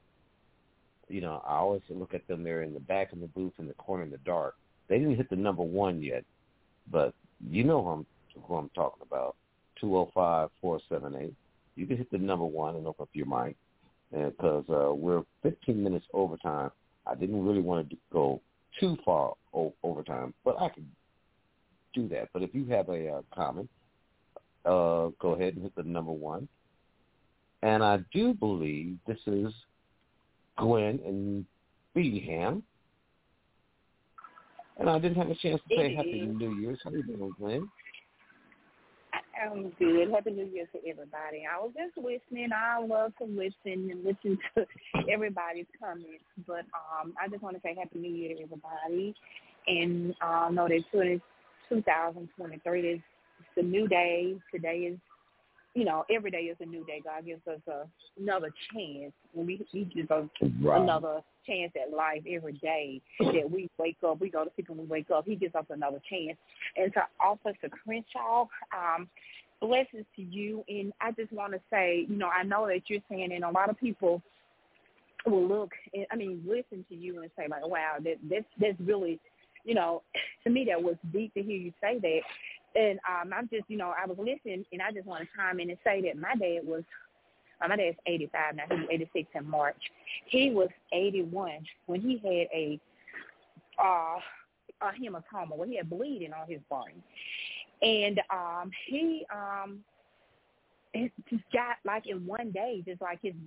I always look at them. They're in the back of the booth in the corner in the dark. They didn't hit the number 1 yet, but you know who I'm talking about, 205-478. You can hit the number 1 and open up your mic, because we're 15 minutes overtime. I didn't really want to go too far overtime, but I can do that. But if you have a comment, go ahead and hit the number 1. And I do believe this is Gwen in Beedham. And I didn't have a chance to say Happy New Year's. How are you doing, Gwen? I'm good. Happy New Year to everybody. I was just listening. I love to listen and listen to everybody's comments. But I just want to say Happy New Year to everybody. And know that 2023 is the new day. Today is, every day is a new day. God gives us another chance. He gives us another chance at life every day that we wake up. We go to sleep and we wake up. He gives us another chance. And to Officer Crenshaw, blessings to you. And I just want to say, I know that you're saying, and a lot of people will listen to you and say, like, wow, that's really, to me that was deep to hear you say that. And I'm just, I was listening, and I just want to chime in and say that my dad's 85 now. He was 86 in March. He was 81 when he had a hematoma, where he had bleeding on his brain. And he just got, like, in one day, just like his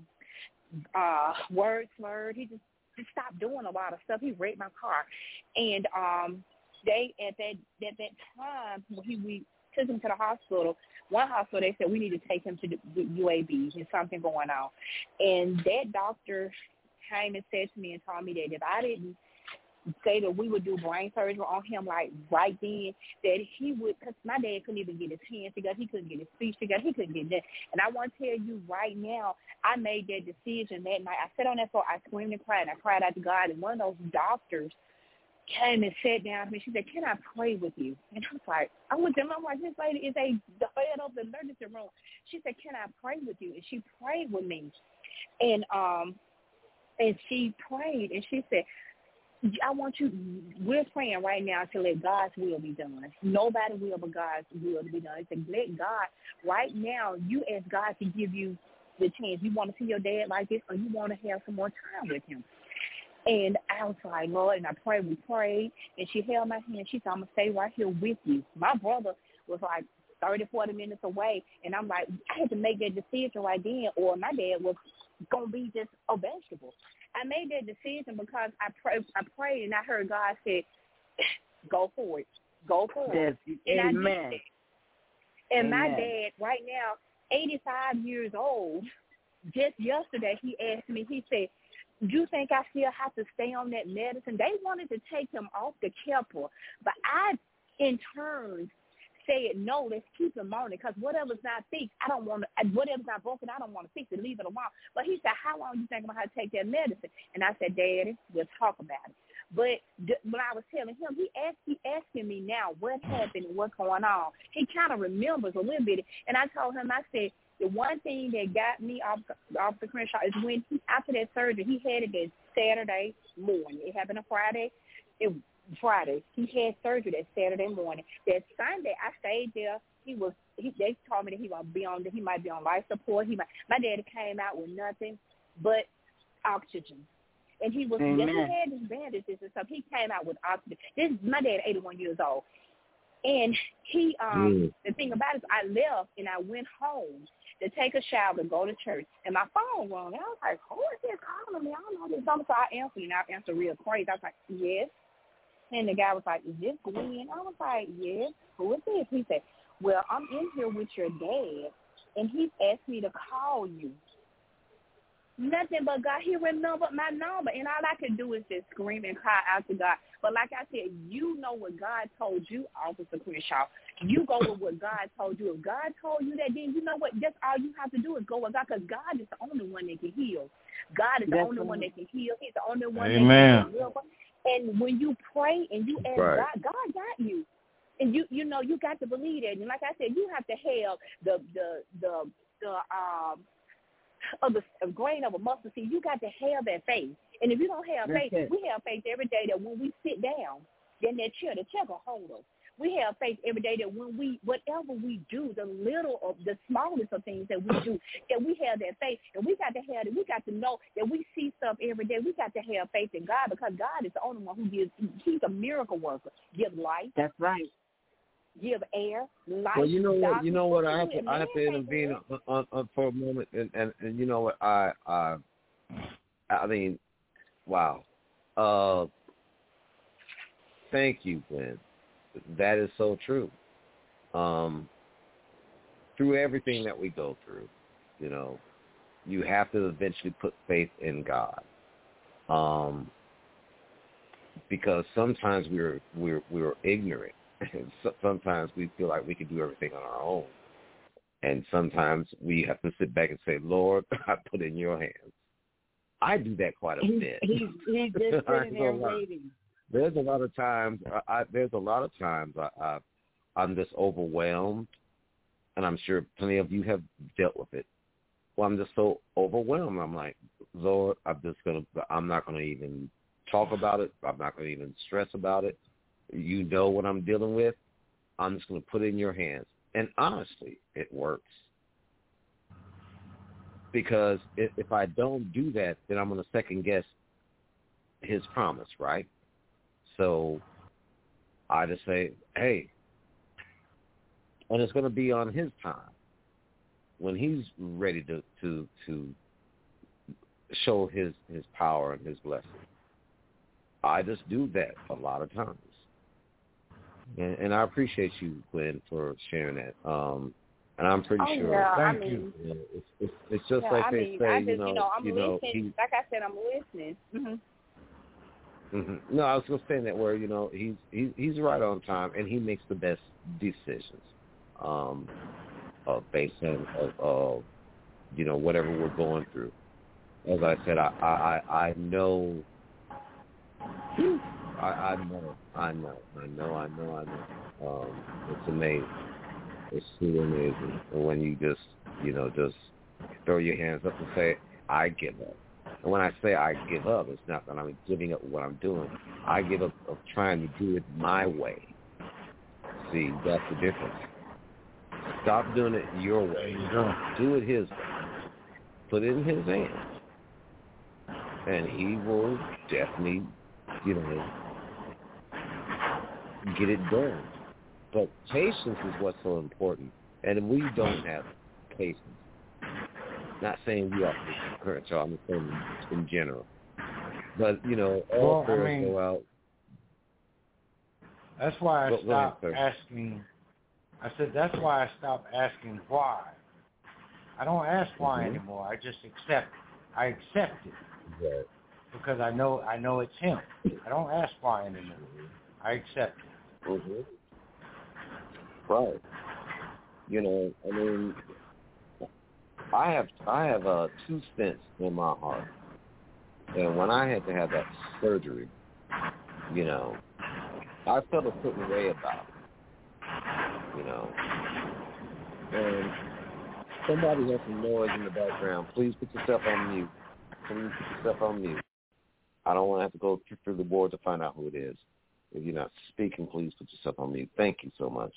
words slurred. He just stopped doing a lot of stuff. He wrecked my car. And they at that time we took him to the hospital. One hospital, they said we need to take him to the UAB. There's something going on. And that doctor came and said to me and told me that if I didn't say that we would do brain surgery on him, like, right then, that he would, because my dad couldn't even get his hands together. He couldn't get his speech together. He couldn't get that. And I want to tell you right now, I made that decision that night. I sat on that floor. I screamed and cried. I cried out to God. And one of those doctors came and sat down with me. She said, "Can I pray with you?" And I was like, this lady is the head of the emergency room. She said, "Can I pray with you?" And she prayed with me. And she prayed, and she said, we're praying right now to let God's will be done. Nobody will but God's will to be done. It's to let God, right now, you ask God to give you the chance. You want to see your dad like this, or you want to have some more time with him. And I was like, Lord, and we prayed, and she held my hand. She said, "I'm going to stay right here with you." My brother was like 30, 40 minutes away, and I'm like, I had to make that decision right then, or my dad was going to be just a vegetable. I made that decision because I prayed, and I heard God say, "Go for it. Go for it." Yes. And Amen. I did it. And Amen. my dad, right now, 85 years old, just yesterday he asked me, he said, "You think I still have to stay on that medicine?" They wanted to take him off the Keppra, but I, in turn, said, "No, let's keep him on it, because whatever's not fixed, I don't want to, whatever's not broken, I don't want to fix it, leave it alone." But he said, "How long you think I'm going to take that medicine?" And I said, "Daddy, we'll talk about it." But when I was telling him, he asking me now what happened and what's going on. He kind of remembers a little bit. And I told him, I said, the one thing that got me off the Crenshaw is when after that surgery, he had it that Saturday morning. It happened on Friday. Friday. He had surgery that Saturday morning. That Sunday, I stayed there. They told me that he might be on life support. My daddy came out with nothing but oxygen. And he was, he had his bandages and stuff. He came out with oxygen. My dad, 81 years old. And he, the thing about it is I left and I went home to take a shower and go to church. And my phone rang. And I was like, who is this calling me? I don't know this number. So I answered, and I answered real crazy. I was like, yes. And the guy was like, is this Gwen? I was like, yes. Who is this? He said, well, I'm in here with your dad, and he asked me to call you. Nothing but God. He remembered my number, and all I could do is just scream and cry out to God. But like I said, you know what God told you, Officer Crenshaw. You go with what God told you. If God told you that, then you know what? That's all you have to do is go with God, because God is the only one that can heal. God is the only one that can heal. He's the only one that can deliver. And when you pray and you ask right. God got you. And you know, you got to believe that. And like I said, you have to have a grain of a mustard seed. You got to have that faith. And if you don't have faith, we have faith every day that when we sit down, then the chair will hold us. We have faith every day that when whatever we do, the smallest of things that we do, that we have that faith. And we got to have it. We got to know that we see stuff every day. We got to have faith in God, because God is the only one who gives. He's a miracle worker. Give life. That's right. Give air, life. Well, you know what, I have to intervene on for a moment, and you know what, I mean, wow. Thank you, Gwen. That is so true. Through everything that we go through, you know, you have to eventually put faith in God. Because sometimes we're ignorant. Sometimes we feel like we can do everything on our own. And sometimes we have to sit back and say, Lord, I put it in your hands. I do that quite a bit. He's just sitting there waiting. There's a lot of times I'm just overwhelmed, and I'm sure plenty of you have dealt with it. Well, I'm just so overwhelmed. I'm like, Lord, I'm not going to even talk about it. I'm not going to even stress about it. You know what I'm dealing with. I'm just going to put it in your hands. And honestly, it works. Because if I don't do that, then I'm going to second guess his promise, right? So I just say, hey, and it's going to be on his time when he's ready to show his power and his blessing. I just do that a lot of times. And I appreciate you, Gwen, for sharing that. And I'm pretty sure. Yeah, Thank you. It's just like they say, I'm listening. Like I said, I'm listening. Mm-hmm. Mm-hmm. No, I was just saying that where, you know, he's right on time, and he makes the best decisions based on you know, whatever we're going through. As I said, I know. I know. It's amazing. It's so amazing. And when you just throw your hands up and say, I give up. And when I say I give up, it's not that I'm giving up what I'm doing. I give up of trying to do it my way. See, that's the difference. Stop doing it your way. Do it his way. Put it in his hands. And he will definitely, you know, get it done. But patience is what's so important. And we don't have patience. Not saying we are the current child, I'm saying in general. But, you know, all prayers go out. That's why I stopped asking. I said, that's why I stopped asking why. I don't ask why anymore. I just accept it. I accept it. Right. Because I know it's him. I don't ask why anymore. I accept it. Mm-hmm. Right. You know, I mean, I have 2 stents in my heart, and when I had to have that surgery, you know, I felt a certain way about it. You know, and somebody has some noise in the background. Please put yourself on mute. I don't want to have to go through the board to find out who it is. If you're not speaking, please put yourself on mute. Thank you so much.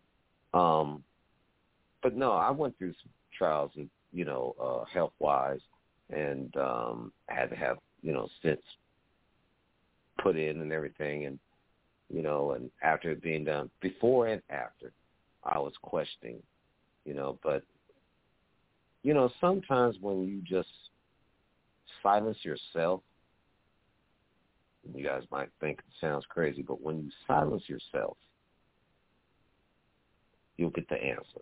But no, I went through some trials, you know, health-wise, and I had to have, you know, stents put in and everything, and, you know, and after it being done, before and after, I was questioning, you know, but, you know, sometimes when you just silence yourself, you guys might think it sounds crazy, but when you silence yourself, you'll get the answer.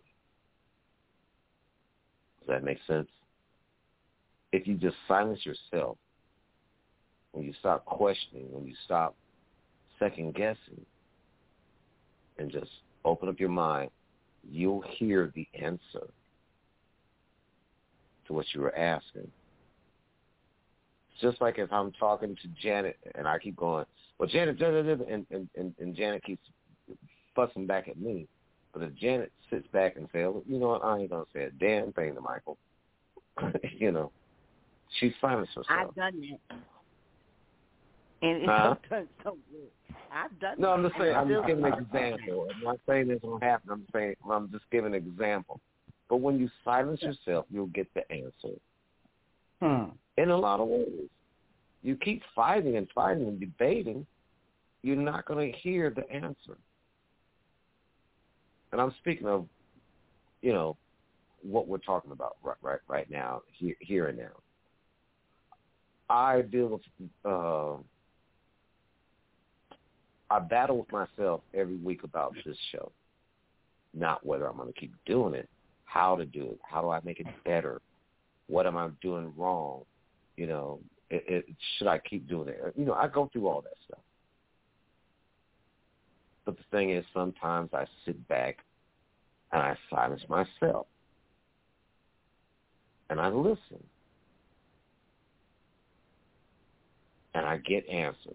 Does that make sense? If you just silence yourself, when you stop questioning, when you stop second-guessing, and just open up your mind, you'll hear the answer to what you were asking. just like if I'm talking to Janet and I keep going, well, Janet, and Janet keeps fussing back at me. But if Janet sits back and says, well, you know what, I ain't going to say a damn thing to Michael, she silenced herself. I've done that. And it's done so good. I've done No, that. I'm just saying, I'm just giving an example. I'm not saying this will happen. I'm just giving an example. But when you silence yourself, you'll get the answer. In a lot of ways. You keep fighting and debating, you're not going to hear the answer. And I'm speaking of, what we're talking about right now, here and now. I deal with, I battle with myself every week about this show. Not whether I'm going to keep doing it, how to do it, how do I make it better, what am I doing wrong, should I keep doing it? I go through all that stuff. But the thing is, sometimes I sit back and I silence myself. And I listen. And I get answers.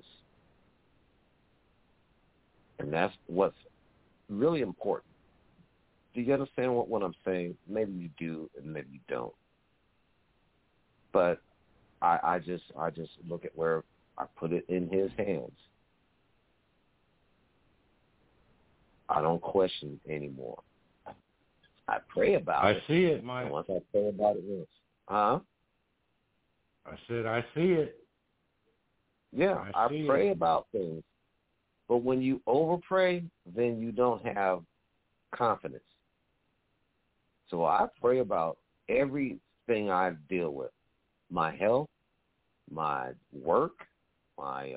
And that's what's really important. Do you understand what I'm saying? Maybe you do and maybe you don't. But I just look at where I put it in his hands. I don't question anymore. I pray about it. I see it, Mike. And once I pray about it, yes. Huh? I said I see it. Yeah, I pray about things. But when you overpray, then you don't have confidence. So I pray about everything I deal with. My health, my work, my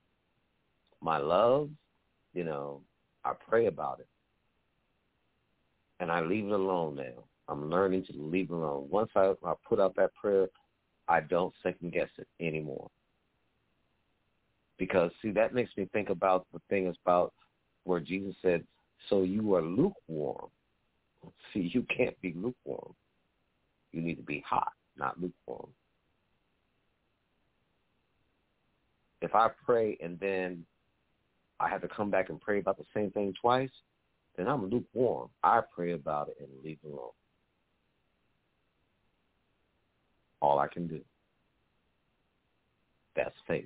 love, I pray about it. And I leave it alone now. I'm learning to leave it alone. Once I put out that prayer, I don't second guess it anymore. Because, see, that makes me think about the thing about where Jesus said, so you are lukewarm. See, you can't be lukewarm. You need to be hot, not lukewarm. If I pray and then I have to come back and pray about the same thing twice, then I'm lukewarm. I pray about it and leave it alone. All I can do. That's faith.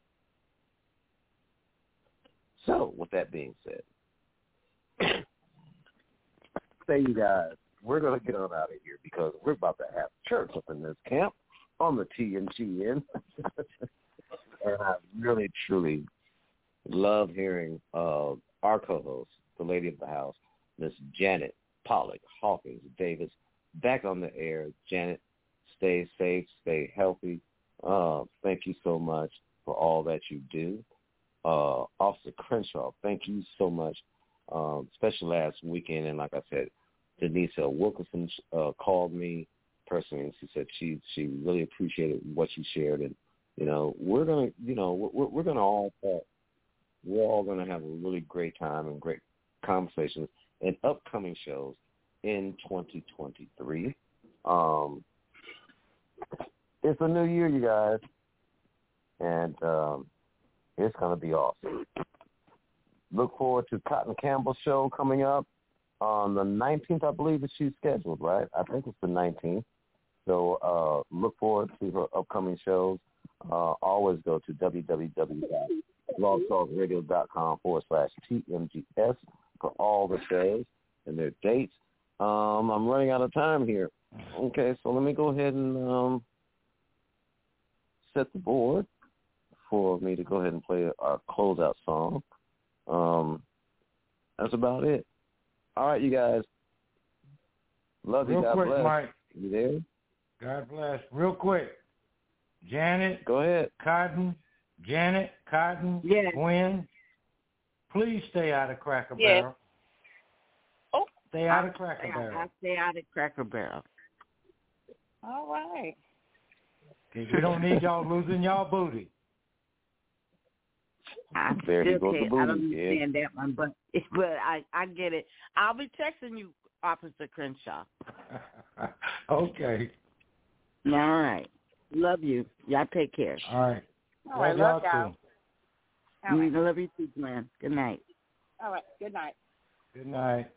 So, with that being said, say you guys, we're going to get on out of here because we're about to have church up in this camp on the TNGN. And I really, truly love hearing our co-host, the lady of the house, Miss Janet Pollock Hawkins Davis, back on the air. Janet, stay safe, stay healthy. Thank you so much for all that you do. Officer Crenshaw, thank you so much. Especially last weekend, and like I said, Denise Wilkinson called me personally, and she said she really appreciated what you shared, and we're gonna we're gonna all we're all gonna have a really great time and great conversations in upcoming shows in 2023. It's a new year, you guys, and it's gonna be awesome. Look forward to Cotton Campbell's show coming up on the 19th, I believe that she's scheduled, right? I think it's the 19th. So look forward to her upcoming shows. Always go to www.blogtalkradio.com/TMGS for all the shows and their dates. I'm running out of time here. Okay, so let me go ahead and set the board for me to go ahead and play our closeout song. That's about it. All right, you guys. Love you. God quick, bless. Mike. You there? God bless. Real quick. Janet. Go ahead. Cotton. Janet. Cotton. Yes. Gwen. Please stay out of Cracker Yes. Barrel. Oh. Stay out of Cracker Barrel. I stay out of Cracker Barrel. All right. Because we don't need y'all losing y'all booty. I There he still goes, can't. the I booty, don't understand that one, but I get it. I'll be texting you, Officer Crenshaw. Okay. All right. Love you. Y'all take care. All right. All right, love y'all. I love you too, man. Good night. All right, good night. Good night.